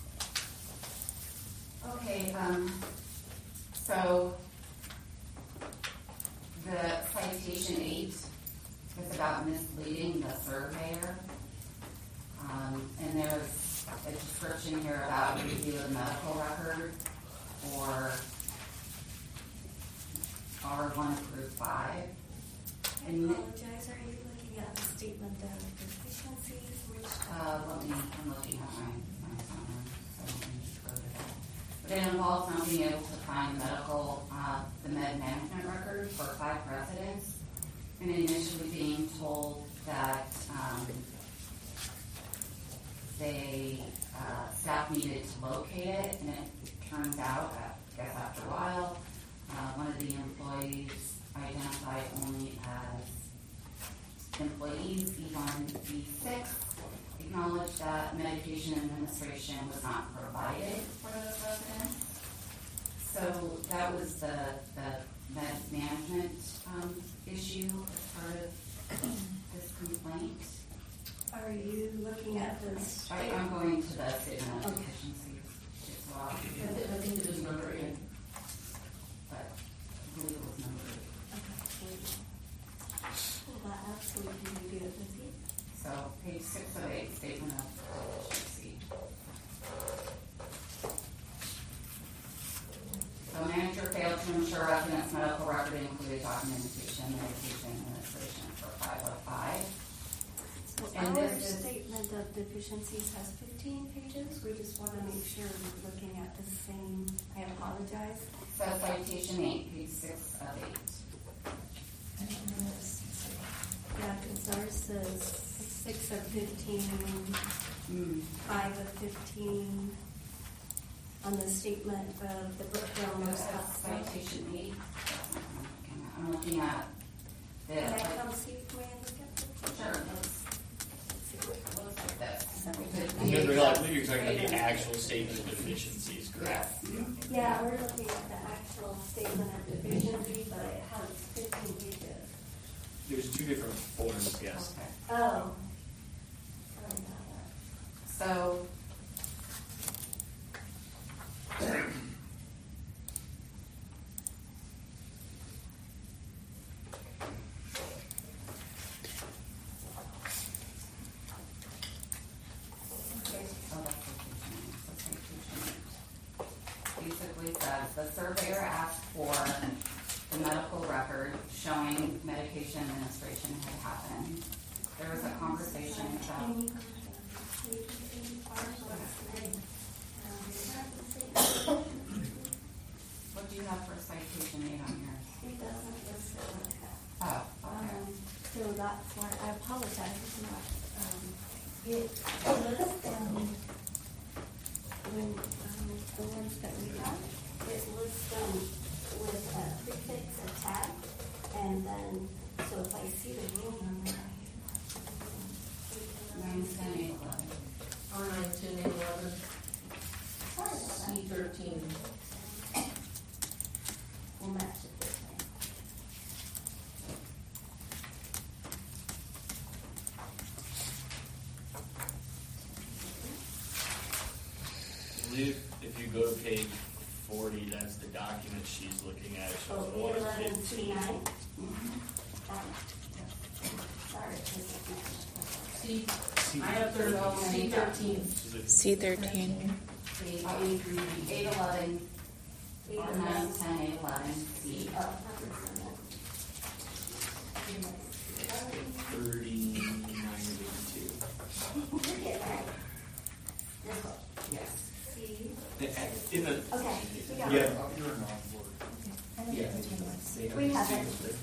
are. Okay, so the citation 8 is about misleading the surveyor. And there's a description here about review of medical record or R1 through 5. I apologize, are you looking at the statement of deficiencies? I'm looking at my summary, so let me just go to that. But it involves not being able to find the med management record for 5 residents, and initially being told that staff needed to locate it, and it turns out, I guess after a while, one of the employees identified only as employees E1, E6, acknowledged that medication administration was not provided for those residents. So that was the med management issue as part of this complaint. Are you looking at this? I'm going to the statement of deficiencies as well. I think it is number 8. But I believe it was number 8. Well, that absolutely review it with you. So page 6 of 8, statement of deficiency. So manager failed to ensure residents' medical record included documentation, medication administration for 505. Well, our statement of deficiencies has 15 pages. We just want to make sure we're looking at the same. I apologize. So citation 8, page 6 of 8. Yeah, because ours says 6 of 15, 5 of 15 on the statement of the Brookville Nurse Health. Citation 8. I'm looking at the. Can I come see if we look at the Sure. You're talking about the actual statement of deficiencies, correct? Yeah, we're looking at the actual statement of deficiency, but it has 15 pages. There's 2 different forms, yes. Okay. Oh. Sorry about that. So. Basically says the surveyor asked for the medical record showing medication administration had happened. There was a conversation about. What do you have for citation 8 on here? It doesn't list it like that. that's why I apologize. It's not, It lists when the ones that we have, it lists them with a prefix, a tag, and then, so if I see the rule number, 9, 10, 8, 11. R9, 10, 11, sorry about that. C13. We'll match it this way. I believe if you go to page 40, that's the document she's looking at. It shows Oh, 1, 11, 15. C9. Sorry. C, I have C13. C13. 8, 11, or 9, 10, 8, 11, C. 39 to 82. Yes. C. In the, Okay, we got yeah. it. You're an on board. Yeah. We have it.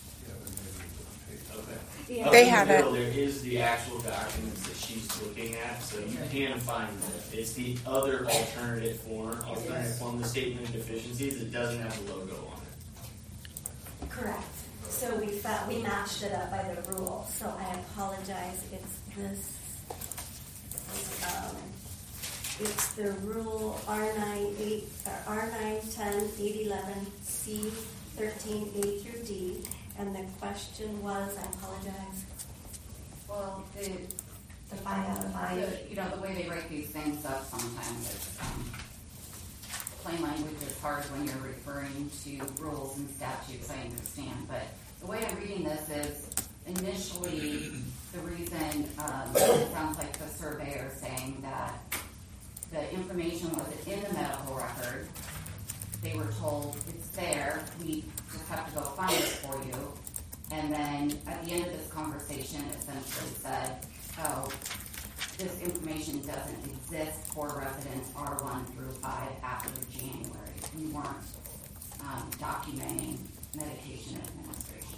Okay. Yeah. Up They in the have middle, it. There is the actual documents that she's looking at, so you can find that. It's the other alternative form, the statement of deficiencies. It doesn't have the logo on it. correct. So we matched it up by the rule. So I apologize. It's this. It's the rule R9, 10, 8, 11, C, 13, A through D. And the question was, I apologize. Well, The 5 out of 5. the way they write these things up sometimes, it's, plain language is hard when you're referring to rules and statutes, I understand. But the way I'm reading this is, initially, the reason, it sounds like the surveyor saying that the information wasn't in the medical record. They were told, it's there, we just have to go find it for you. And then at the end of this conversation, it essentially said, oh, this information doesn't exist for residents R1 through 5 after January. We weren't documenting medication administration.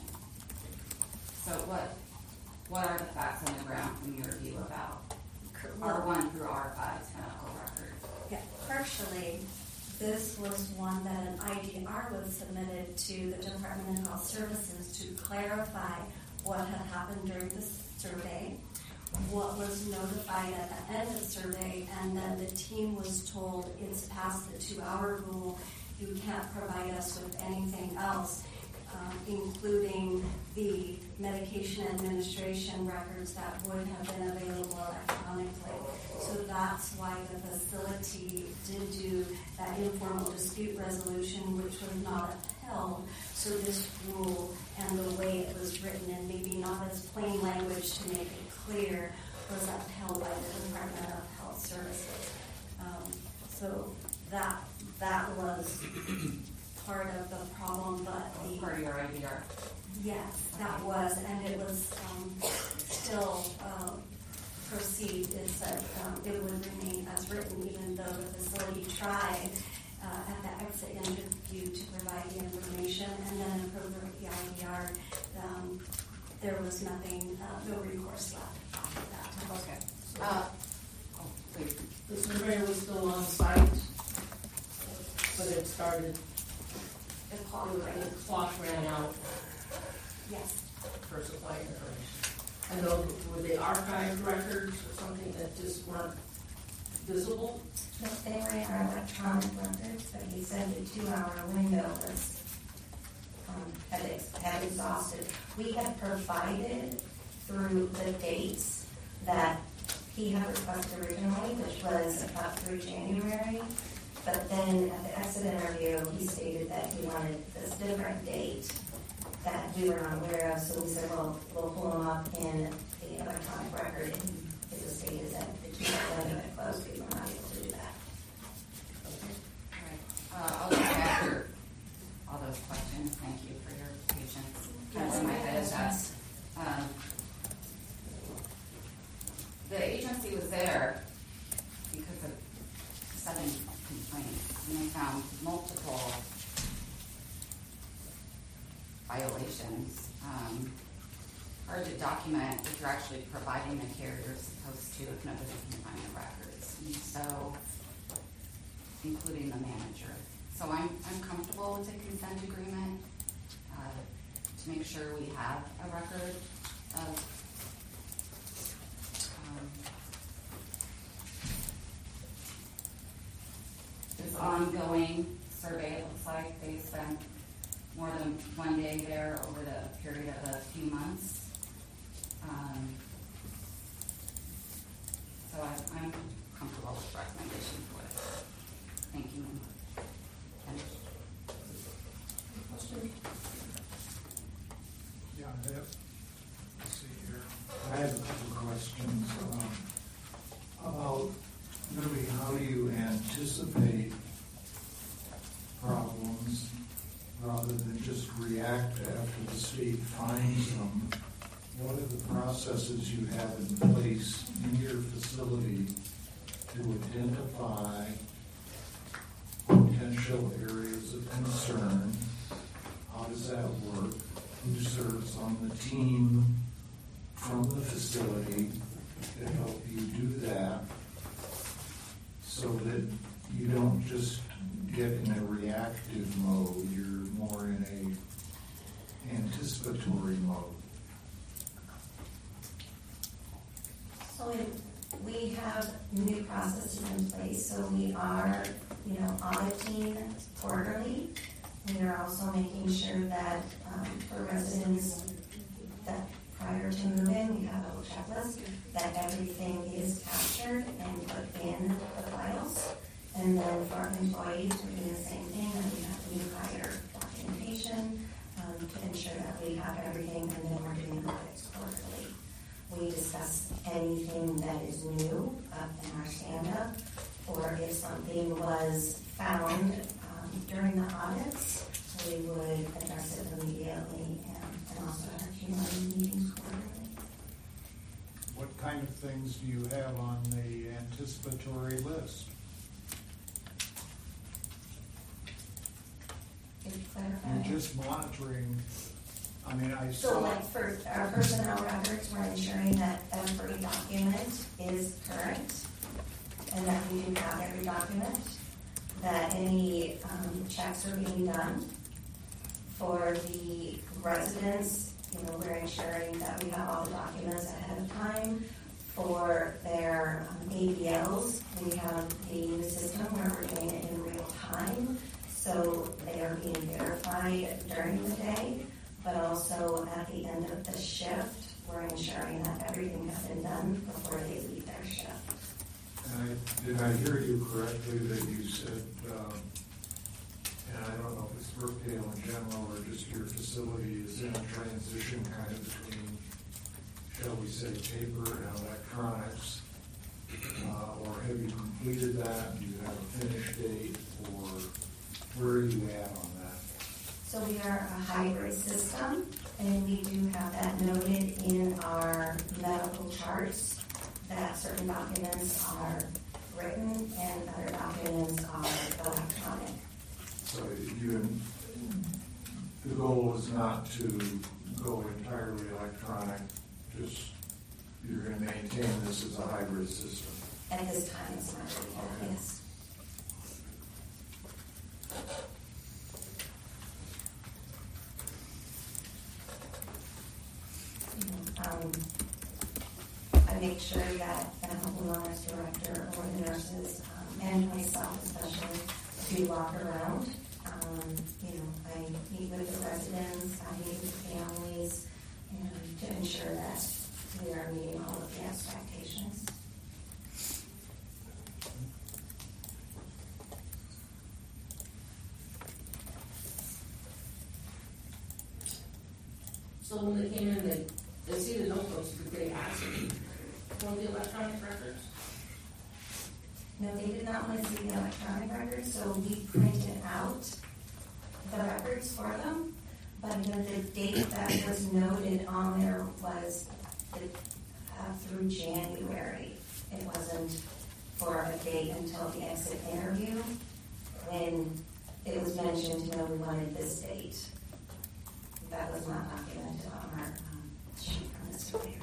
So what are the facts on the ground from your view about R1 through R5's medical records? Yeah, partially, this was one that an IDR was submitted to the Department of Health Services to clarify what had happened during the survey, what was notified at the end of the survey, and then the team was told it's past the 2-hour rule, you can't provide us with anything else, including the medication administration records that would have been available electronically. So that's why the facility did do that informal dispute resolution, which was not upheld. So this rule and the way it was written, and maybe not as plain language to make it clear, was upheld by the Department of Health Services. So that was part of the problem, but the part of your IDR. Yes, that was, and it was still proceed. It said it would remain as written, even though the facility tried at the exit interview to provide the information, and then approved the IDR. There was nothing, no recourse left after that. Okay. Please. The surveyor was still on site, but it started, The clock the clock ran out Yes. for supply information. I know, were they archived records or something that just weren't visible? No, they were in our electronic records, but he said the 2-hour window was, had exhausted. We had provided through the dates that he had requested originally, which was up through January. But then at the exit interview, he stated that he wanted this different date that we were not aware of. So we said, well, we'll pull them up in the electronic record. And it was stated that the 2-hour window had closed. We were not able to do that. I'll look after all those questions. Thank you for your patience. Kind of where my head is at. The agency was there because of 7 complaints, and they found multiple violations. hard to document if you're actually providing the carrier as opposed to if nobody can find the records. And so, including the manager. So I'm comfortable with the consent agreement to make sure we have a record of this ongoing survey. It looks like they spent more than one day there over the period of a few months. So I'm comfortable with the recommendation for it. Thank you. Yeah, let's see here. I have a couple questions about really how do you anticipate problems rather than just react after the state finds them. What are the processes you have in place in your facility to identify potential areas of concern? How does that work? Who serves on the team from the facility to help you do that so that you don't just get in a reactive mode, you're more in a anticipatory mode? So we have new processes in place, so we are, auditing quarterly. We are also making sure that for residents that prior to move-in, we have a checklist that everything is captured and put in the files. And then for our employees, we're doing the same thing, and we have new hire documentation to ensure that we have everything, and then we're doing audits quarterly. We discuss anything that is new in our stand-up, or if something was found during the audits, we would address it immediately and also have human meetings quarterly. What kind of things do you have on the anticipatory list? You're just monitoring. So like for our personnel records, we're ensuring that every document is current and that we do have every document, that any checks are being done. For the residents, we're ensuring that we have all the documents ahead of time. For their ABLs, we have a new system where we're doing it in real time. So they are being verified during the day, but also at the end of the shift, we're ensuring that everything has been done before they leave their shift. Did I hear you correctly that you said, and I don't know if it's Brookdale in general or just your facility is in a transition kind of between, shall we say, paper and electronics, or have you completed that? Do you have a finish date, or where are you at on that? So we are a hybrid system, and we do have that noted in our medical charts that certain documents are written and other documents are electronic. So the goal is not to go entirely electronic, just you're going to maintain this as a hybrid system. At this time, it's not really, yes. I make sure that the health and wellness director or the nurses and myself especially do walk around. I meet with the residents, I meet with the families, and to ensure that we are meeting all of the expectations. So when they came in, they see the notebooks, but they asked them for the electronic records? No, they did not want to see the electronic records, so we printed out the records for them. But the date that was noted on there was through January. It wasn't for a date until the exit interview when it was mentioned, we wanted this date. That was not documented on our sheet from Mr. Mayor.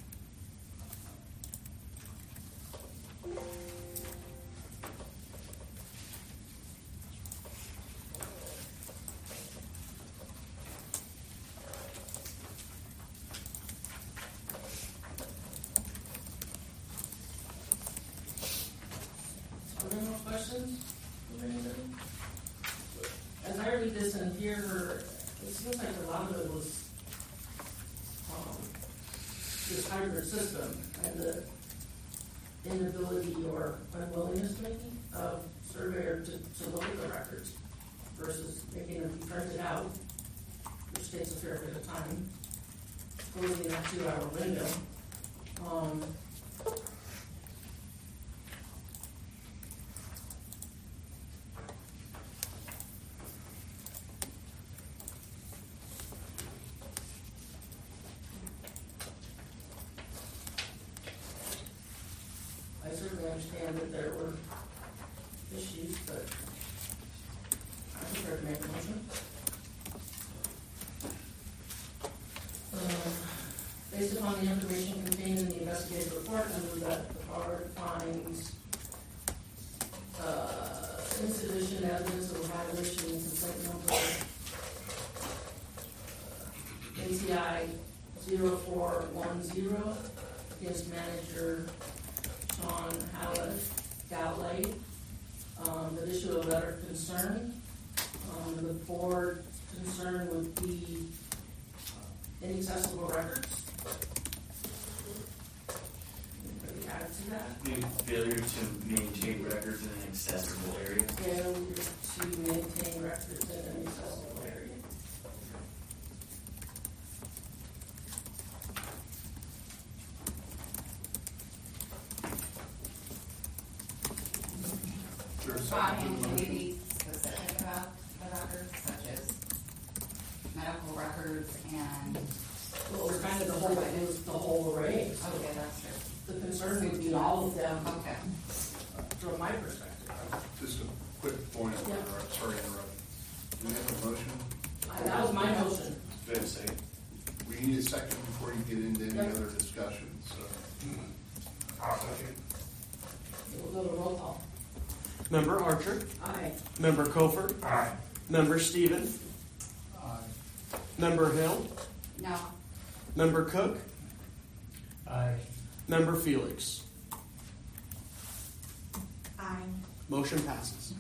Are there no questions from anybody? As I read this and hear her, it seems like a lot of it was this hybrid system and the inability or unwillingness maybe of surveyor to look at the records versus making them be printed out, which takes a fair bit of time, closing that 2-hour window. I certainly understand that there were issues, but I'm prepared to make a motion. Based upon the information contained in the investigative report, I move that the board finds insufficient evidence of a violation in complaint number ACI 0410 against manager Sean Howard Galley, that issue a letter of concern. The board concern would be inaccessible records. Anybody add to that? Failure to maintain records in an accessible area. Failure to maintain records in an accessible area. Can we be specific about the records, such as medical records and? Well, we're kind of the whole array. Okay, that's true. The concern would be all of them. Okay. From my perspective. Just a quick point of order, sorry to interrupt. Do we have a motion? That was my motion. Then say, we need a second before you get into any other discussion, so. I'll second. We'll go to roll call. Member Archer. Aye. Member Cofer. Aye. Member Stephen. Aye. Member Hill. No. Member Cook. Aye. Member Felix. Aye. Motion passes.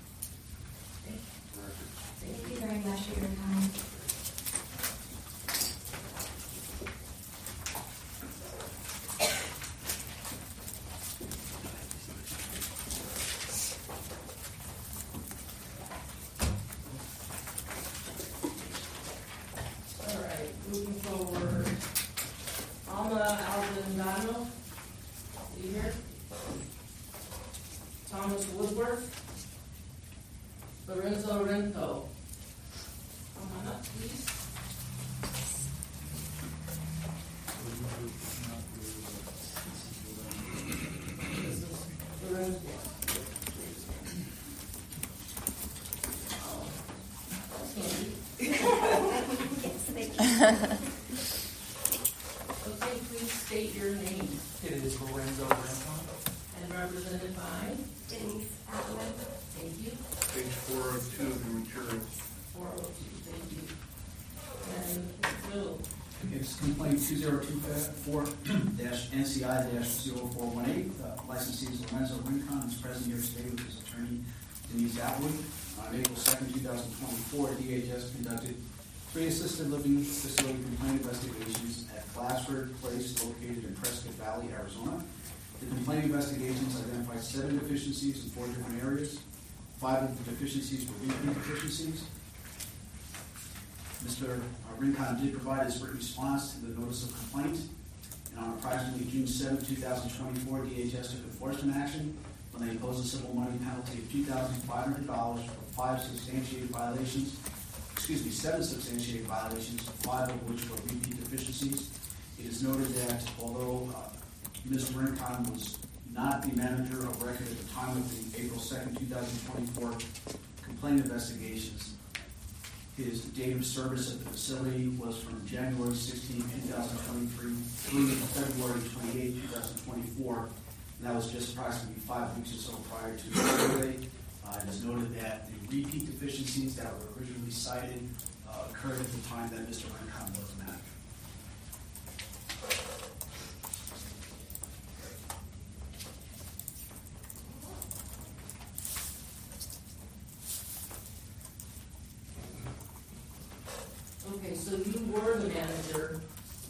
Thank you very much for your time. All right, moving forward. Alma Aldendano, you here? Thomas Woodworth. Lorenzo Rento. Come on up, please. This is Lorenzo. Oh, that's handy. Okay, please state your name It is Lorenzo Renton. and represented by. Denise Allen. Thank you. Page 402 of your materials. 402, thank you. And Bill. It's complaint 2024-NCI-0418. Licensee is Lorenzo Rincon, who's present here today with his attorney Denise Atwood. On April 2nd, 2024, DHS conducted 3 assisted living facility complaint investigations at Glassford Place located in Prescott Valley, Arizona. The complaint investigations identified 7 deficiencies in 4 different areas. 5 of the deficiencies were repeat deficiencies. Mr. Rincon did provide his written response to the notice of complaint, and on approximately June 7, 2024, DHS took enforcement action when they imposed a civil money penalty of $2,500 for 7 substantiated violations, 5 of which were repeat deficiencies. It is noted that although Mr. Rincon was not the manager of record at the time of the April 2nd, 2024 complaint investigations, His date of service at the facility was from January 16, 2023 through February 28, 2024. And that was just approximately 5 weeks or so prior to the survey. It is noted that the repeat deficiencies that were originally cited occurred at the time that Mr. Rincon was met. Okay, so you were the manager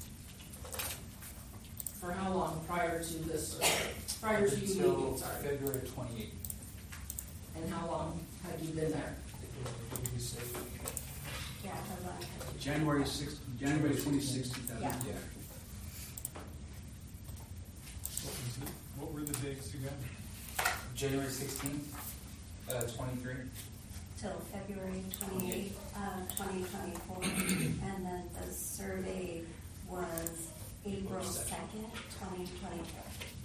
for how long prior to this, prior to you Until leaving, sorry? February 28th. And how long have you been there? Yeah, hold on. January 26, 2000. Yeah. What were the dates again? January 16th, 23. Till February 28th, 2024. And then the survey was April 2nd, 2024.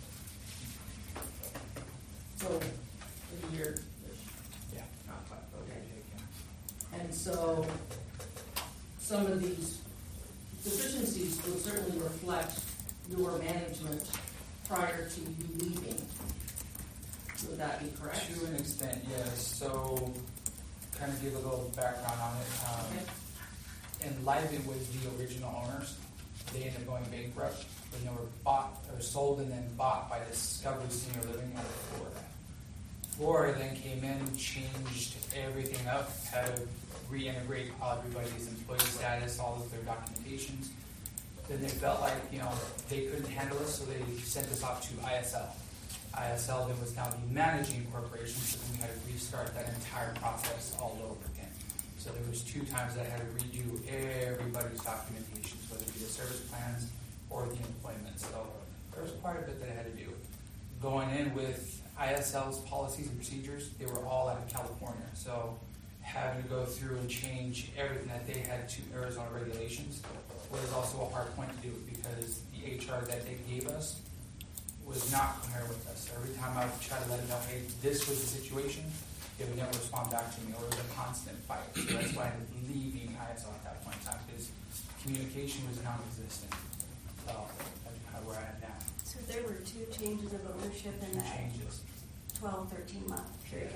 So, a year. Yeah. Okay. And so, some of these deficiencies will certainly reflect your management prior to you leaving. Would that be correct? To an extent, yes. So, kind of give a little background on it. Enliven was the original owners. They ended up going bankrupt when they were bought or sold and then bought by Discovery Senior Living out of Florida. Florida then came in, changed everything up, had to reintegrate everybody's employee status, all of their documentations. Then they felt like, they couldn't handle us, so they sent us off to ISL. ISL then was now the managing corporation, so then we had to restart that entire process all over again. So there was 2 times that I had to redo everybody's documentations, whether it be the service plans or the employment. So there was quite a bit that I had to do. Going in with ISL's policies and procedures, they were all out of California. So having to go through and change everything that they had to Arizona regulations was also a hard point to do because the HR that they gave us was not coherent with us. Every time I would try to let them know, hey, this was the situation, they would never respond back to me, or it was a constant fight. So that's why I ended up leaving ISL at that point in time, because communication was non-existent. So that's kind of where I am now. So there were 2 changes of ownership in that 12, 13 month period.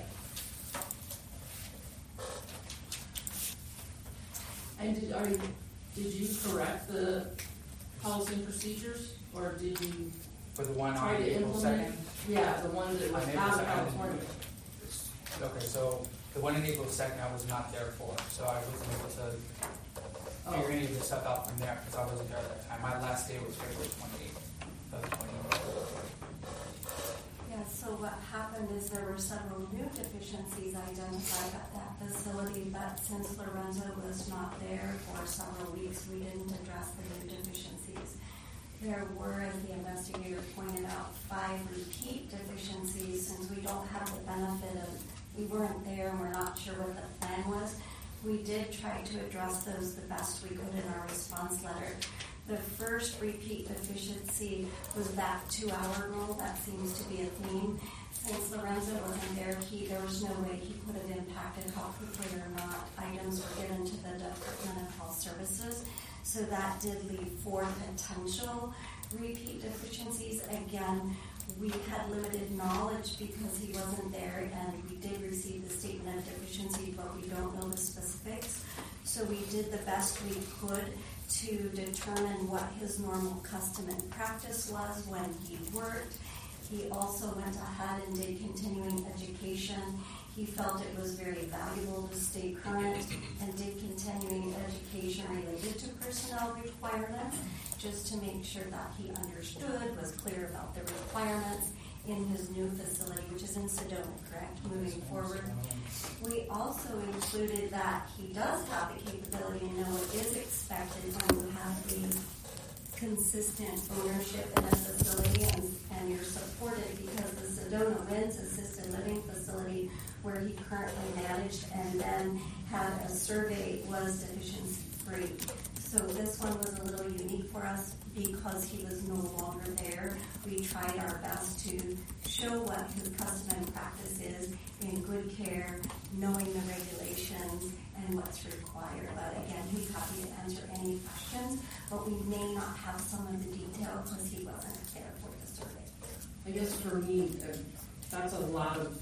And did you correct the policy and procedures, or did you For the one try on to April implement? 2nd? Yeah, the one that was On April out of 2nd. California. Okay, so the one in April 2nd I was not there for, so I wasn't able to figure any of this stuff out from there because I wasn't there at that time. My last day was February 28th of 2021. Yeah, so what happened is there were several new deficiencies identified at that facility, but since Lorenzo was not there for several weeks, we didn't address the new deficiencies. There were, as the investigator pointed out, 5 repeat deficiencies. Since we don't have the benefit of, we weren't there and we're not sure what the plan was, we did try to address those the best we could in our response letter. The first repeat deficiency was that 2-hour rule. That seems to be a theme. Since Lorenzo wasn't there, there was no way he could have impacted how quickly or not items were given to the Department of Health Services. So that did leave 4 potential repeat deficiencies. Again, we had limited knowledge because he wasn't there, and we did receive the statement of deficiency, but we don't know the specifics. So we did the best we could to determine what his normal custom and practice was when he worked. He also went ahead and did continuing education. He felt it was very valuable to stay current and did continuing education related to personnel requirements, just to make sure that he understood, was clear about the requirements in his new facility, which is in Sedona, correct, moving forward. We also included that he does have the capability to know what is expected when you have the consistent ownership in a facility and you're supported, because the Sedona Winds Assisted Living Facility, where he currently managed and then had a survey, was deficiency free. So this one was a little unique for us because he was no longer there. We tried our best to show what his custom and practice is in good care, knowing the regulations and what's required. But again, he's happy to answer any questions, but we may not have some of the detail because he wasn't there for the survey. I guess for me, that's a lot of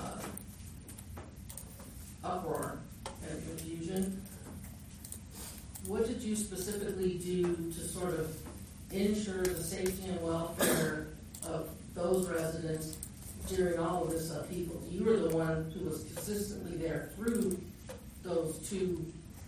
uproar and confusion. What did you specifically do to sort of ensure the safety and welfare of those residents during all of this upheaval? You were the one who was consistently there through those two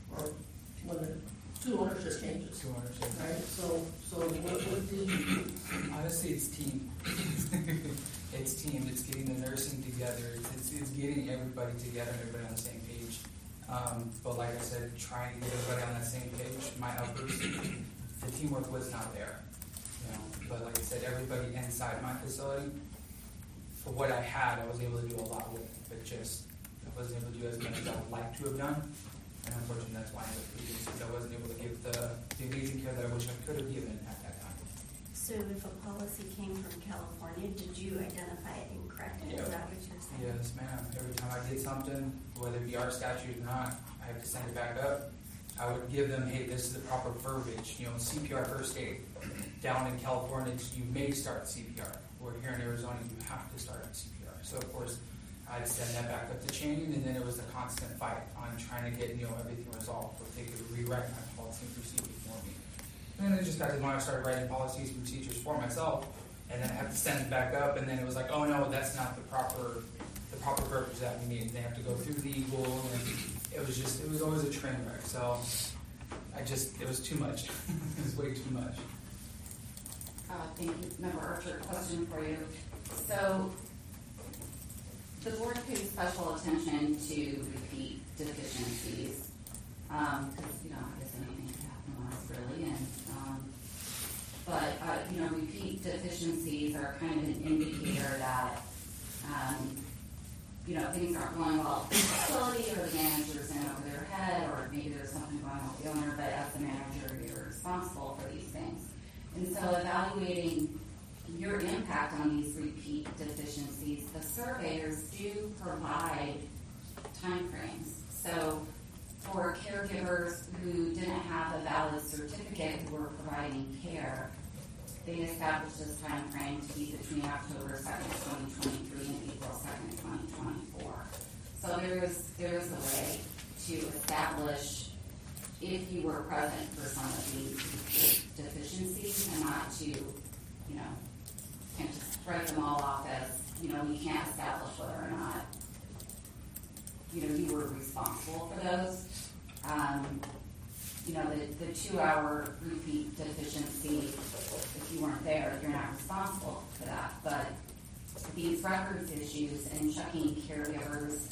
ownership changes. Two ownership. Right? So what did you do? Honestly, it's team. It's team. It's getting the nursing together. It's getting everybody together and everybody on the same page. But like I said, trying to get everybody on that same page, my helpers, the teamwork was not there. You know, but like I said, everybody inside my facility, for what I had, I was able to do a lot with, but just I wasn't able to do as much as I would like to have done. And unfortunately, that's why I ended up leaving, because I wasn't able to give the amazing care that I wish I could have given at that time. So if a policy came from California, did you identify it incorrectly? Yeah. Is that what you're saying? Yes, ma'am. Every time I did something, whether it be our statute or not, I have to send it back up. I would give them, hey, this is the proper verbiage. You know, CPR first aid. Down in California, you may start CPR. Where here in Arizona, you have to start CPR. So, of course, I'd send that back up the chain, and then it was a constant fight on trying to get, everything resolved, so they could rewrite my policy and procedure for me. And then it just got to when I started writing policies and procedures for myself, and then I had to send it back up, and then it was like, oh no, that's not the proper verbiage that we need. They have to go through legal, and it was always a train wreck. So it was too much. It was way too much. Thank you. Member Archer, question for you. So the board pays special attention to repeat deficiencies, because, I guess anything can happen to us, really. But repeat deficiencies are kind of an indicator that, things aren't going well at the facility, or the manager's in over their head, or maybe there's something going on with the owner, but as the manager, you're responsible for these things. And so evaluating your impact on these repeat deficiencies, the surveyors do provide timeframes. So for caregivers who didn't have a valid certificate who were providing care, they established this time frame to be between October 2nd, 2023 and April 2nd, 2024. So there is a way to establish if you were present for some of these deficiencies, and not to, can't just write them all off as, we can't establish whether or not, you were responsible for those. The 2-hour repeat deficiency, if you weren't there, you're not responsible for that. But these records issues and checking caregivers'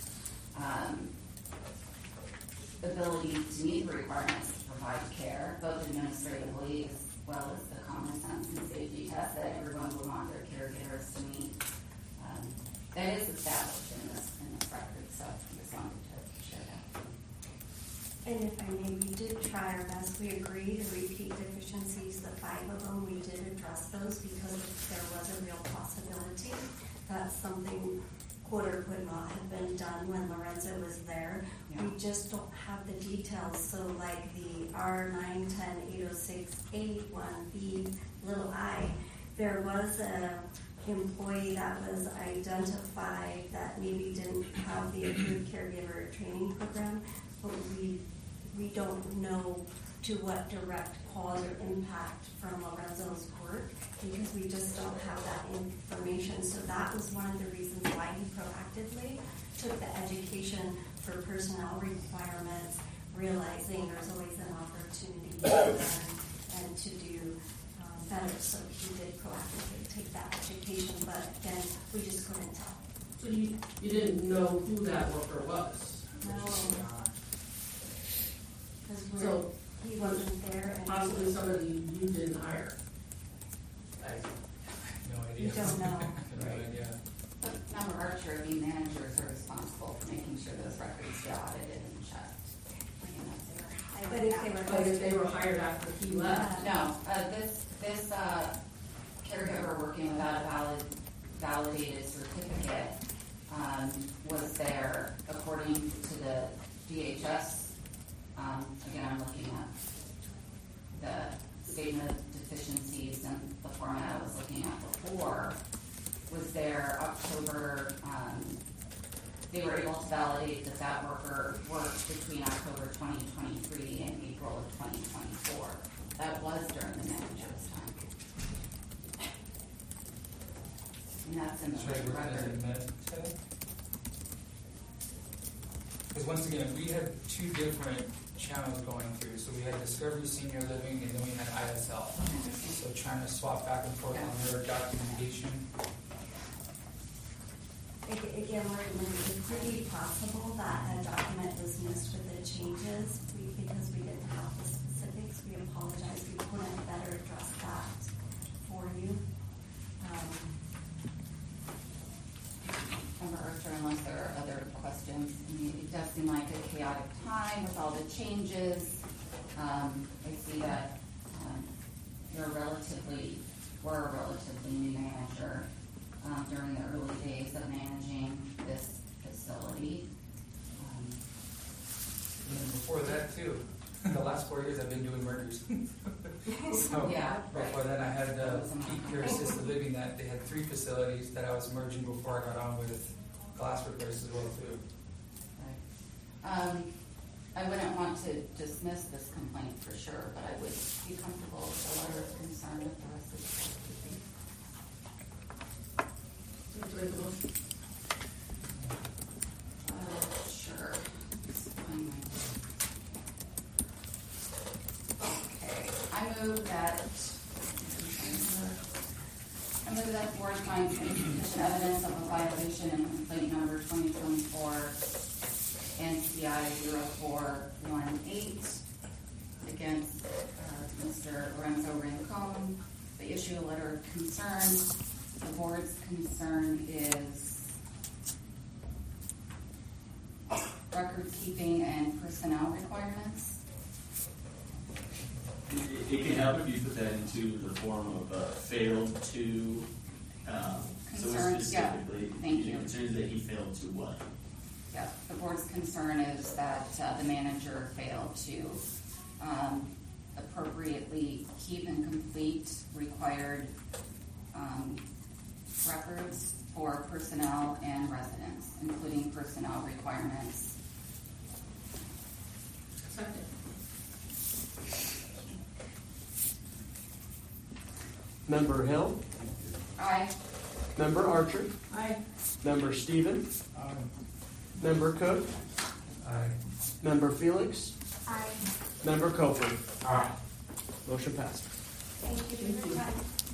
ability to meet the requirements to provide care, both administratively as well as the common sense and safety test that everyone would want their caregivers to meet, that is established in this record. So I just wanted to share that. And if I may, we did try our best. We agreed to repeat deficiencies, the 5 of them. We did address those because there was a real possibility that something could or could not have been done when Lorenzo was there. Yeah. We just don't have the details. So like the R91080681B little I, there was a employee that was identified that maybe didn't have the approved caregiver training program, but we don't know to what direct cause or impact from Lorenzo's work, because we just don't have that information. So that was one of the reasons why he proactively took the education for personnel requirements, realizing there's always an opportunity to learn and to do better. So he did proactively take that education, but again, we just couldn't tell. So you didn't know who that worker was? No. So he wasn't there. And possibly somebody you didn't hire. No idea. You don't know. No idea. But Member Archer, the managers are responsible for making sure those records get audited and checked. But if they were But if they were hired after he left. No, this caregiver working without a validated certificate was there according to the DHS. Again, I'm looking at the statement of deficiencies and the format I was looking at before. Was there October? They were able to validate that worker worked between October 2023 and April of 2024. That was during the manager's time. And that's in the record. Because once again, we had two different channels going through. So we had Discovery Senior Living and then we had ISL. So trying to swap back and forth on their documentation. Again, it's pretty possible that a document was missed with the changes. Because we didn't have the specifics, we apologize. We couldn't better address that for you. Member Archer, unless there are other questions. I mean, it does seem like a chaotic time with all the changes. I see that we're a relatively new manager during the early days of managing this facility. And before that too, the last 4 years I've been doing mergers. So Yeah, before that I had Peak Care Assisted Living that they had 3 facilities that I was merging before I got on with glass repairs as well too. Right. I wouldn't want to dismiss this complaint for sure, but I would be comfortable with a letter of concern with the rest of the housekeeping. Sure. Okay. I move that the board finds insufficient evidence of a violation in complaint number 2024 NCI 0418 against Mr. Lorenzo Rincon. They issue a letter of concern. The board's concern is record keeping and personnel requirements. It can help if you put that into the form of failed to. So Concerns, yeah. specifically, Thank you. Concerns that he failed to what? Yeah, the board's concern is that the manager failed to appropriately keep and complete required records for personnel and residents, including personnel requirements. Second. Member Hill. Aye. Member Archer. Aye. Member Stevens. Member Cook. Member Felix. Aye. Member Copeland. Motion passed. Thank you for your time.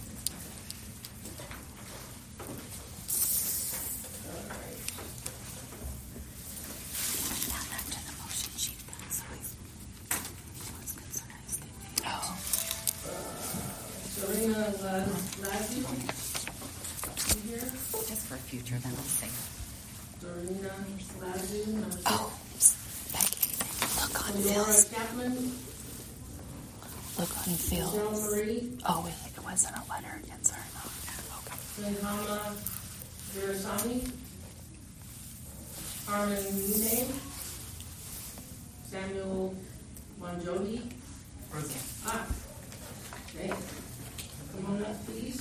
Serena Ladue, you here? Just for future, then I'll say. Serena Ladue, number 6. Oh, Becky, look on Laura Phil's. Chapman, Look on Michelle Phil's. Marie, Oh, it wasn't a letter of concern. Okay. Sinhama Virasamy, Harmon Mune, Samuel Manjodi. Okay. Come on up, please.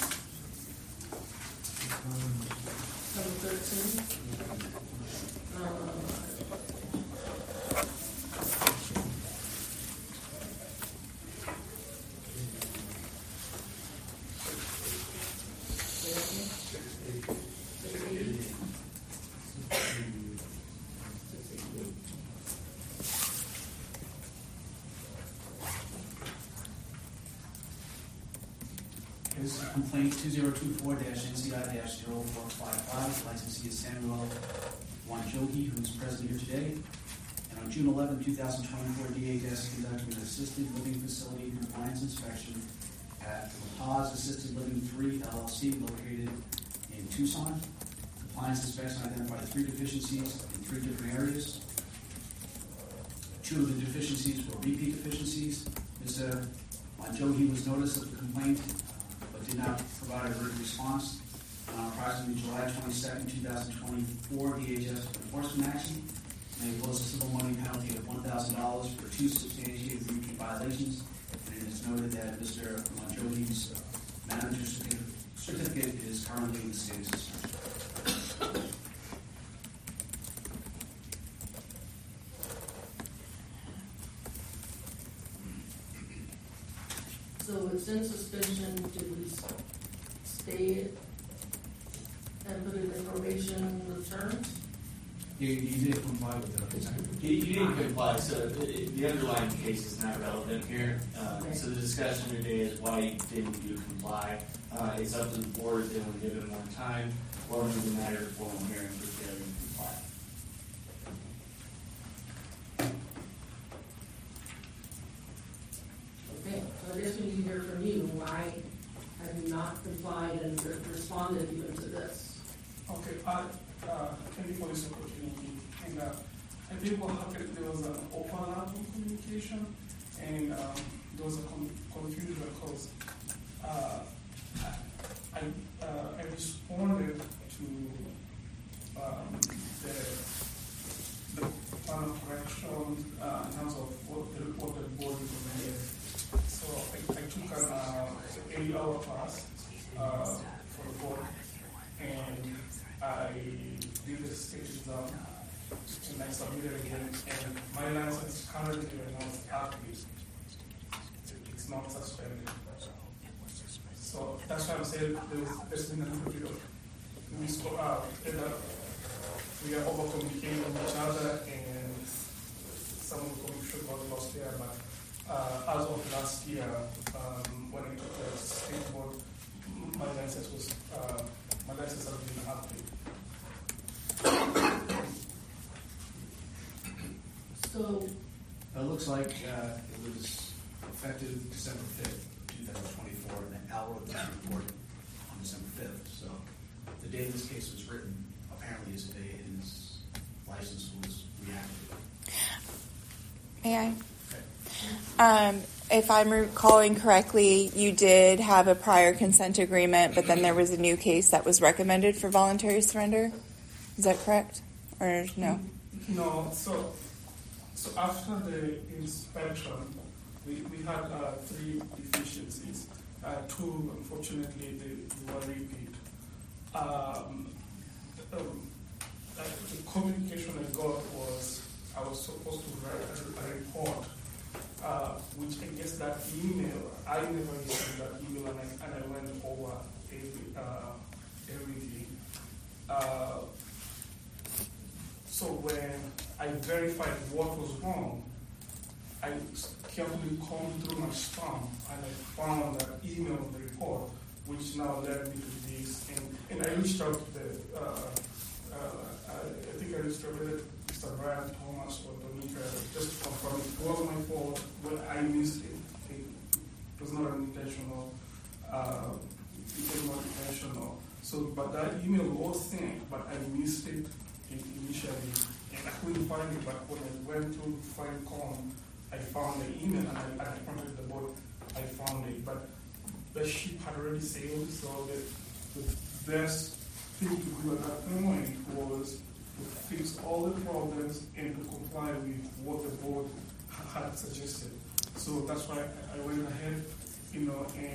Number 13. This is complaint 2024-NCI-0455. Licensee is Samuel Wanjogi, who is present here today. And on June 11, 2024, DHS conducted an assisted living facility compliance inspection at La Paz Assisted Living 3 LLC, located in Tucson. Compliance inspection identified 3 deficiencies in 3 different areas. Two of the deficiencies were repeat deficiencies. Mr. Monjohi was noticed of the complaint, but did not provide a written response. Approximately July 22nd, 2024, DHS took enforcement action and imposed a civil money penalty of $1,000 for 2 substantiated repeat violations. And it is noted that Mr. Monjohi's manager's certificate is currently in the state of suspension. So it's in suspension, did we stay and put in information returns? You did comply with the consent. You didn't comply, so the underlying case is not relevant here. So the discussion today is why didn't you comply? It's up to the board, then we'll give it more time, or do the matter of formal hearing for failure to comply. Okay, so I guess we need to hear from you. Why have you not complied and responded even to this? Okay, thank you for this opportunity. And I think what happened, there was an overlap of communication, and there was a confusion because I responded to the plan of correction in terms of what the board recommended. So I took an 8-hour class for the board, and I did the state exam, and I submitted again, and my license currently is not active. It's not suspended. So that's why I'm saying there's been a little bit of we are over communicating with each other, and some of the communication got lost there. But as of last year, when I took the state board, my license has been active. So It looks like it was effective December 5th, 2024, and then Al wrote that report on December 5th. So the day this case was written apparently is the day his license was reactivated. May I? If I'm recalling correctly, you did have a prior consent agreement, but then there was a new case that was recommended for voluntary surrender. Is that correct? Or no? No. So after the inspection, we had 3 deficiencies. 2, unfortunately, they were repeat. The communication I got was I was supposed to write a report, which I guess that email, I never received that email, and I went over everything. So when I verified what was wrong, I carefully combed through my spam, and I found that email of the report, which now led me to this. And I reached out to I think I reached out to Mr. Brian Thomas or Dominica just to confirm it was my fault, but I missed it. It was not intentional. So, but that email was sent, but I missed it initially, and I couldn't find it. But when I went to find com, I found the email, and I contacted the board. I found it, but the ship had already sailed. So the best thing to do at that point was to fix all the problems and to comply with what the board had suggested. So that's why I went ahead, and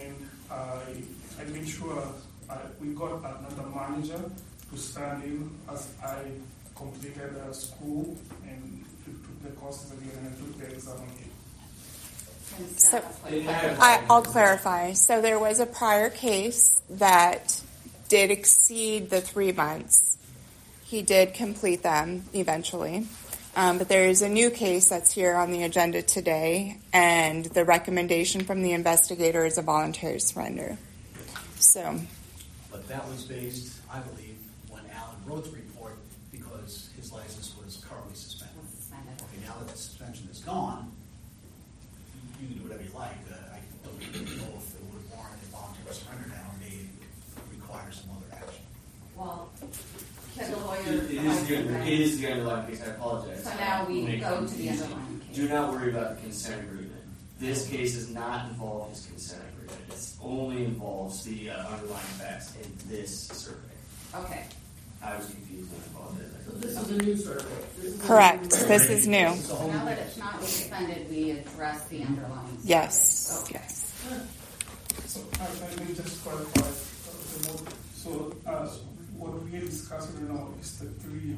I made sure we got another manager to stand in as I completed school and took the courses again and took the exam again. So I'll clarify. So there was a prior case that did exceed the 3 months. He did complete them eventually. But there is a new case that's here on the agenda today, and the recommendation from the investigator is a voluntary surrender. So, But that was based, I believe, when Alan wrote the report because his license was currently suspended. Okay, now that the suspension is gone, you can do whatever you like. I don't know if it would warrant a voluntary surrender now, or may require some other action. Well, can the lawyer... It is the underlying case. I apologize. So now we go to the underlying case. Do not worry about the consent agreement. This case does not involve his consent agreement. It only involves the underlying facts in this survey. Okay. I was confused when I followed it. So this is a new survey. Correct. This is new. So now that it's not suspended, we address the underlying. Yes. Okay. Yes. So I may just clarify. So what we are discussing now is the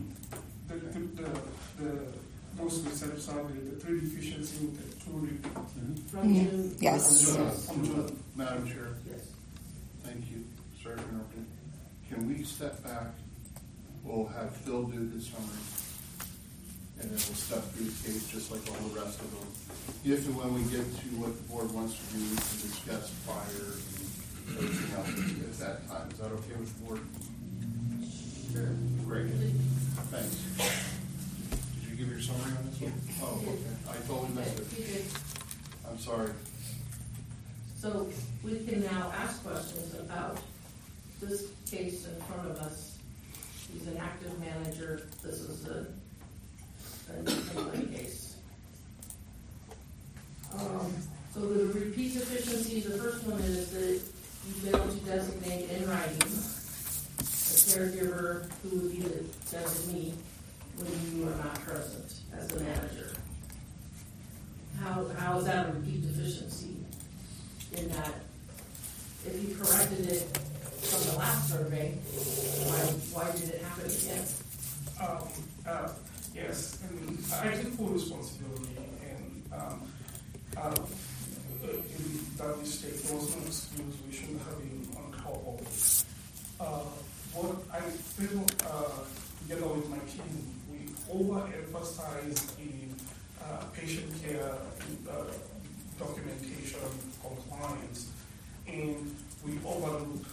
those research survey, the 3 deficiency with the 2 repeats. From June. Yes. From June. Madam Chair, Yes. thank you. Sorry for interrupting. Can we step back? We'll have Phil do his summary, and then we'll step through the case just like all the rest of them. If and when we get to what the board wants to do, we can discuss fire and everything else at that time. Is that okay with the board? Sure. Great. Thanks. Did you give your summary on this one? Oh, okay. I totally missed it. I'm sorry. So we can now ask questions about this case in front of us. He's an active manager. This is a complaint case. So the repeat deficiencies, the first one is that you failed to designate in writing a caregiver who would be the designee when you are not present as the manager. How is that a repeat deficiency? In that, if you corrected it from the last survey, why did it happen again? Yes, and I take full responsibility, and in that mistake, there was no excuse. We shouldn't have been on top of it. What I feel, together with my team, we overemphasize in patient care, documentation, compliance, and we overlook,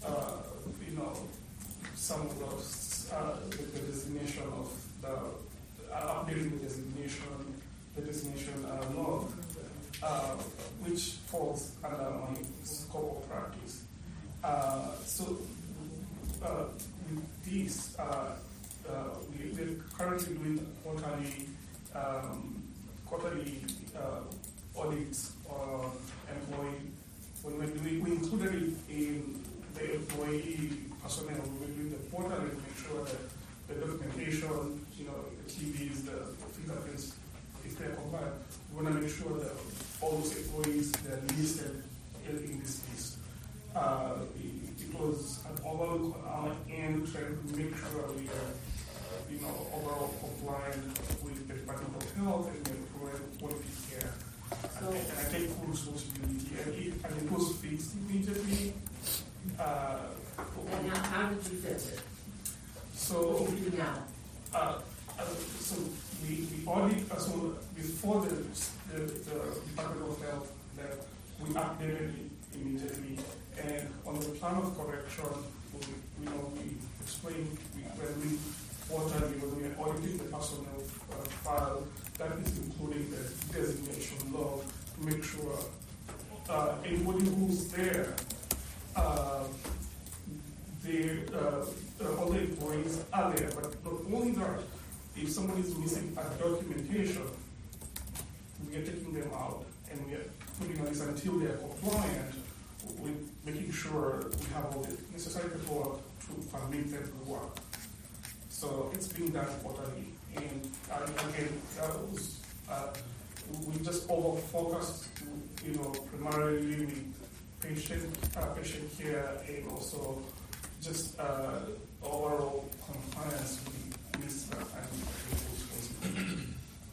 some of those, the designation of updating the designation log, which falls under my scope of practice. So with this, we're currently doing quarterly audits on employee. When we included it in the employee personnel, we were doing the quarterly to make sure that the documentation, the TVs, the fingerprints, if they're compliant, we want to make sure that all those employees they're listed in this list. It was an overlook on our end, trying to make sure we are, overall compliant with the Department of Health and we provide quality care. And I take full responsibility. And it was fixed immediately. And how did you fix it? So what do you do now? So we audit. So before the Department of Health, that we updated it immediately, and on the plan of correction, we explain when we quarterly when we are auditing the personnel file, that is including the designation log to make sure anybody who's there, all the employees are there. But not only that, if somebody is missing a documentation, we are taking them out and we are putting on this until they are compliant with making sure we have all the necessary paperwork to permit them to work. So it's being done quarterly. And again, we just over-focused, primarily with patient care and also just overall compliance with this and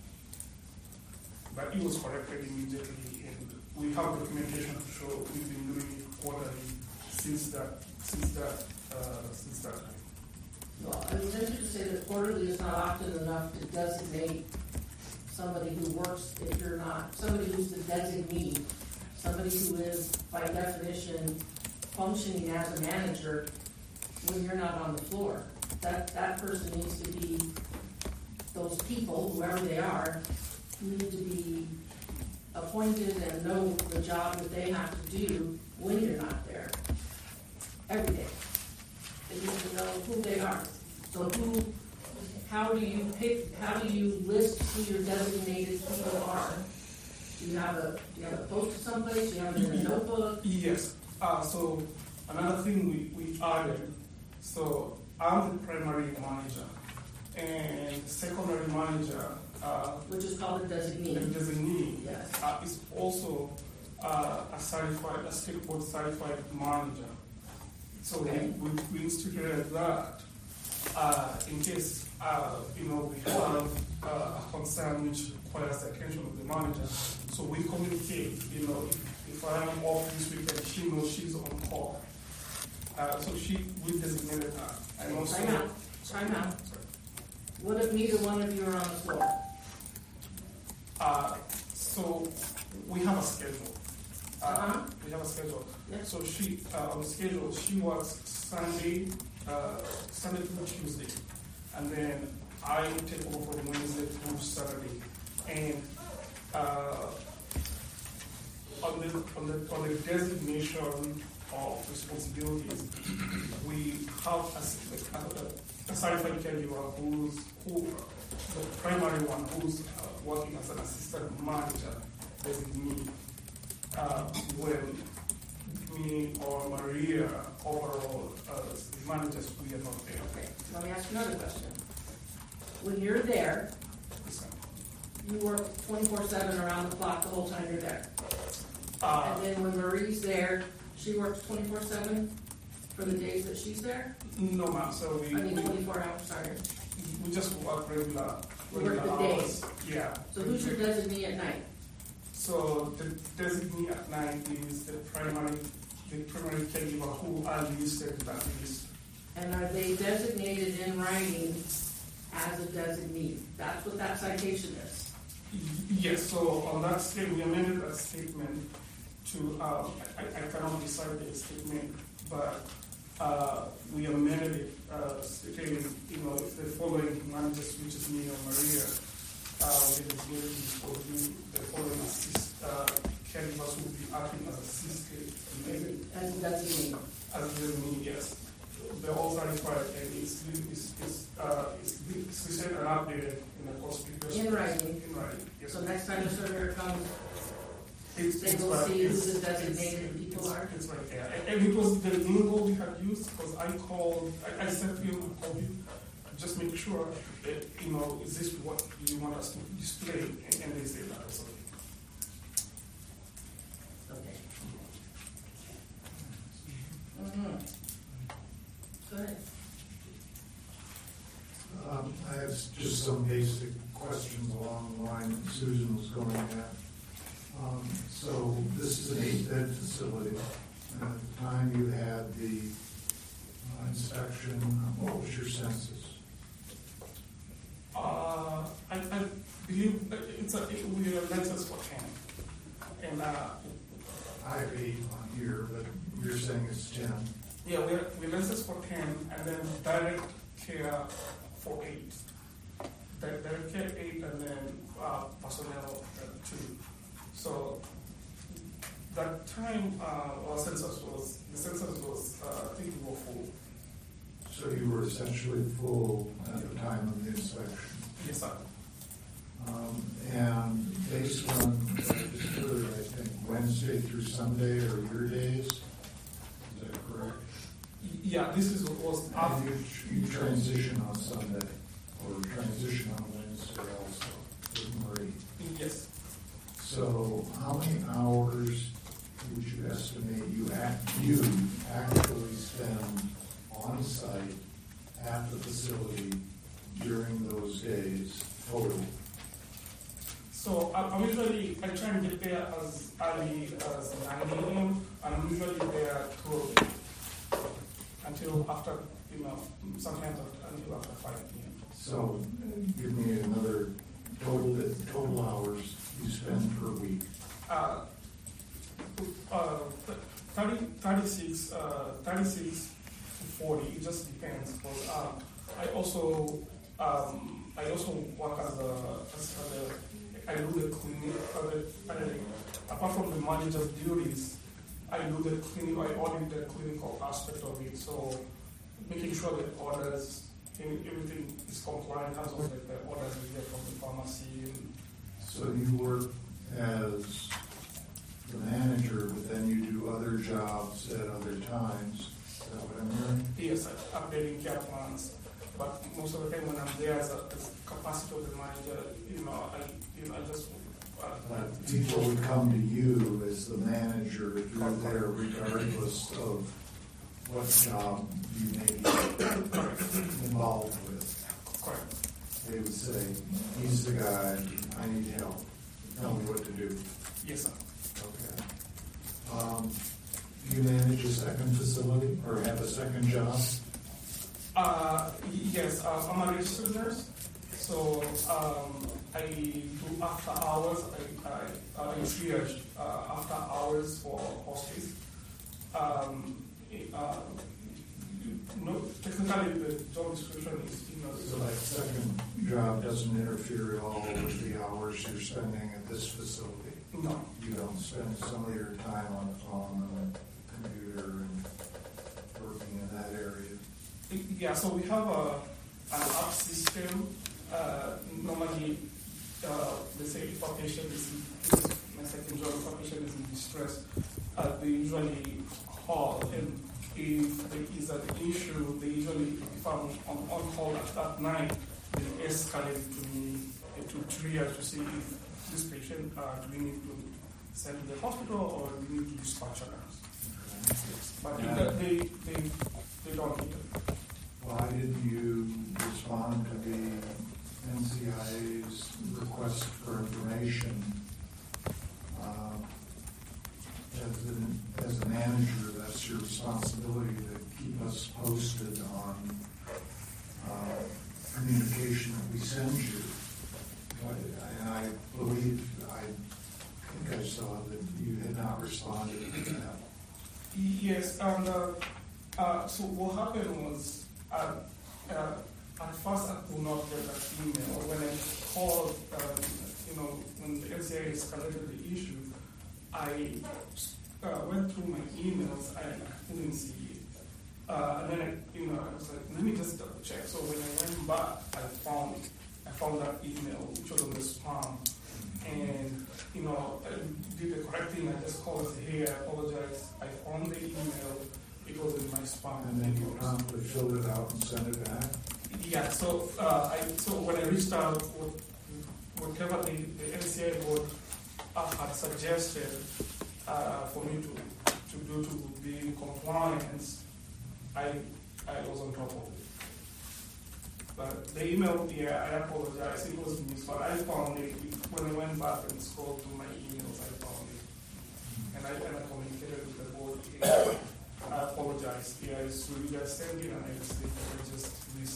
but it was corrected immediately, and we have documentation to show we've been doing it quarterly since that time. Well, I was tempted to say that quarterly is not often enough to designate somebody who works if you're not, somebody who's the designee, somebody who is, by definition, functioning as a manager when you're not on the floor. That person needs to be, those people, whoever they are, need to be appointed and know the job that they have to do when you're not there. Every day. They need to know who they are. So who how do you list who your designated people are? Do you have a post someplace? Do you have it in a notebook? Yes. So another thing we added, so I'm the primary manager, and secondary manager, which is called a designee. The designee, yes, is also a state board certified manager. So okay. we instituted that in case we have a concern which requires the attention of the manager. So we communicate. If I am off this weekend, she knows she's on call. So we designated her. And also, Time out. What if neither one of you are on the floor? So we have a schedule. We have a schedule. Yes. So she on the schedule she works Sunday through Tuesday, and then I take over from Wednesday through Saturday. And on the designation of responsibilities, we have a certified caregiver who the primary one who's working as an assistant manager designee. When me or Maria overall managers, we are not there. Okay, let me ask you another question. When you're there, you work 24/7 around the clock the whole time you're there. And then when Marie's there, she works 24/7 for the days that she's there? No, ma'am. So we 24 hours, sorry. We just work regular work the hours. days. Yeah. So who's your designee at night? So the designee at night is the primary caregiver who are listed in that list. And are they designated in writing as a designee? That's what that citation is. Yes, so on that statement, we amended that statement to, I cannot decide the statement, but we amended it stating, if the following managers, which is me or Maria, with the abilities for the following caregivers will be acting as assisted. As designee. As designee, yes. They're all certified and it's listed and updated in the course papers. In writing. In writing, yes. So next time the surveyor comes, they It's will right, see who the designated people are. It's right there. And it was the lingo we had used because I sent you a copy, just make sure that, is this what you want us to display? And they say that. So. Okay. Mm-hmm. Go ahead. I have just some basic questions along the line that Susan was going at. So this is an 8-bed facility. And at the time you had the inspection, what was your census? I believe we are census for 10. And I have 8 on here, but you're saying it's 10. Yeah, we census for 10, and then direct care for 8. Direct care 8, and then personnel 2. So that time, the census was, I think we were full. So you were essentially full at the time of the inspection? Yes, sir. And based on, just heard, I think, Wednesday through Sunday are your days? Is that correct? Yeah, was after. You transition on Sunday, or transition on Wednesday also, with Marie? Yes. So how many hours would you estimate you actually spend on site at the facility during those days total? So I try and get there as early as 9 a.m. and I'm usually there until after, sometimes until after 5 p.m. So give me another total hours you spend per week. 36 to 40, it just depends. But I also work I do the clinic, apart from the manager's duties, I do the clinic, I audit the clinical aspect of it. So making sure that orders everything is compliant as of like the orders we get from the pharmacy. And so you work as the manager, but then you do other jobs at other times. Is that what I'm hearing? yes, updating care plans. But most of the time when I'm there as capacity of the manager, I just. But people would come to you as the manager. You're there regardless of what job you may be involved with. Correct. They would say, he's the guy, I need help. Tell me what to do. Yes, sir. Okay. Do you manage a second facility or have a second job? Yes, I'm a registered nurse. So I do after hours. I triage after hours for hospice. Technically, the job description is, So that second job doesn't interfere at all with the hours you're spending at this facility? No. You don't spend some of your time on the phone and the computer and working in that area? Yeah, so we have an app system. Normally, let's say if a patient my second job, if a patient is in distress, they usually call, and if there is an issue, they usually, if I'm on call at that night, they escalate to me to triage to see if this patient, do we need to send to the hospital or do we need to dispatch a nurse? But they don't need it. Why did you respond to the NCIA's request for information? As a manager, that's your responsibility to keep us posted on communication that we send you. And I believe, I think I saw that you had not responded to that. Yes, and so what happened was, at first I could not get that email. When I called, when the NCIA escalated the issue, I went through my emails and I couldn't see it. And then I was like, let me just double check. So when I went back, I found that email, which was on the spam. And, I did the correct thing. I just called and said, hey, I apologize. I found the email. It was in my spam. And then you promptly filled it out and sent it back? Yeah, so when I reached out, whatever the NCIA board had suggested for me to do to be in compliance, I was on top of it. But the email, yeah, I apologize. It was missed, but I found it when I went back and scrolled through my emails. I found it, and I communicated with the board. I apologize. Yeah, it's really just sent it, and I just think it was just missed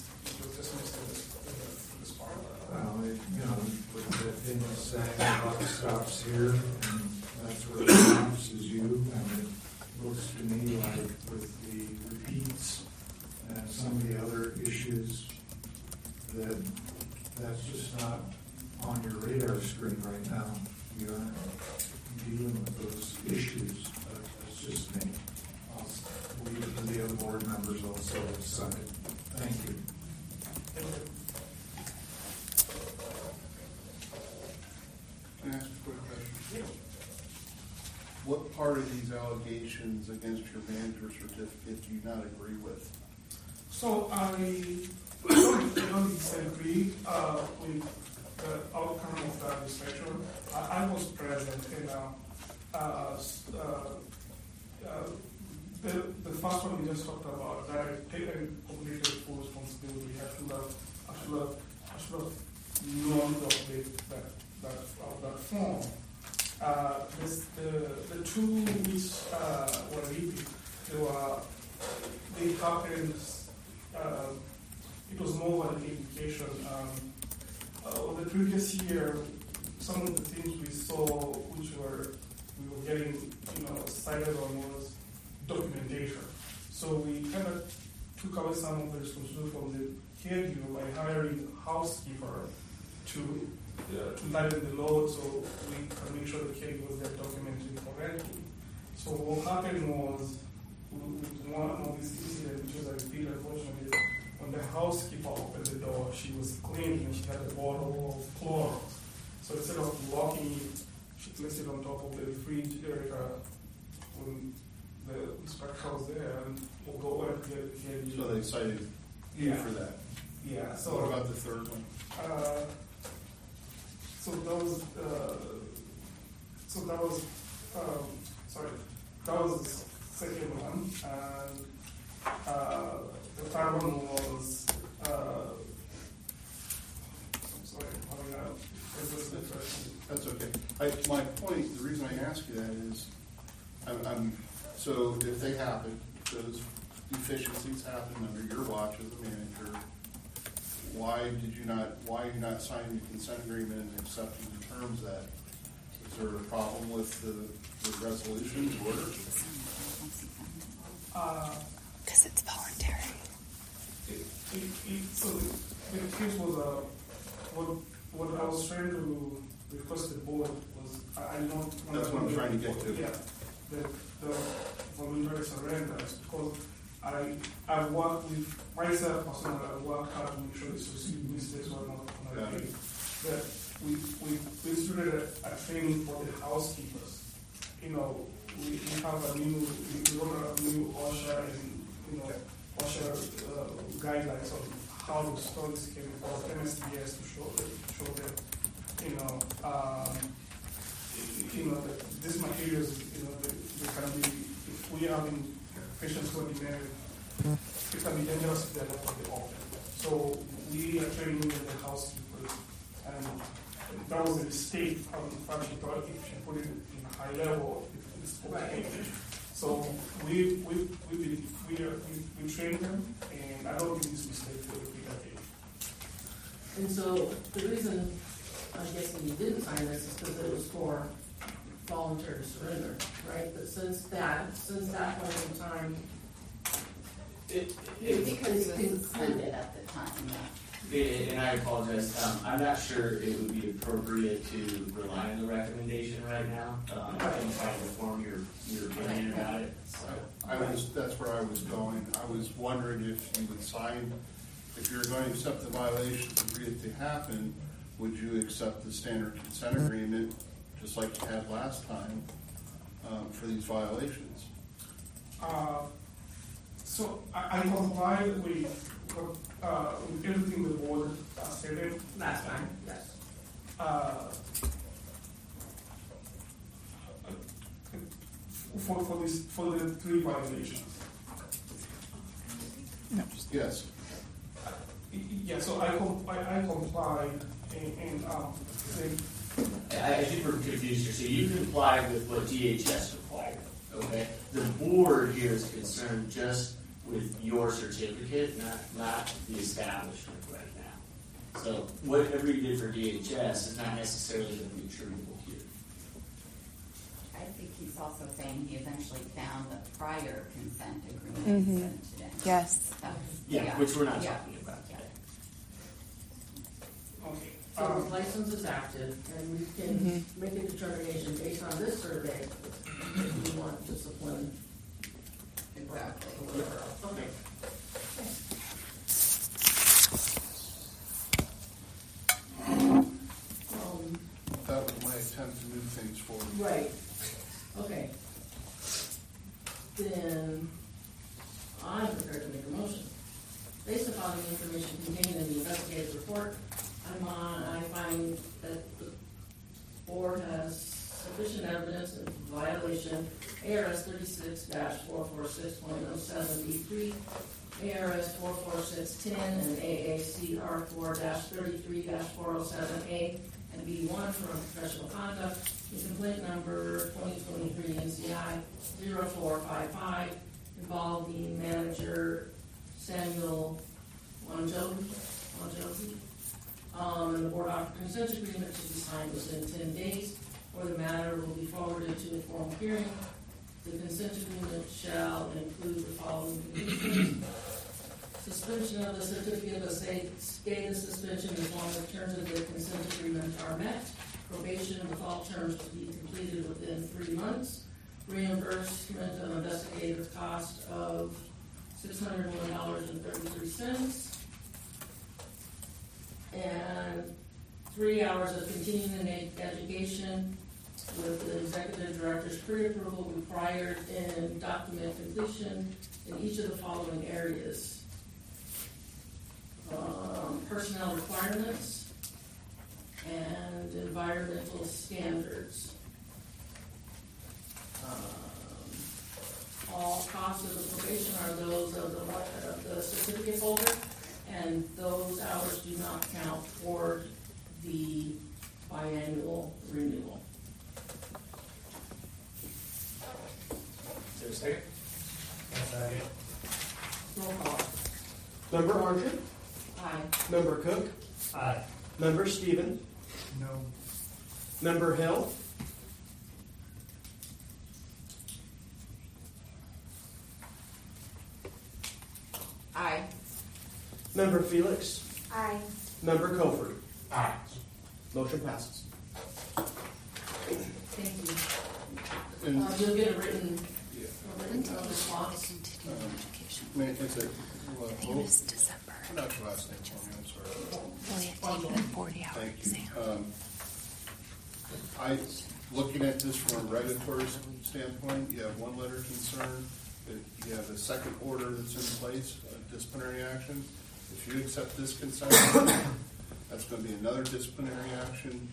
in this part. Well, the thing is saying the buck stops here, and that's where it stops, is you. And it looks to me like with the repeats and some of the other issues, that's just not on your radar screen right now. You aren't dealing with those issues. That's just me. I'll leave it to the other board members also to decide. Thank you. Can I ask a quick question? Yeah. What part of these allegations against your manager certificate do you not agree with? So I don't disagree with the outcome of the administration. I was present in the first one we just talked about, that I take completely full responsibility. I should have known to update that form. The two which were repeat, they happened. It was more of an indication. The previous year, some of the things we saw, which we were getting, cited on, was documentation. So we kind of took away some of the responsibility from the caregiver by hiring a housekeeper to lighten the load, so we can make sure the caregivers get documented correctly. So what happened was, with one of these incidents, which was a repeat, unfortunately, when when the housekeeper opened the door, she was cleaning and she had a bottle of Clorox. So instead of locking it, she placed it on top of the refrigerator when the inspector was there, and we'll go over and get So they cited you for that. Yeah. So what about the third one? So that was the second one, and the third one was I'm sorry, that's okay. My point, the reason I ask you that is, so if they happen, those deficiencies happen under your watch as a manager, why are you not signing the consent agreement and accepting the terms of that? Is there a problem with the resolution, the order? Because it's voluntary. So the case was what I was trying to request the board was I don't. That's what I'm trying to get to. Yeah, the voluntary surrender, because I work with myself personally. I work hard to make sure this mistakes were not made. That we instituted a training for the housekeepers. We have a new OSHA and OSHA guidelines on how to store this chemical, MSDS to show them these materials, they can be, if we have in patients who are demanded, it can be dangerous if they're left on the open. So we are training the housekeepers, and that was a mistake. In fact, she thought if she put it in a high level, it's okay. So we train them, and I don't think this mistake will repeat again. And so the reason I guess when you didn't sign this is because it was for voluntary surrender, right? But since that point in time, because it was suspended at the time. And I apologize. I'm not sure it would be appropriate to rely on the recommendation right now. I'm trying to form your opinion about it. So. That's where I was going. I was wondering if you would sign, if you're going to accept the violations and agree it to happen, would you accept the standard consent agreement, just like you had last time, for these violations? So I complied with everything the board stated last time. Yes. For the 3 violations. No. Yes. Yeah. So I complied and I think we're confused here. So you complied with what DHS required, okay? The board here is concerned just with your certificate, not the establishment right now. So whatever you did for DHS is not necessarily going to be attributable here. I think he's also saying he eventually found the prior consent agreement and sent it in. Yes. Which we're not talking about yet. Okay. So the license is active, and we can make a determination based on this survey if we want discipline. Exactly. Or whatever else. Okay. That was my attempt to move things forward. Right. Okay. Then I'm prepared to make a motion. Based upon the information contained in the investigative report, I find that the board has sufficient evidence of violation ARS 36-446.07B3, ARS 44610, and AACR 4-33-407A, and B1 from professional conduct, the complaint number 2023 NCI 0455, involving manager Samuel Wanjohi. And the board offered consent agreement to be signed within 10 days, or the matter will be forwarded to a formal hearing. The consent agreement shall include the following conditions: suspension of the certificate of status suspension as long as terms of the consent agreement are met, probation with all terms to be completed within 3 months, reimbursement of investigative cost of $601.33, and 3 hours of continuing education with the executive director's pre-approval required in document completion in each of the following areas. Personnel requirements and environmental standards. All costs of the probation are those of the certificate holder, and those hours do not count toward the biannual renewal. Is there a second? Roll call. Member Archer? Aye. Member Cook? Aye. Member Stephen? No. Member Hill? Aye. Member Felix? Aye. Member Cofer? Aye. Motion passes. Thank you. And- You'll get a written Yeah. response. May I say, well, I think it was December. not your last name for me, I'm sorry. Well, you have to take the 40-hour Thank you. exam. Looking at this from a regulatory standpoint, you have one letter of concern, you have a second order that's in place, a disciplinary action. If you accept this consent, that's going to be another disciplinary action.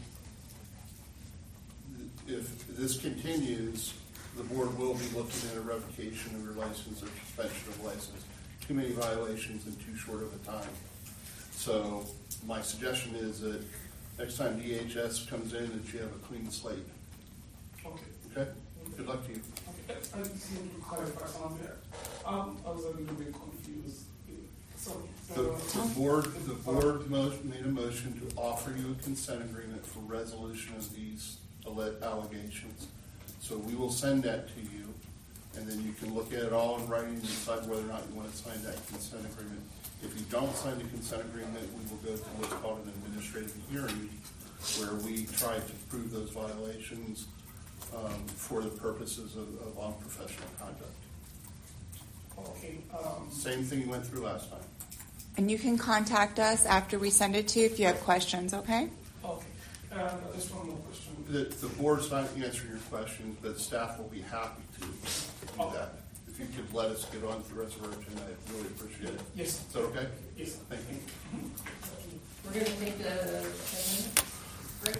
If this continues, the board will be looking at a revocation of your license or suspension of license. Too many violations in too short of a time. So my suggestion is that next time DHS comes in, that you have a clean slate. Okay. Okay? Good luck to you. Okay. I just need to clarify something there. I was a little bit confused. So, The board made a motion to offer you a consent agreement for resolution of these allegations. So we will send that to you, and then you can look at it all in writing and decide whether or not you want to sign that consent agreement. If you don't sign the consent agreement, we will go to what's called an administrative hearing, where we try to prove those violations for the purposes of unprofessional conduct. okay. Same thing you went through last time. And you can contact us after we send it to you if you have questions, okay? Okay. Just one more question. The board's not answering your questions, but staff will be happy to do that. If you could let us get on with the rest of our agenda, I'd really appreciate it. Yes. Is that okay? Yes. Thank you. We're going to take a 10-minute break.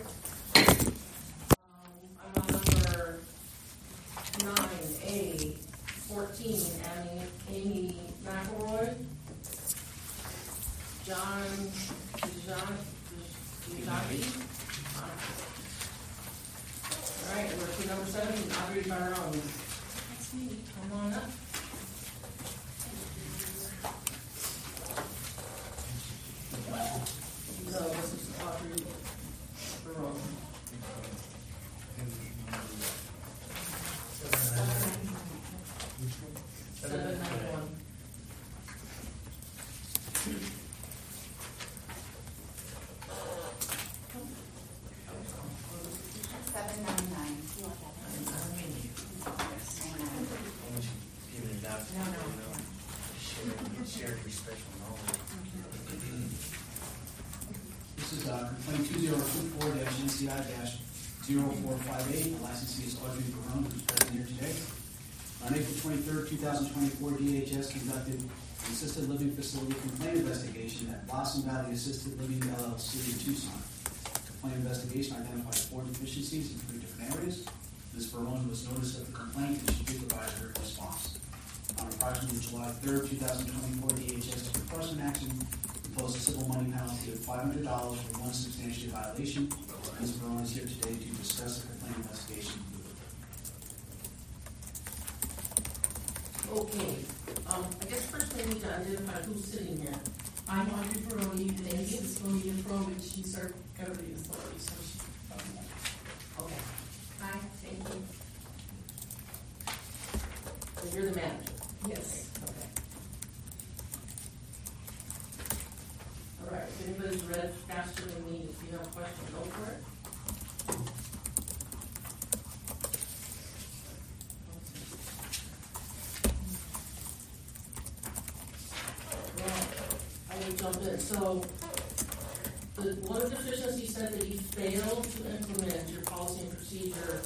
I'm on number 9A, 14, Amy McElroy. John Jackie. All right, we're to number 7, Audrey Barone. That's me. Come on up. No, this is Audrey Barone. 791. Share your special knowledge. This is complaint 2024-NCI-0458. The licensee is Audrey Barone, who's present here today. On April 23rd, 2024, DHS conducted an assisted living facility complaint investigation at Blossom Valley Assisted Living LLC in Tucson. The complaint investigation identified 4 deficiencies in 3 different areas. Ms. Barone was noticed of the complaint and she did provide her response. On approximately July 3rd, 2024, DHS took enforcement action, imposed a civil money penalty of $500 for 1 substantiated violation. Ms. Barone is here today to discuss the complaint investigation. Okay, I guess first we need to identify who's sitting here. I'm Audrey Barone, and Amy is Bonita Barone, and she's our governing authority, so she's Okay. Hi, thank you. So you're the manager? Yes. Okay. All right, if anybody's read faster than me, if you have a question, go for it. Well, I will jump in. So One of the deficiencies said that you failed to implement your policy and procedure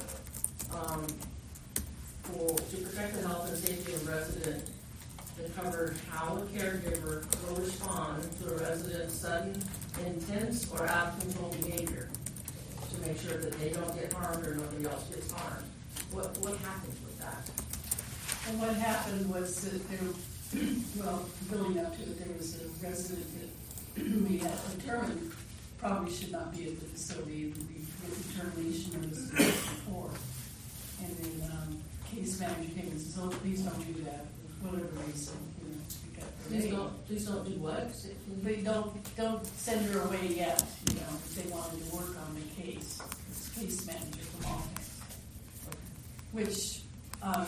to protect the health and safety of a resident that covered how a caregiver will respond to a resident's sudden, intense, or out of control behavior to make sure that they don't get harmed or nobody else gets harmed. What happens with that? And what happened was that there, well, building up to it, there was a resident that we had determined probably should not be at the facility. It would be a determination of the before. And then case manager came and says, "Oh, please don't do that, for whatever reason." You know, Please don't do what? But don't send her away yet. You know, if they wanted to work on the case. It's case manager from Altex, which I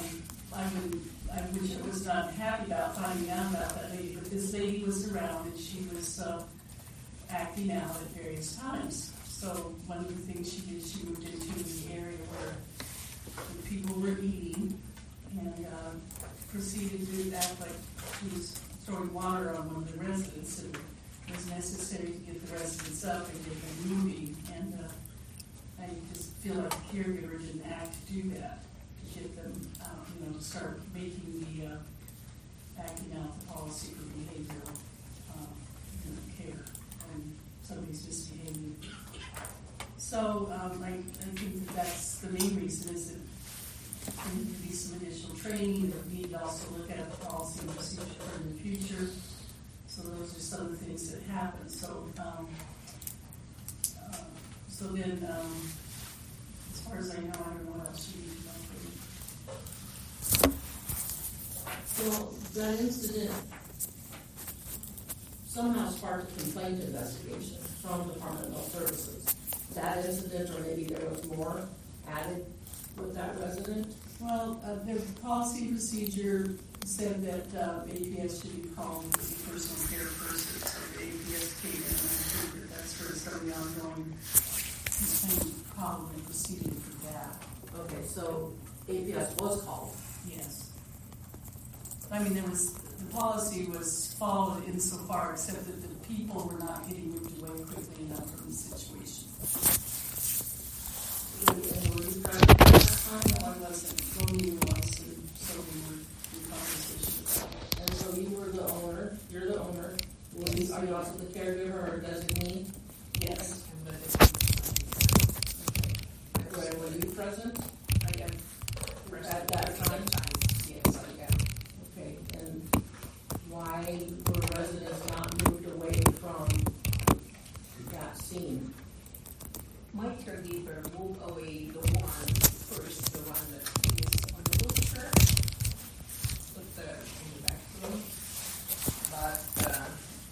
was not happy about finding out about that lady. But this lady was around and she was acting out at various times. So one of the things she did, she moved into the area where the people were eating and proceeded to act like she was throwing water on one of the residents, and it was necessary to get the residents up and get them moving. And I just feel like the caregiver didn't act to do that, to get them out, to start making the acting out the policy for behavioral care when somebody's misbehaving. So I think that's the main reason is that there need to be some additional training. That we need to also look at the policy and procedure for the future. So those are some of the things that happen. So then, as far as I know, I don't know what else you need to know. So that incident somehow sparked a complaint investigation from the Department of Health Services. That incident, or maybe there was more added with that resident? Well, the policy and procedure said that APS should be called as a personal care person, so the APS came in and figured that's where some of the ongoing complaint problem and proceeding for that. Okay, so APS was called? Yes. I mean, the policy was followed insofar, except that the people were not getting moved away quickly enough from the situation. And were you present at that time? No, I wasn't. Only was, and so we were in conversation. And so you were the owner, you're the owner. Are you also the caregiver or designee? Yes. Okay. Were you present? I am. At that time? Yes, I am. Okay, and why were residents not moved away from that scene? My caregiver moved away the one that is on the wheelchair, put in the back room. But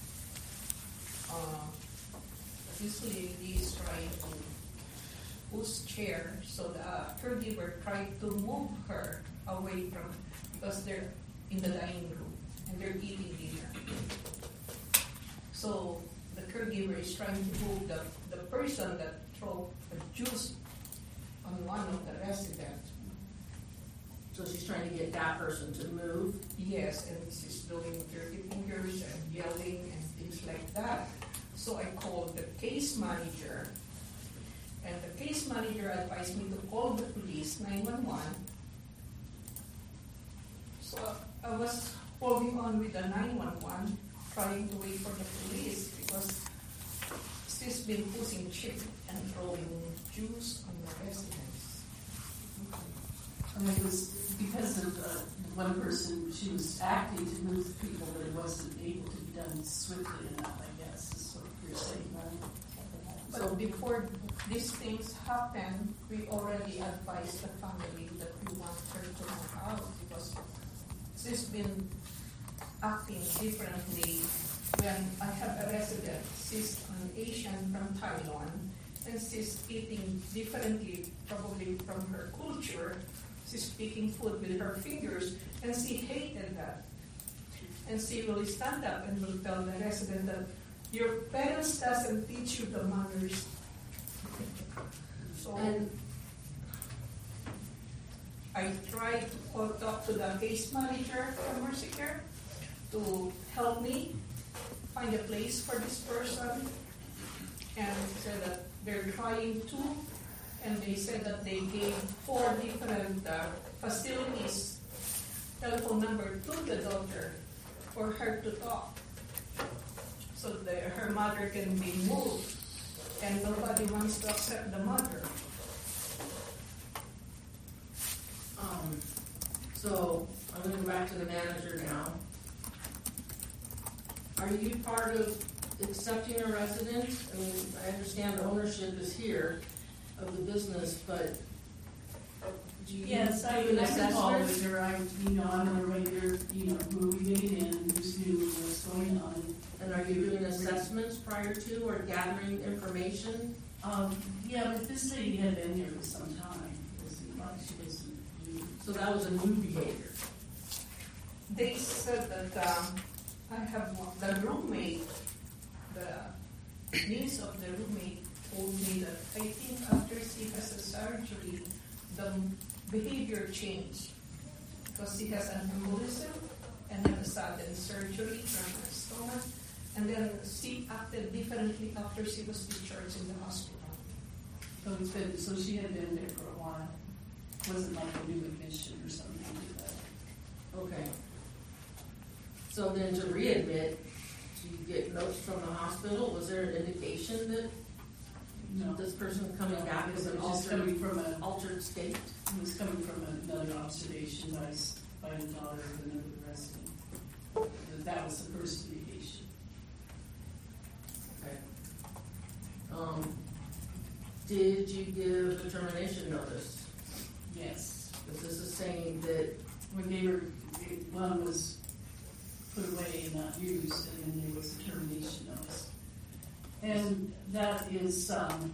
this lady is trying to push chair, so the caregiver tried to move her away from, because they're in the dining room and they're eating dinner. So the caregiver is trying to move the person that throw a juice on one of the residents. So she's trying to get that person to move? Yes, and she's doing dirty fingers and yelling and things like that. So I called the case manager, and the case manager advised me to call the police, 911. So I was holding on with the 911, trying to wait for the police because she's been pushing chip and throwing juice on the residents. And it was because of one person, she was acting to move the people, but it wasn't able to be done swiftly enough, I guess, is what you're saying, right? But before these things happen, we already advised the family that we want her to move out because she's been acting differently. When I have a resident, she's an Asian from Taiwan, and she's eating differently, probably from her culture. She's picking food with her fingers, and she hated that. And she will stand up and will tell the resident that your parents doesn't teach you the manners. So I tried to talk to the case manager from Mercy Care to help me find a place for this person. and said that they're trying to, and they said that they gave 4 different facilities telephone number to the daughter for her to talk, so that her mother can be moved, and nobody wants to accept the mother. So I'm going to go back to the manager now. Are you part of accepting a resident? I mean, I understand the ownership is here of the business, but do you Yes, I do an follow assessment? with her. I'm a regular, who we get in, who's new, what's going on. And are you doing assessments prior to or gathering information? Yeah, but this lady had been here for some time. She wasn't new. So that was a new behavior. They said that I have the roommate, the niece of the roommate told me that I think after she has a surgery, the behavior changed because she has an embolism and had a sudden surgery from her stomach, and then she acted differently after she was discharged in the hospital. So she had been there for a while. It wasn't like a new admission or something like that. Okay. So then to readmit, do you get notes from the hospital? Was there an indication that this person coming back with an altered state? It was coming from another observation by the daughter of another resident. That was the first indication. Okay. Did you give a termination notice? Yes. Because this is saying that one was put away and not used, and then there was a termination notice. And that is,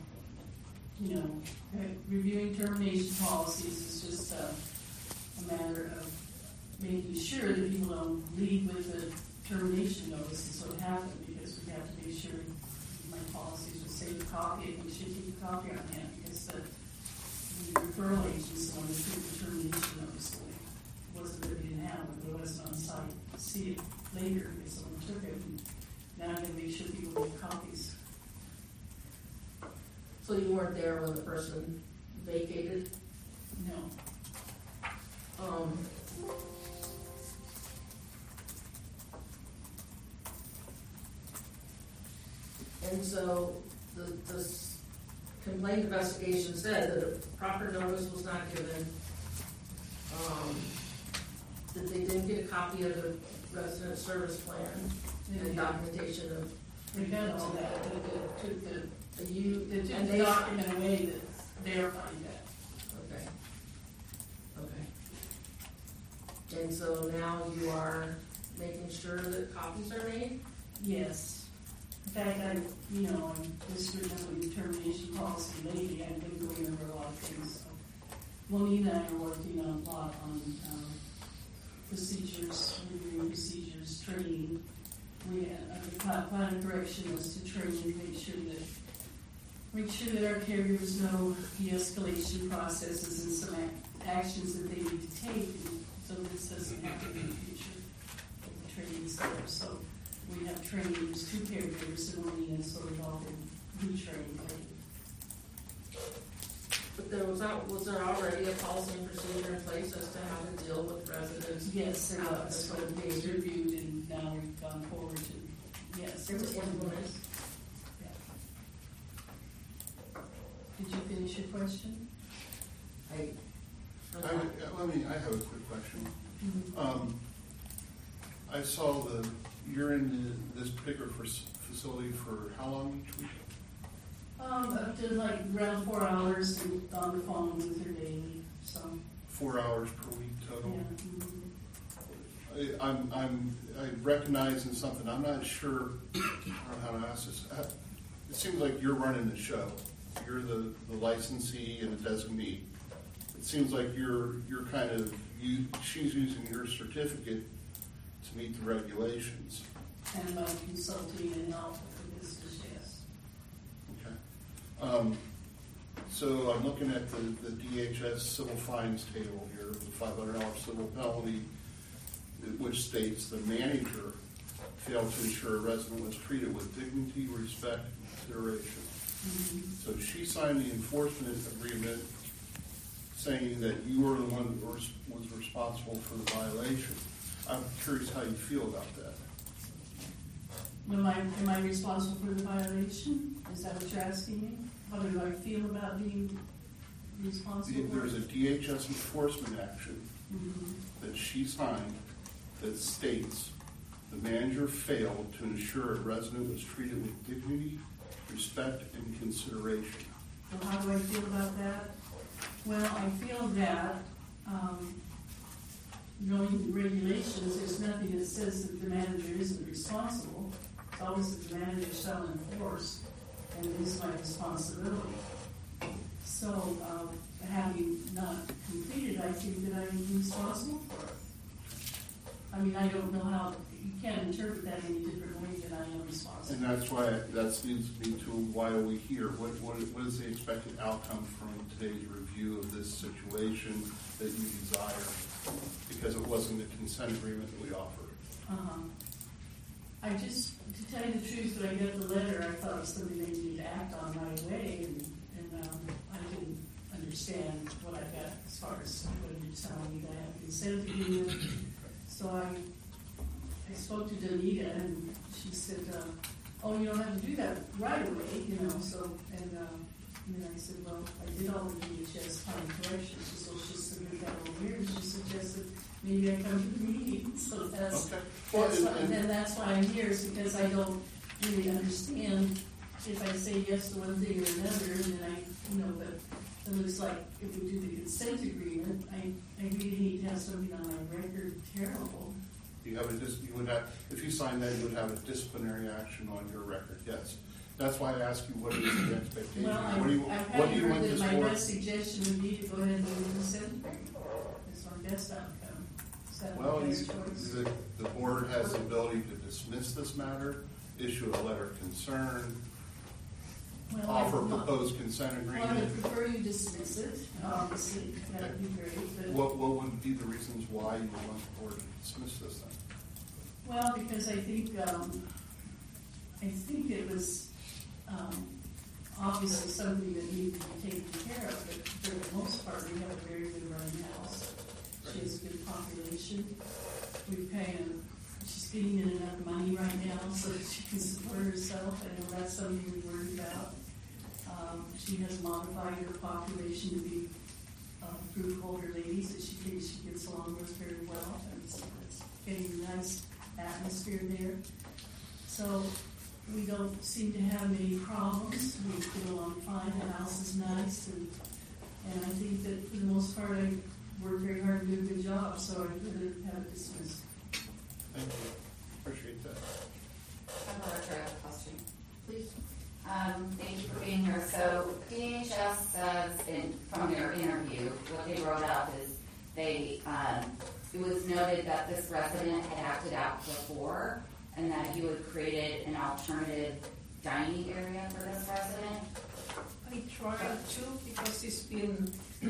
reviewing termination policies is just a matter of making sure that people don't leave with a termination notice. Is what happened, because we have to make sure my policies will save a copy, and we should keep a copy on hand, because the referral agents want to keep the termination notice away. It wasn't that we didn't have it, but it wasn't on site. See it later if someone took it. And now I'm going to make sure people get copies. So you weren't there when the person vacated? No. And so the complaint investigation said that a proper notice was not given, that they didn't get a copy of the resident service plan and documentation of. They got all that. They took And the they are document away that verified that. Okay. And so now you are making sure that copies are made? Yes. In fact, I'm just remembering the termination policy lately. I've been going over a lot of things. So Lonita and I are working a lot on procedures, reviewing procedures, training. The plan of correction was to train and make sure that our caregivers know de-escalation processes and some actions that they need to take, so this doesn't happen in the future. The training is there. So we have trained, there's 2 caregivers in Lonita, so we've all been retrained. But was there already a policy and procedure in place as to how to deal with residents? Yes, there was. So it was reviewed, and now we've gone forward to, yes. It was implemented. Yeah. Did you finish your question? I have a quick question. Mm-hmm. I saw you're in this particular facility for how long each week? Up to like around 4 hours and on the phone with her daily. So 4 hours per week total. Yeah. I recognize in something. I'm not sure how to ask this. It seems like you're running the show. You're the licensee and the designee. It seems like you're kind of she's using your certificate to meet the regulations. And by consulting and help with the business, yes. Okay. So I'm looking at the DHS civil fines table here, the $500 civil penalty, which states the manager failed to ensure a resident was treated with dignity, respect, and consideration. So she signed the enforcement agreement saying that you were the one that was responsible for the violation. I'm curious how you feel about that. Am I responsible for the violation? Is that what you're asking me? How do I feel about being responsible? There's a DHS enforcement action that she signed that states the manager failed to ensure a resident was treated with dignity, respect, and consideration. So how do I feel about that? Well, I feel that, knowing the regulations, there's nothing that says that the manager isn't responsible. It's always that the manager shall enforce, and it is my responsibility. So, having not completed, I think that I'm responsible for it. I mean, I don't know how, you can't interpret that any different way than I am responsible. And that's why, that leads me to why are we here? What is the expected outcome from today's review of this situation that you desire? Because it wasn't a consent agreement that we offered. I just, to tell you the truth, when I got the letter, I thought it was something they needed to act on right away, and I didn't understand what I got as far as what you're telling me that I have consent agreement. So I spoke to Danita, and she said, oh, you don't have to do that right away, you know, so, and then I said, well, I did all the DHS time corrections, so she submitted that over here, and she suggested maybe I come to the meeting, so that's why I'm here, is because I don't really understand if I say yes to one thing or another, and then but it looks like if we do the consent agreement, I really need to have something on my record terrible. You would have, if you sign that, you would have a disciplinary action on your record, yes. That's why I ask you, what is the expectation? Well, what do you want this my for? best suggestion would be to go ahead and do the consent agreement. It's our best outcome. Is that Well, the best choice? the board has the ability to dismiss this matter, issue a letter of concern, offer proposed consent agreement. Well, I would prefer you dismiss it, obviously, that would be great. But What would be the reasons why you would want the board to dismiss this then? Well, because I think it was obviously something that needed to be taken care of, but for the most part, we have a very good running house. She has a good population. We're paying, she's getting in enough money right now so that she can support herself, and that's something we worry about. She has modified her population to be group of older ladies that she thinks she gets along with very well, and so it's getting a nice atmosphere there. So we don't seem to have many problems. We get along fine. The house is nice, and I think that for the most part, I work very hard to do a good job. So I'd rather have it dismissed. Thank you. Appreciate that. I'd like to ask a question, please. Thank you for being here. So DHS says from their interview, what they wrote up is it was noted that this resident had acted out before and that you had created an alternative dining area for this resident. I tried to because he's been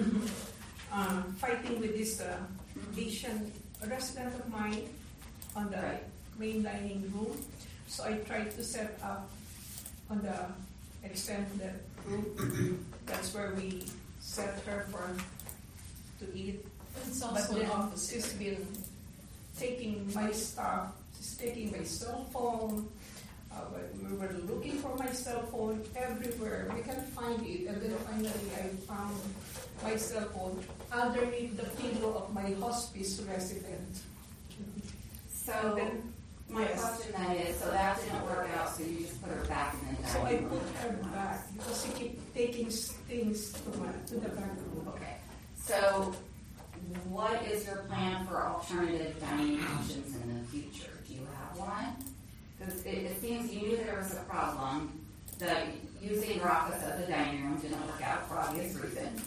fighting with this Asian resident of mine on the main dining room. So I tried to set up on the extended room. That's where we set her to eat. It's also but an office. She's been taking my stuff. She's taking my cell phone. We were looking for my cell phone everywhere. We can't find it. And then finally I found my cell phone underneath the pillow of my hospice resident. So my question then is, so that didn't work out, so you just put her back in the dining room? So I put her back because she kept taking things to the back room. Okay. So what is your plan for alternative dining options in the future? Do you have one? Because it seems you knew there was a problem, that using your office as a dining room didn't work out for obvious reasons.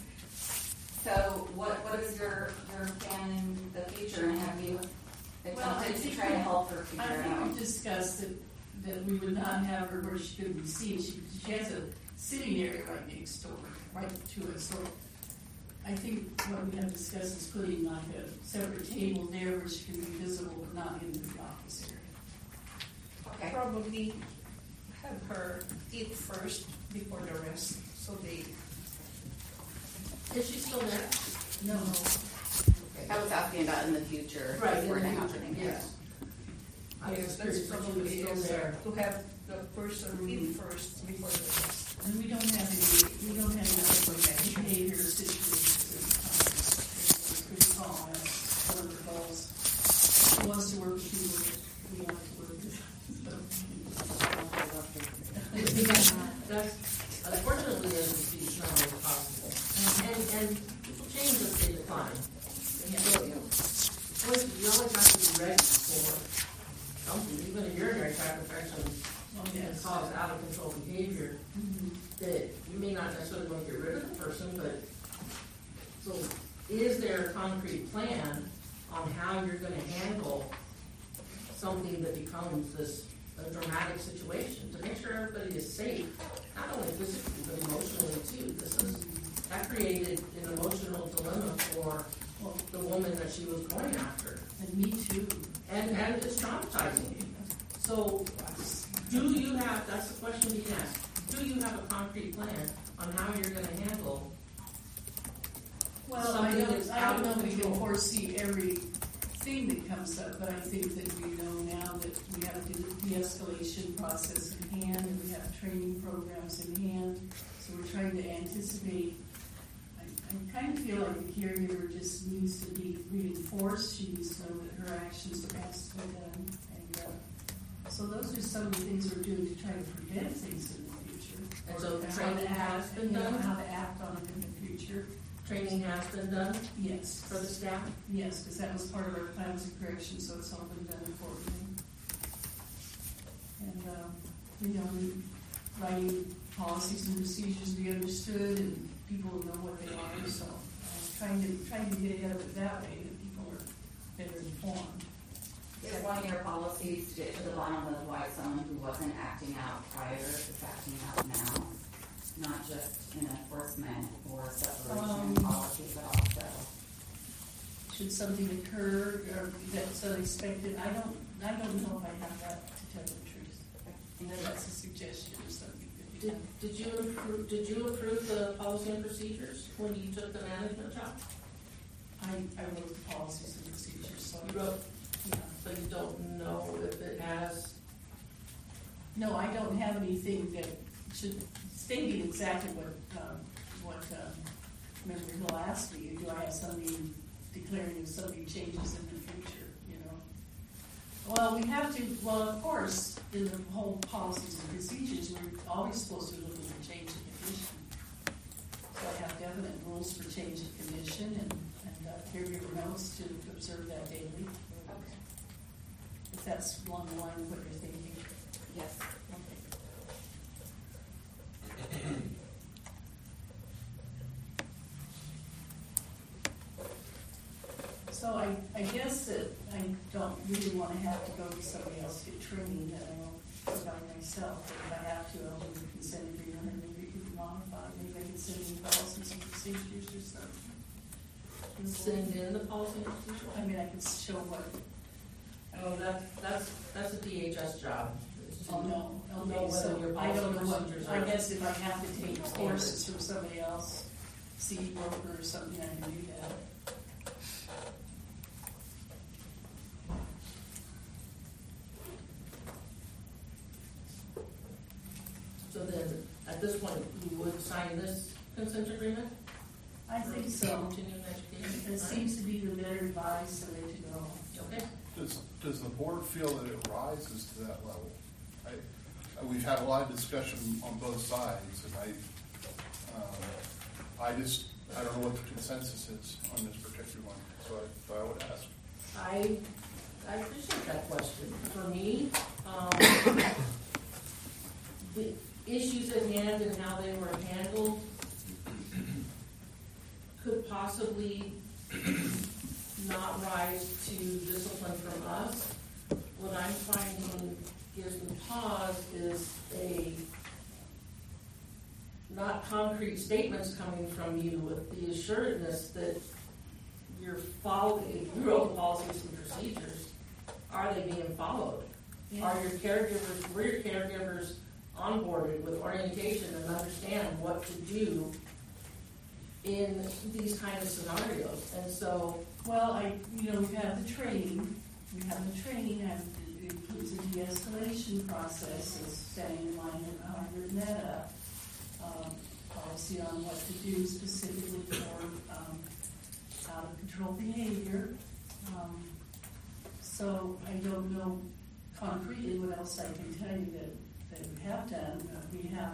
So what is your plan in the future, and have you attempted to try to help her figure it out? I think we discussed that we would not have her where she couldn't be seen. She has a sitting area right next door, right to it. So I think what we have discussed is putting like a separate table there where she can be visible but not into the office area. Okay. probably have her eat first before the rest, so they. Is she still there? No. I was asking about in the future. Right, before in the it future, happening. yes. I was Yes, that's curious if she was probably still is there. to have the person eat first before the rest. And we don't have any behavior situations in the pretty calm. One of the goals. Who wants to work with people that we want to work with. That's, unfortunately, it's not always possible. And people change as they decline. So, you always have to be ready for something, even a urinary tract infection can cause out of control behavior that you may not necessarily want to get rid of the person, but so is there a concrete plan on how you're going to handle something that becomes this a dramatic situation to make sure everybody is safe, not only physically but emotionally too? That created an emotional dilemma for the woman that she was going after. And me too. And it's traumatizing. So do you have, that's the question being asked, do you have a concrete plan on how you're going to handle Well, I don't know if we can foresee everything that comes up, but I think that we know now that we have the de-escalation process in hand, and we have training programs in hand, so we're trying to anticipate. I kind of feel like the caregiver just needs to be reinforced. She needs to know that her actions are asked to be done. And so those are some of the things we're doing to try to prevent things in the future. And so training has been done? How to act on it in the future. Training has been done? Yes. For the staff? Yes, because that was part of our plans of correction, so it's all been done accordingly. And, writing policies and procedures to be understood and people know what they are, so trying to get ahead of it that way, that people are better informed. Is one of your policies to get to the bottom of why someone who wasn't acting out prior is acting out now? Not just in enforcement or separation policy, but also. Should something occur or that's unexpected, I don't know if I have that to tell you the truth. I know that's a suggestion or something. Did you approve the policy and procedures when you took the management job? I wrote the policies and procedures, so you wrote, but you don't know if it has. No, I don't have anything that should stating exactly what Member Hill asked me. Do I have something declaring if something changes in the future? Well, we have to. Well, of course, in the whole policies and procedures, we're always supposed to look at the change of condition. So I have definite rules for change of condition, and caregiver knows to observe that daily. Okay. If that's along the line of what you're thinking. Yes. Okay. So I guess that I don't really want to have to go to somebody else to get training that I will provide myself. But if I have to, I'll do the consent agreement, and maybe it can be modified. Maybe I can send in policies and procedures or something. Send in the policy and procedures? I mean, I can show what. Oh, that's a DHS job. Oh, no. Okay, So your I don't know what, procedures I are. guess if I have to take courses from somebody else, CE broker or something, I can do that. So then, at this point, you would sign this consent agreement? I think so. Continuing education? It seems to be the better advice, the way to go. Okay. Does the board feel that it rises to that level? We've had a lot of discussion on both sides, and I don't know what the consensus is on this particular one, so I would ask. I appreciate that question. For me, the issues at hand and how they were handled could possibly not rise to discipline from us. What I'm finding gives me pause is not concrete statements coming from you with the assuredness that you're following, if you wrote the policies and procedures, are they being followed? Are your caregivers, were your caregivers onboarded with orientation and understand what to do in these kind of scenarios? And so, well, we have the training. We have the training, and it includes a de-escalation process, as standing in line and how I've written that up. Policy on what to do specifically for out of control behavior. So I don't know concretely what else I can tell you that we have done. We have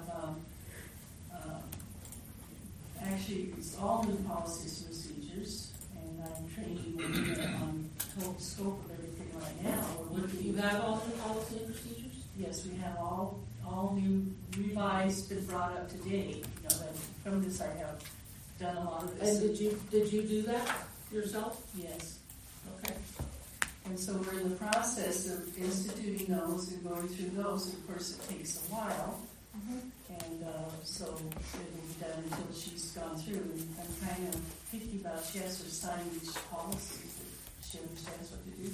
actually it's all new policies and procedures, and I'm training on the total scope of everything right now. You have all new policy and procedures? Yes, we have all new, revised, been brought up to date. And from this, I have done a lot of this. And did you do that yourself? Yes. Okay. And so we're in the process of instituting those and going through those. Of course, it takes a while. And so it will be done until she's gone through. And I'm kind of picky about she has to sign each policy that she understands what to do.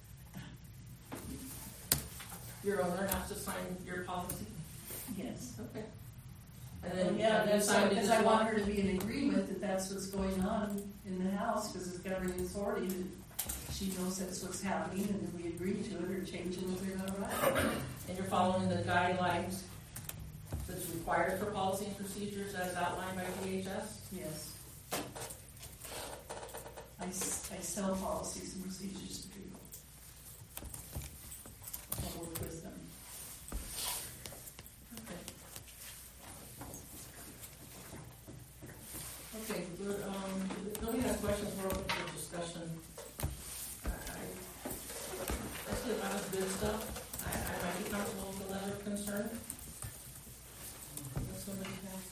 Your owner has to sign your policy? Yes. Okay. And then that's because I want her to be in agreement that that's what's going on in the house, because it's governing authority. She knows that's what's happening, and if we agree to it or change it if they're not right. And you're following the guidelines that's required for policy and procedures as outlined by DHS? Yes. I sell policies and procedures to people. I work with them. Okay, good. Nobody has questions, we're open for discussion. That's a lot of good stuff. I might be comfortable with the letter of concern. Unless somebody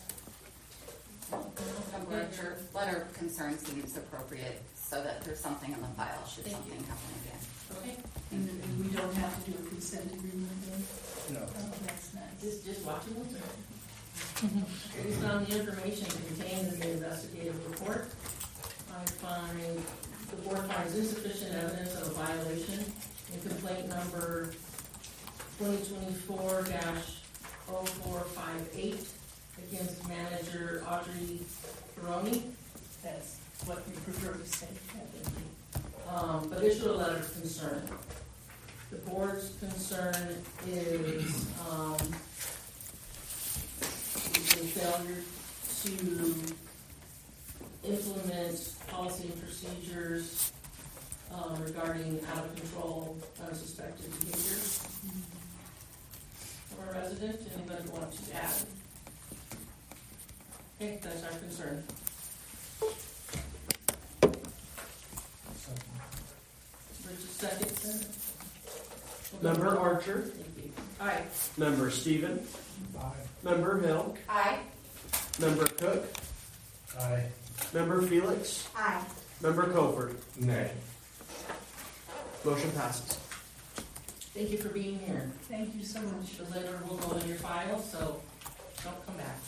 has. Your letter of concern seems appropriate so that there's something in the file should something happen again. Okay. And we don't have to do a consent agreement then? No. Oh, that's nice. Just watching them. Based on the information contained in the investigative report, I find the board finds insufficient evidence of a violation in complaint number 2024-0458 against manager Audrey Peroni. That's what we prefer to say. But issue a letter of concern. The board's concern is the failure to implement policy and procedures regarding out of control, unsuspected behavior of a resident. Anybody want to add? Okay, that's our concern. Second. Member Archer. Aye. Member Stephen. Aye. Member Hill. Aye. Member Cook. Aye. Member Felix. Aye. Member Coford. Nay. Motion passes. Thank you for being here. Thank you so much. The letter will go in your file, so don't come back.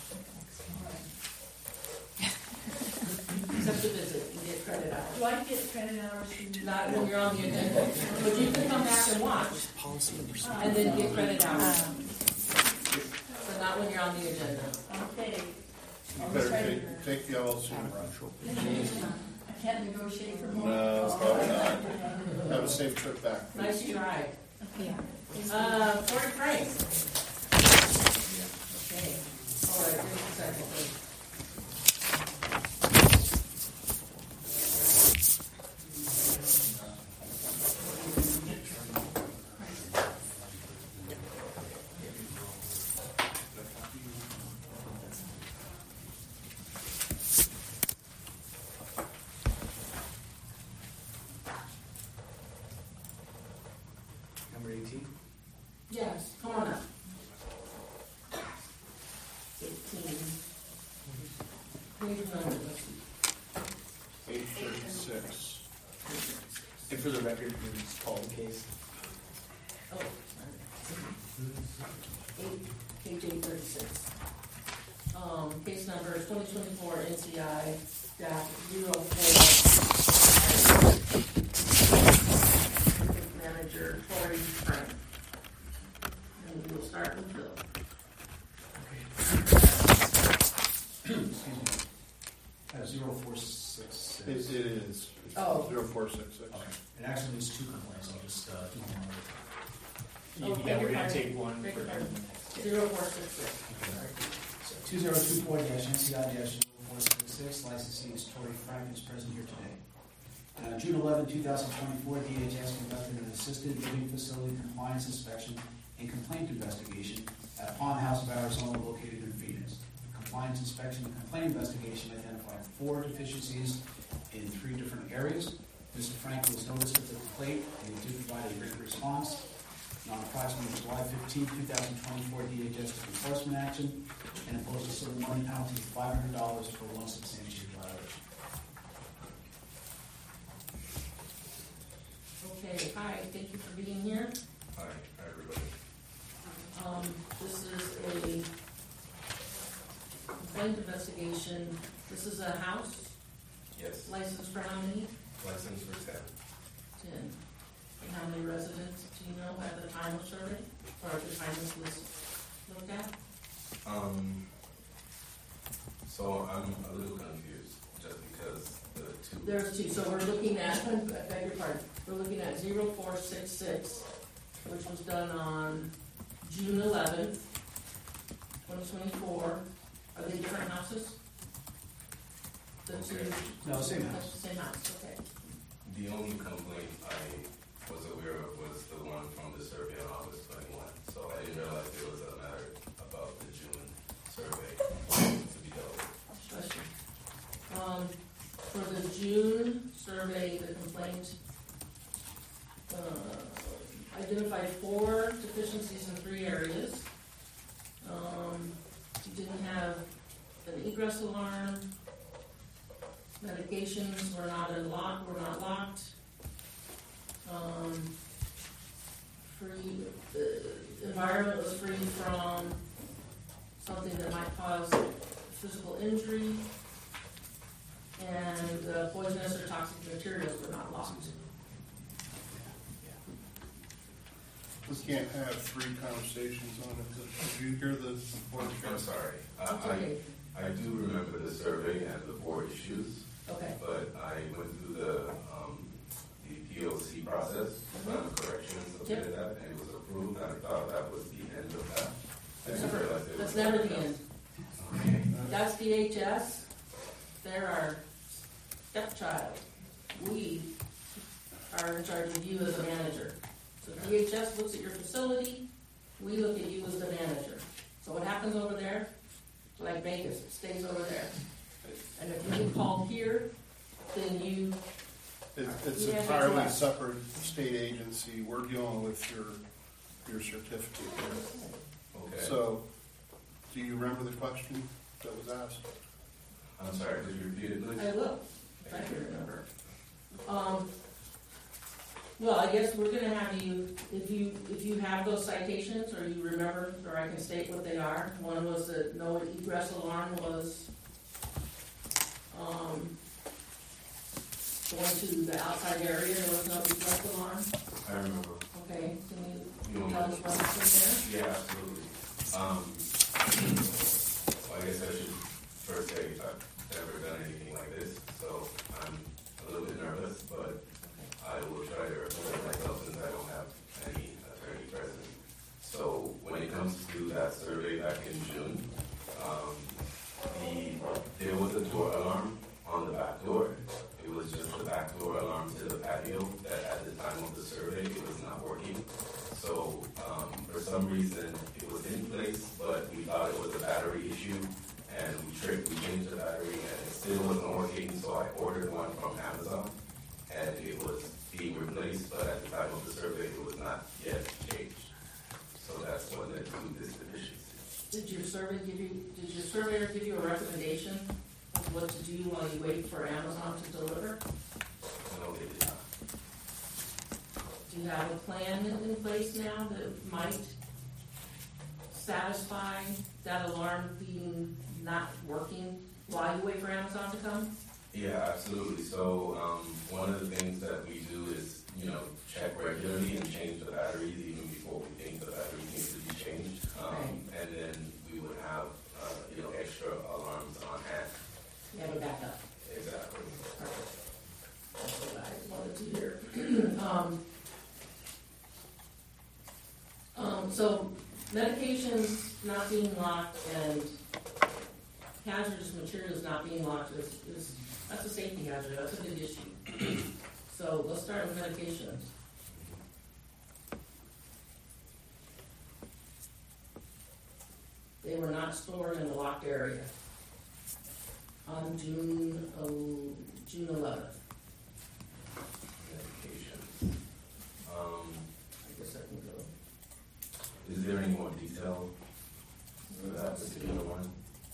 Except to visit and get credit hours. Do I get credit hours? Not when you're on the agenda, but you can come back and watch and then get credit hours. But not when you're on the agenda. Okay. You better take the LLC around. I can't negotiate for more. No, probably not. Have a safe trip back. Nice try. Corey Frank. Okay. All right, give us a second, please. Number 18. Yes, come on up. 18. Page number, let's see. Page 36. And for the record, you just call the case. Oh, page 836. Case number 2024 NCI -04. Manager Corey Frank. start with Phil. Excuse me. 0466. It is. Oh. 0466. Okay. It actually needs two complaints. I'll just do one. Yeah, we're gonna take one for everyone. 0466. So 2024-NCI-0466, licensee is Tori Frank, is present here today. June 11, 2024, DHS conducted an assisted living facility compliance inspection and complaint investigation at Pond House of Arizona located in Phoenix. The compliance inspection and complaint investigation identified 4 deficiencies in 3 different areas. Mr. Frank was noticed of the complaint and he did provide a written response. And on approximately July 15, 2024, DHS took enforcement action and imposed a civil money penalty of $500 for one substantiated violation. Okay, hi, thank you for being here. Hi, everybody. This is a complaint investigation. This is a house? Yes. License for how many? License for 10. 10. And how many residents do you know at the time of survey? Or at the time this was looked at? So I'm a little confused just because the 2. There's 2. So we're looking at, I beg your pardon, we're looking at 0466, which was done on June 11th, 2024. Are they different houses? The 2? No, same house. Same house, okay. The only complaint I was aware of was the one from the survey on August 21. So I didn't realize it was a matter about the June survey to be dealt with. Question. For the June survey, the complaint identified 4 deficiencies in 3 areas. You didn't have an egress alarm. Medications were not locked. The environment was free from something that might cause physical injury, and poisonous or toxic materials were not locked. We can't have 3 conversations on it. Did you hear the board? I'm sorry. Okay. I do remember the survey and the 4 issues. Okay. But I went through the POC process, found corrections, submitted that, and it was approved. I thought that was the end of that. I didn't realize it was. That's never the end. Okay. That's DHS. They're our stepchild. We are in charge of you as a manager. So DHS looks at your facility. We look at you as the manager. So what happens over there, like Vegas, it stays over there. And if you get called here, then you... It's entirely separate state agency. We're dealing with your certificate here. Okay. So, do you remember the question that was asked? I'm sorry, could you repeat it, please? I will. If I can remember. Well, I guess we're going to have you, if you have those citations, or you remember, or I can state what they are. One was that no egress alarm was going to the outside area. There was no egress alarm. I remember. Okay, can you tell us what was there? Yeah, absolutely. Well, I guess I should first say I've never done anything like this, so I'm a little bit nervous, but I will try to represent myself since I don't have any attorney present. So when it comes to that survey back in June, there was a door alarm on the back door. It was just the back door alarm to the patio that at the time of the survey, it was not working. So for some reason, it was in place, but we thought it was a battery issue, and we changed the battery, and it still wasn't working, so I ordered one from Amazon, and it was being replaced, but at the time of the survey, it was not yet changed. So that's what led to this deficiency. Did your surveyor give you a recommendation of what to do while you wait for Amazon to deliver? No, they did not. Do you have a plan in place now that might satisfy that alarm being not working while you wait for Amazon to come? Yeah, absolutely. So one of the things that we do is, check regularly and change the batteries even before before we think the battery needs to be changed. And then we would have, extra alarms on hand. You have a backup. Exactly. That's what I wanted to hear. So medications not being locked and hazardous materials not being locked that's a safety hazard. That's a big issue. So let's start with medications. They were not stored in a locked area on June 11th. I guess I can go. Is there any more detail for that particular one?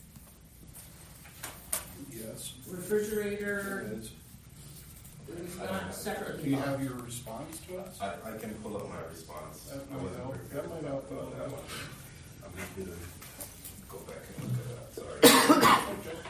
Yes. Refrigerator is not separately. Do you have your response to us? I can pull up my response. That might help. I'm happy to go back and look at that. Sorry. Okay.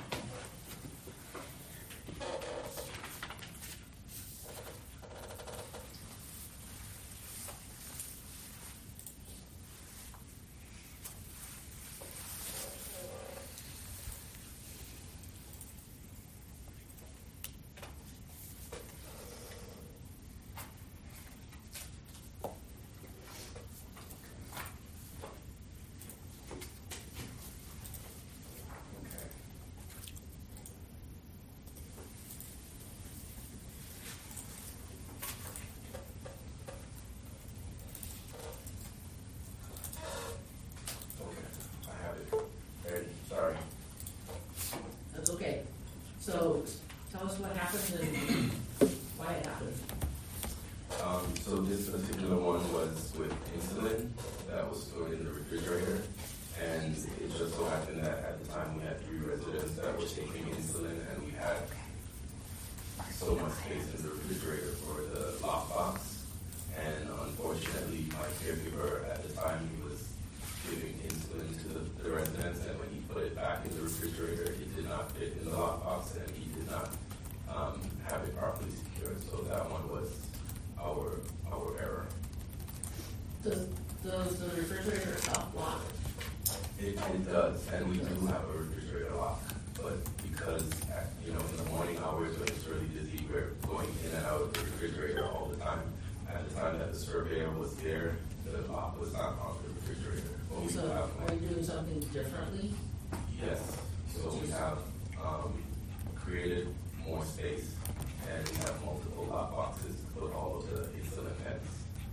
So tell us what happened and why it happened. So this particular one was with insulin that was stored in the refrigerator, and it just so happened that at the time we had 3 residents that were taking insulin, and we had so much space in the refrigerator for the lockbox. And unfortunately, my caregiver at the time, he was giving insulin to the residents, and when he put it back in the refrigerator, it did not fit in the lockbox, and he did not have it properly secured. So that one was our error. Does the refrigerator itself lock? It does, and we do have a refrigerator lock, but because in the morning hours when it's really busy, we're going in and out of the refrigerator all the time. At the time that the surveyor was there, the lock was not on the refrigerator. So are you doing something differently? Yes. So we have created more space, and we have multiple lock boxes to put all of the insulin pens.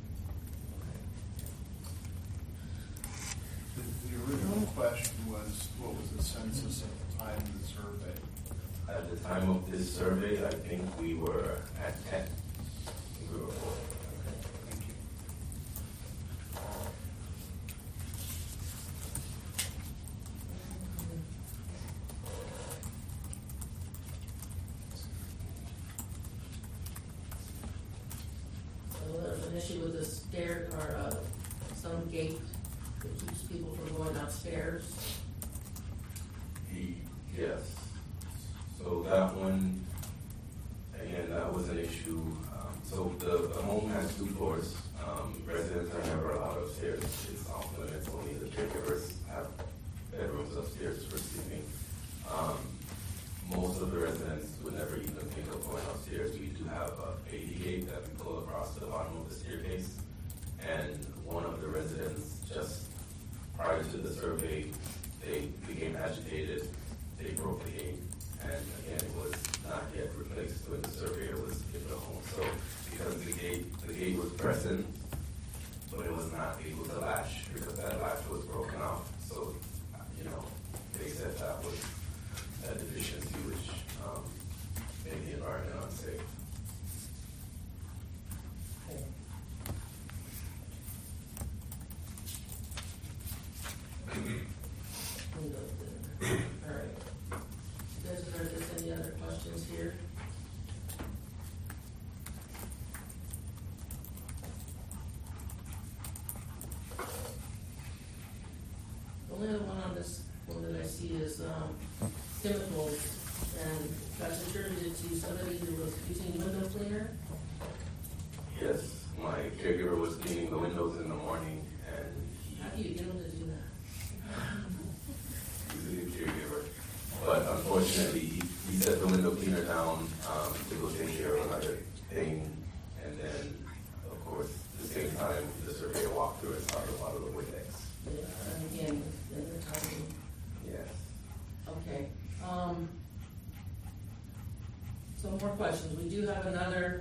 The original question was, what was the census at the time of the survey? At the time of this survey, I think we were at 10. We were 4. Thank you. So there's an issue with the stair or some gate that keeps people from going upstairs. Yes. So that one, again, that was an issue. So the home has 2 floors. Residents are never allowed upstairs. It's off limits. Only the caregivers have bedrooms upstairs for sleeping. Most of the residents would never even think of going upstairs. We do have a AD gate that we pull across the bottom of the staircase. And one of the residents, just prior to the survey, they became agitated. They broke the gate. And again, it was not yet replaced when the surveyor was in the home. So because the gate was present, but it was not able to latch because that latch was broken off. So, they said that was a deficiency which made the environment unsafe. Okay. All right. Does there any other questions here? The only other one on this one that I see is chemicals, and that's attributed to somebody who was using window cleaner. Yes, my caregiver was cleaning the windows in the morning, and How do you get them to do that? he's a good caregiver. But unfortunately, he set the window cleaner down to go take care of another thing, and then, of course, at the same time, the surveyor walked through and saw a lot of the Windex. Yeah, and again, the timing. Yes. Okay. Some more questions. We do have another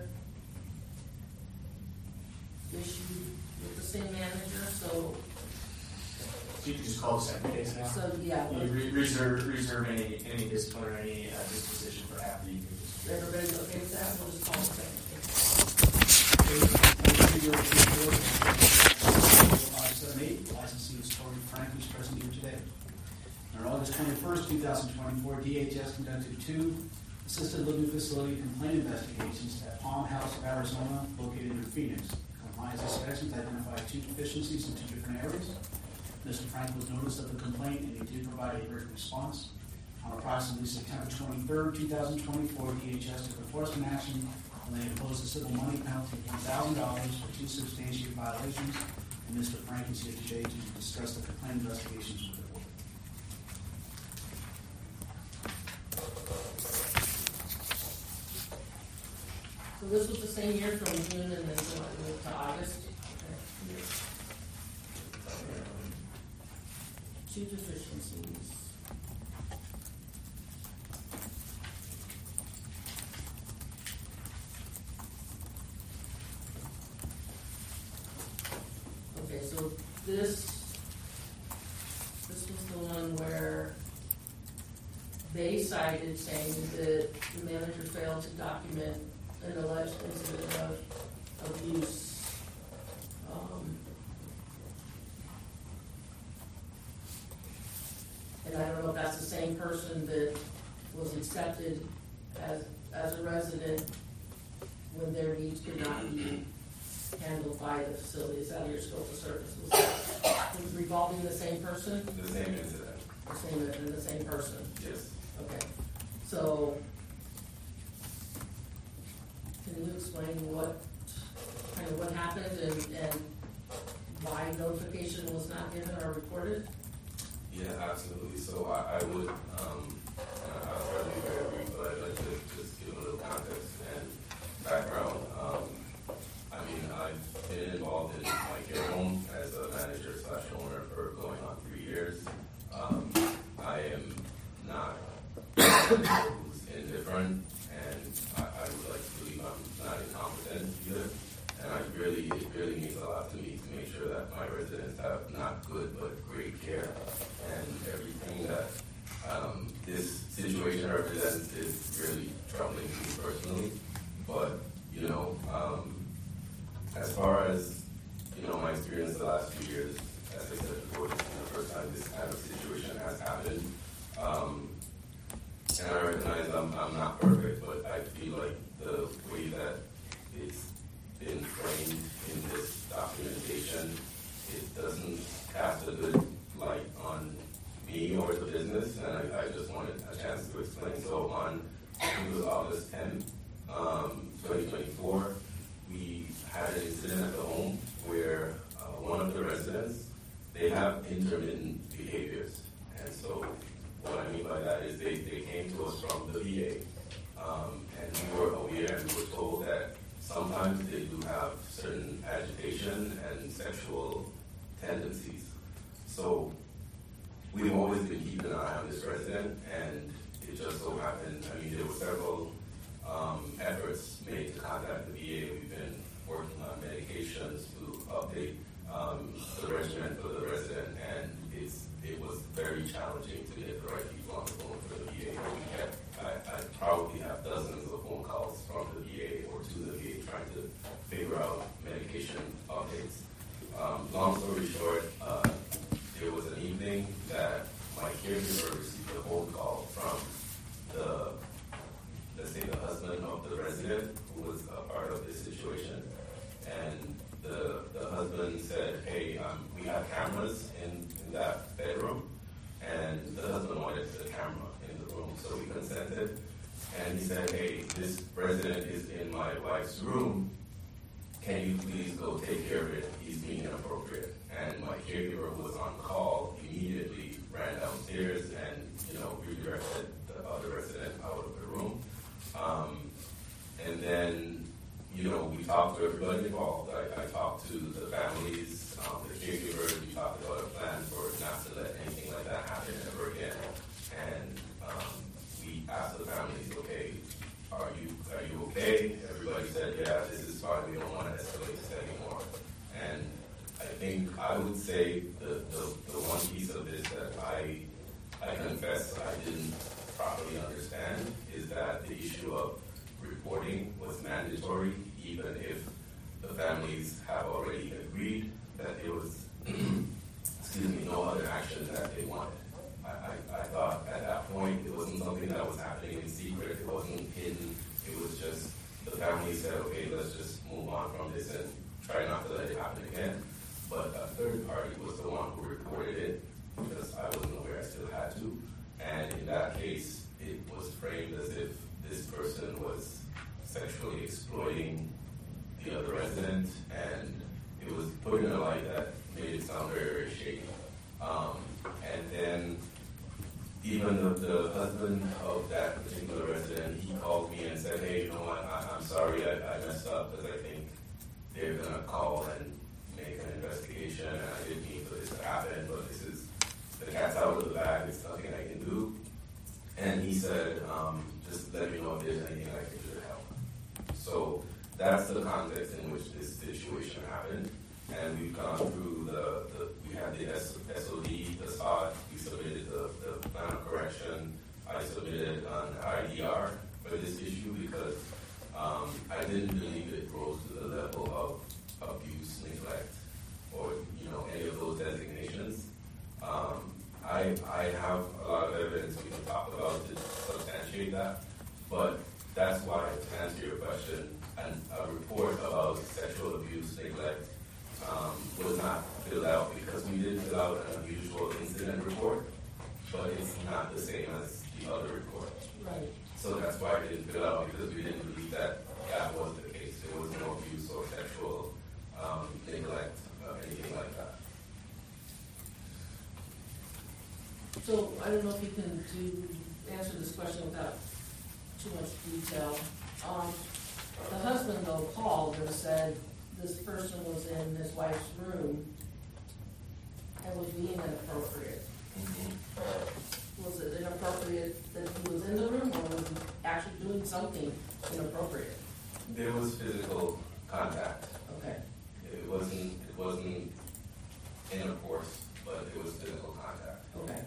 issue with the same manager, so You can just call the second case now. So, yeah. You reserve any discipline or any disposition for after you. Everybody's okay with that? We'll just call the second case. 578, the licensee is Tori Frank, who's present here today. On August 21st, 2024, DHS conducted 2 assisted living facility complaint investigations at Palm House of Arizona, located in Phoenix. Compliance inspections identified 2 deficiencies in 2 different areas. Mr. Frank was noticed of the complaint, and he did provide a written response. On approximately September 23rd, 2024, DHS took enforcement action and they imposed a civil money penalty of $1,000 for 2 substantiated violations. And Mr. Frank is here today to discuss the complaint investigations with the board. So this was the same year from June and then moved to August. Okay. 2 deficiencies. Okay, so this was the one where they cited saying that the manager failed to document an alleged incident of abuse. And I don't know if that's the same person that was accepted as a resident when their needs could not be handled by the facility. Is that your scope of service? Was revolving the same person? The same incident. The same person? Yes. Okay. So, can you explain what happened and why notification was not given or reported? Yeah, absolutely. So I would, I'll try to be very brief, but I'd like to just give a little context and background. I mean, I've been involved in my care home as a manager/owner for going on 3 years. I am not who's indifferent, and I would like to believe I'm not incompetent either. And it really means a lot to me to make sure that my residents have not good but great care. And everything that this situation represents is really troubling to me personally. But, as far as, my experience the last few years, as I said before, this is the first time this kind of situation has happened. And I recognize I'm not perfect, but I feel like the way that it's been framed in this documentation, it doesn't cast a good light on me or the business, and I just wanted a chance to explain. So on, I think it was August 10th, 2024, we had an incident at the home where one of the residents, they have intermittent behaviors. And so what I mean by that is they came to us from the VA, and we were aware and we were told that sometimes they do have certain agitation and sexual tendencies. So we've always been keeping an eye on this resident, and it just so happened, there were several efforts made to contact the VA. We've been working on medications to update the regimen for the resident, and it was very challenging to get the right people on the phone for the VA. I probably have dozens of phone calls from the VA or to the VA trying to figure out medication updates. Long story short, there was an evening that my caregiver received a phone call from let's say the husband of the resident who was a part of this situation. And the husband said, hey, we have cameras in that bedroom, and the husband wanted the camera in the room, so we consented. And he said, hey, this resident is in my wife's room. can you please go take care of it? He's being inappropriate. And my caregiver who was on call immediately ran downstairs and, redirected the other resident out of the room. And then, we talked to everybody involved. I talked to the families, the caregivers. We talked about a plan for not to let anything like that happen ever again. And we asked the families, okay, are you okay? Everybody said, yeah, this is fine. We don't want to escalate this anymore. And I think I would say the one piece of this that I confess I didn't properly understand is that the issue of reporting was mandatory, even if the families have already agreed that there was, no other action that they wanted. I thought at that point it wasn't something that was happening in secret, it wasn't hidden, it was just the family said, okay, let's just move on from this and try not to let it happen again. But a third party was the one who reported it because I wasn't aware I still had to. And in that case, it was framed as if this person was sexually exploiting the other resident, and it was put in a light that made it sound very, very shaky. And then even the husband of that particular resident, he called me and said, hey, I'm sorry, I messed up because I think they're going to call and make an investigation, and I didn't mean for this to happen, but this is, the cat's out of the bag, there's nothing I can do. And he said, just let me know if there's anything I can do to help. So that's the context in which this situation happened. And we've gone through we had the SOD, the SOD, we submitted the plan of correction. I submitted an IDR for this issue because I didn't believe it rose to the level of abuse, neglect, or any of those designations. I have a lot of evidence we can talk about to substantiate that, but that's why, to answer your question, a report about sexual abuse, neglect, was not filled out because we did fill out an unusual incident report, but it's not the same as the other report. Right. So that's why I didn't fill out, because we didn't believe that was the case. There was no abuse or sexual neglect, anything like that. So I don't know if you can answer this question without too much detail. The husband, though, called and said this person was in his wife's room and was being inappropriate. Mm-hmm. Was it inappropriate that he was in the room, or was he actually doing something inappropriate? There was physical contact. Okay. It wasn't intercourse, but it was physical contact. Okay.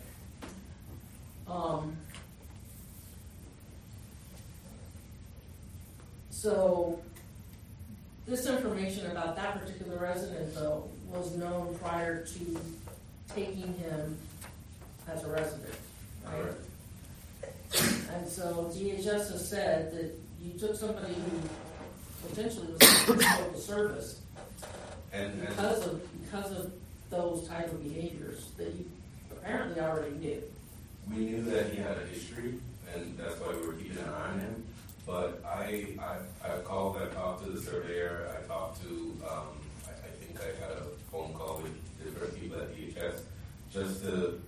So this information about that particular resident, though, was known prior to taking him as a resident, right? And so DHS has said that you took somebody who potentially was in total service and because of those type of behaviors that you apparently already knew. We knew that he had a history, and that's why we were keeping an eye on him. But I called, I talked to the surveyor, I talked to, I think I had a phone call with different people at DHS, just to,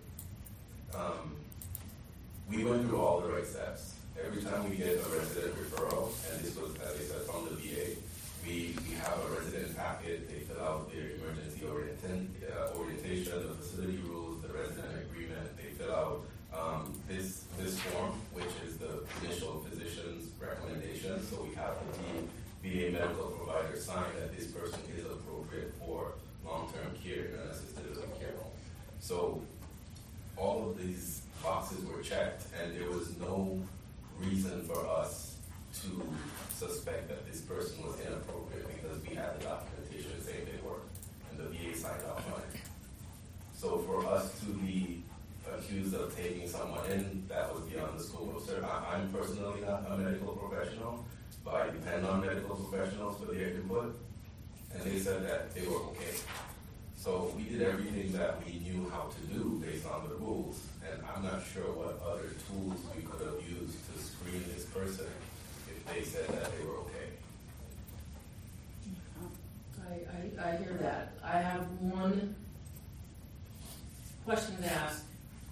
we went through all the right steps. Every time we get a resident referral, and this was, as I said, from the VA, we have a resident packet, they fill out their emergency orientation, the facility rules, the resident agreement, they fill out this form, which is the initial physician's recommendation. So we have the VA medical provider sign that this person is appropriate for long-term care in an assisted living care home. So all of these boxes were checked, and there was no reason for us to suspect that this person was inappropriate because we had the documentation saying they were, and the VA signed off on it. So for us to be accused of taking someone in, that was beyond the scope of service. I'm personally not a medical professional, but I depend on medical professionals for their input, and they said that they were okay. So we did everything that we knew how to do based on the rules, and I'm not sure what other tools we could have used to screen this person if they said that they were okay. I hear that. I have one question to ask,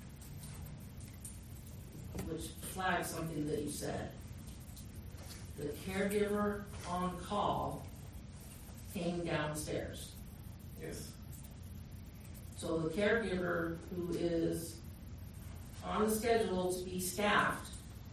which flags something that you said. The caregiver on call came downstairs. Yes. So the caregiver who is on the schedule to be staffed,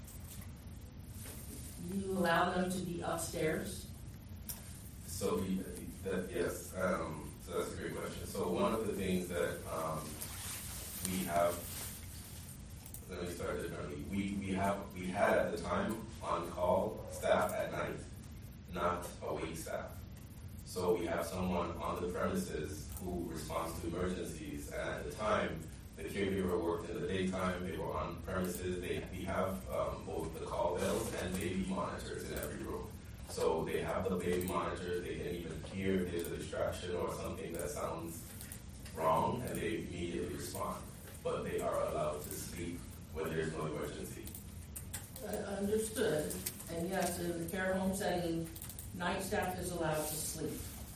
you allow them to be upstairs? So yes, so that's a great question. So one of the things that we have, let me start differently. We had at the time on call staff at night, not awake staff. So we have someone on the premises who responds to emergencies, and at the time, the caregiver worked in the daytime. They were on premises. We have both the call bells and baby monitors in every room. So they have the baby monitors. They can even hear if there's a distraction or something that sounds wrong, and they immediately respond. But they are allowed to sleep when there's no emergency. Understood. And yes, in the care home setting, night staff is allowed to sleep.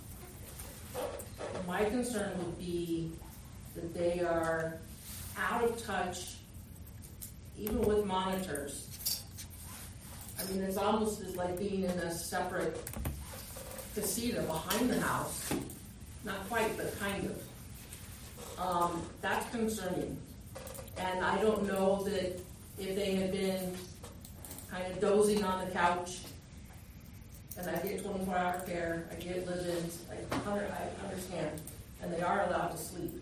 My concern would be that they are out of touch, even with monitors. I mean, it's almost as like being in a separate casita behind the house. Not quite, but kind of. That's concerning. And I don't know that if they had been kind of dozing on the couch, and I get 24-hour care, I get live-ins, I understand, and they are allowed to sleep.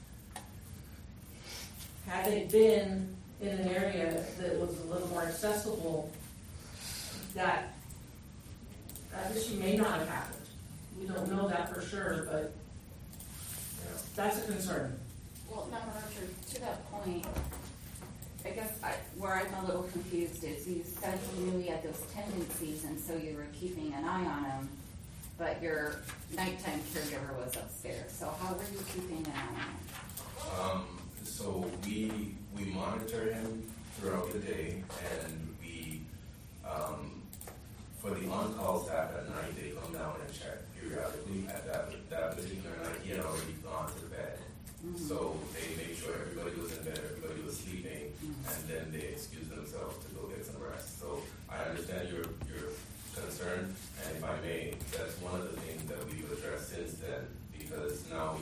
Had they been in an area that was a little more accessible, that issue may not have happened. We don't know that for sure, but that's a concern. Well, Member Archer, to that point, I guess where I'm a little confused is you said you knew he had those tendencies, and so you were keeping an eye on him, but your nighttime caregiver was upstairs. So how were you keeping an eye on him? So we monitor him throughout the day, and we, for the on-call staff at night, they come down and check periodically. At that particular night, he had already gone to bed. Mm-hmm. So they made sure everybody was in bed, everybody was sleeping, and then they excused themselves to go get some rest. So I understand your concern, and if I may, that's one of the things that we've addressed since then, because now we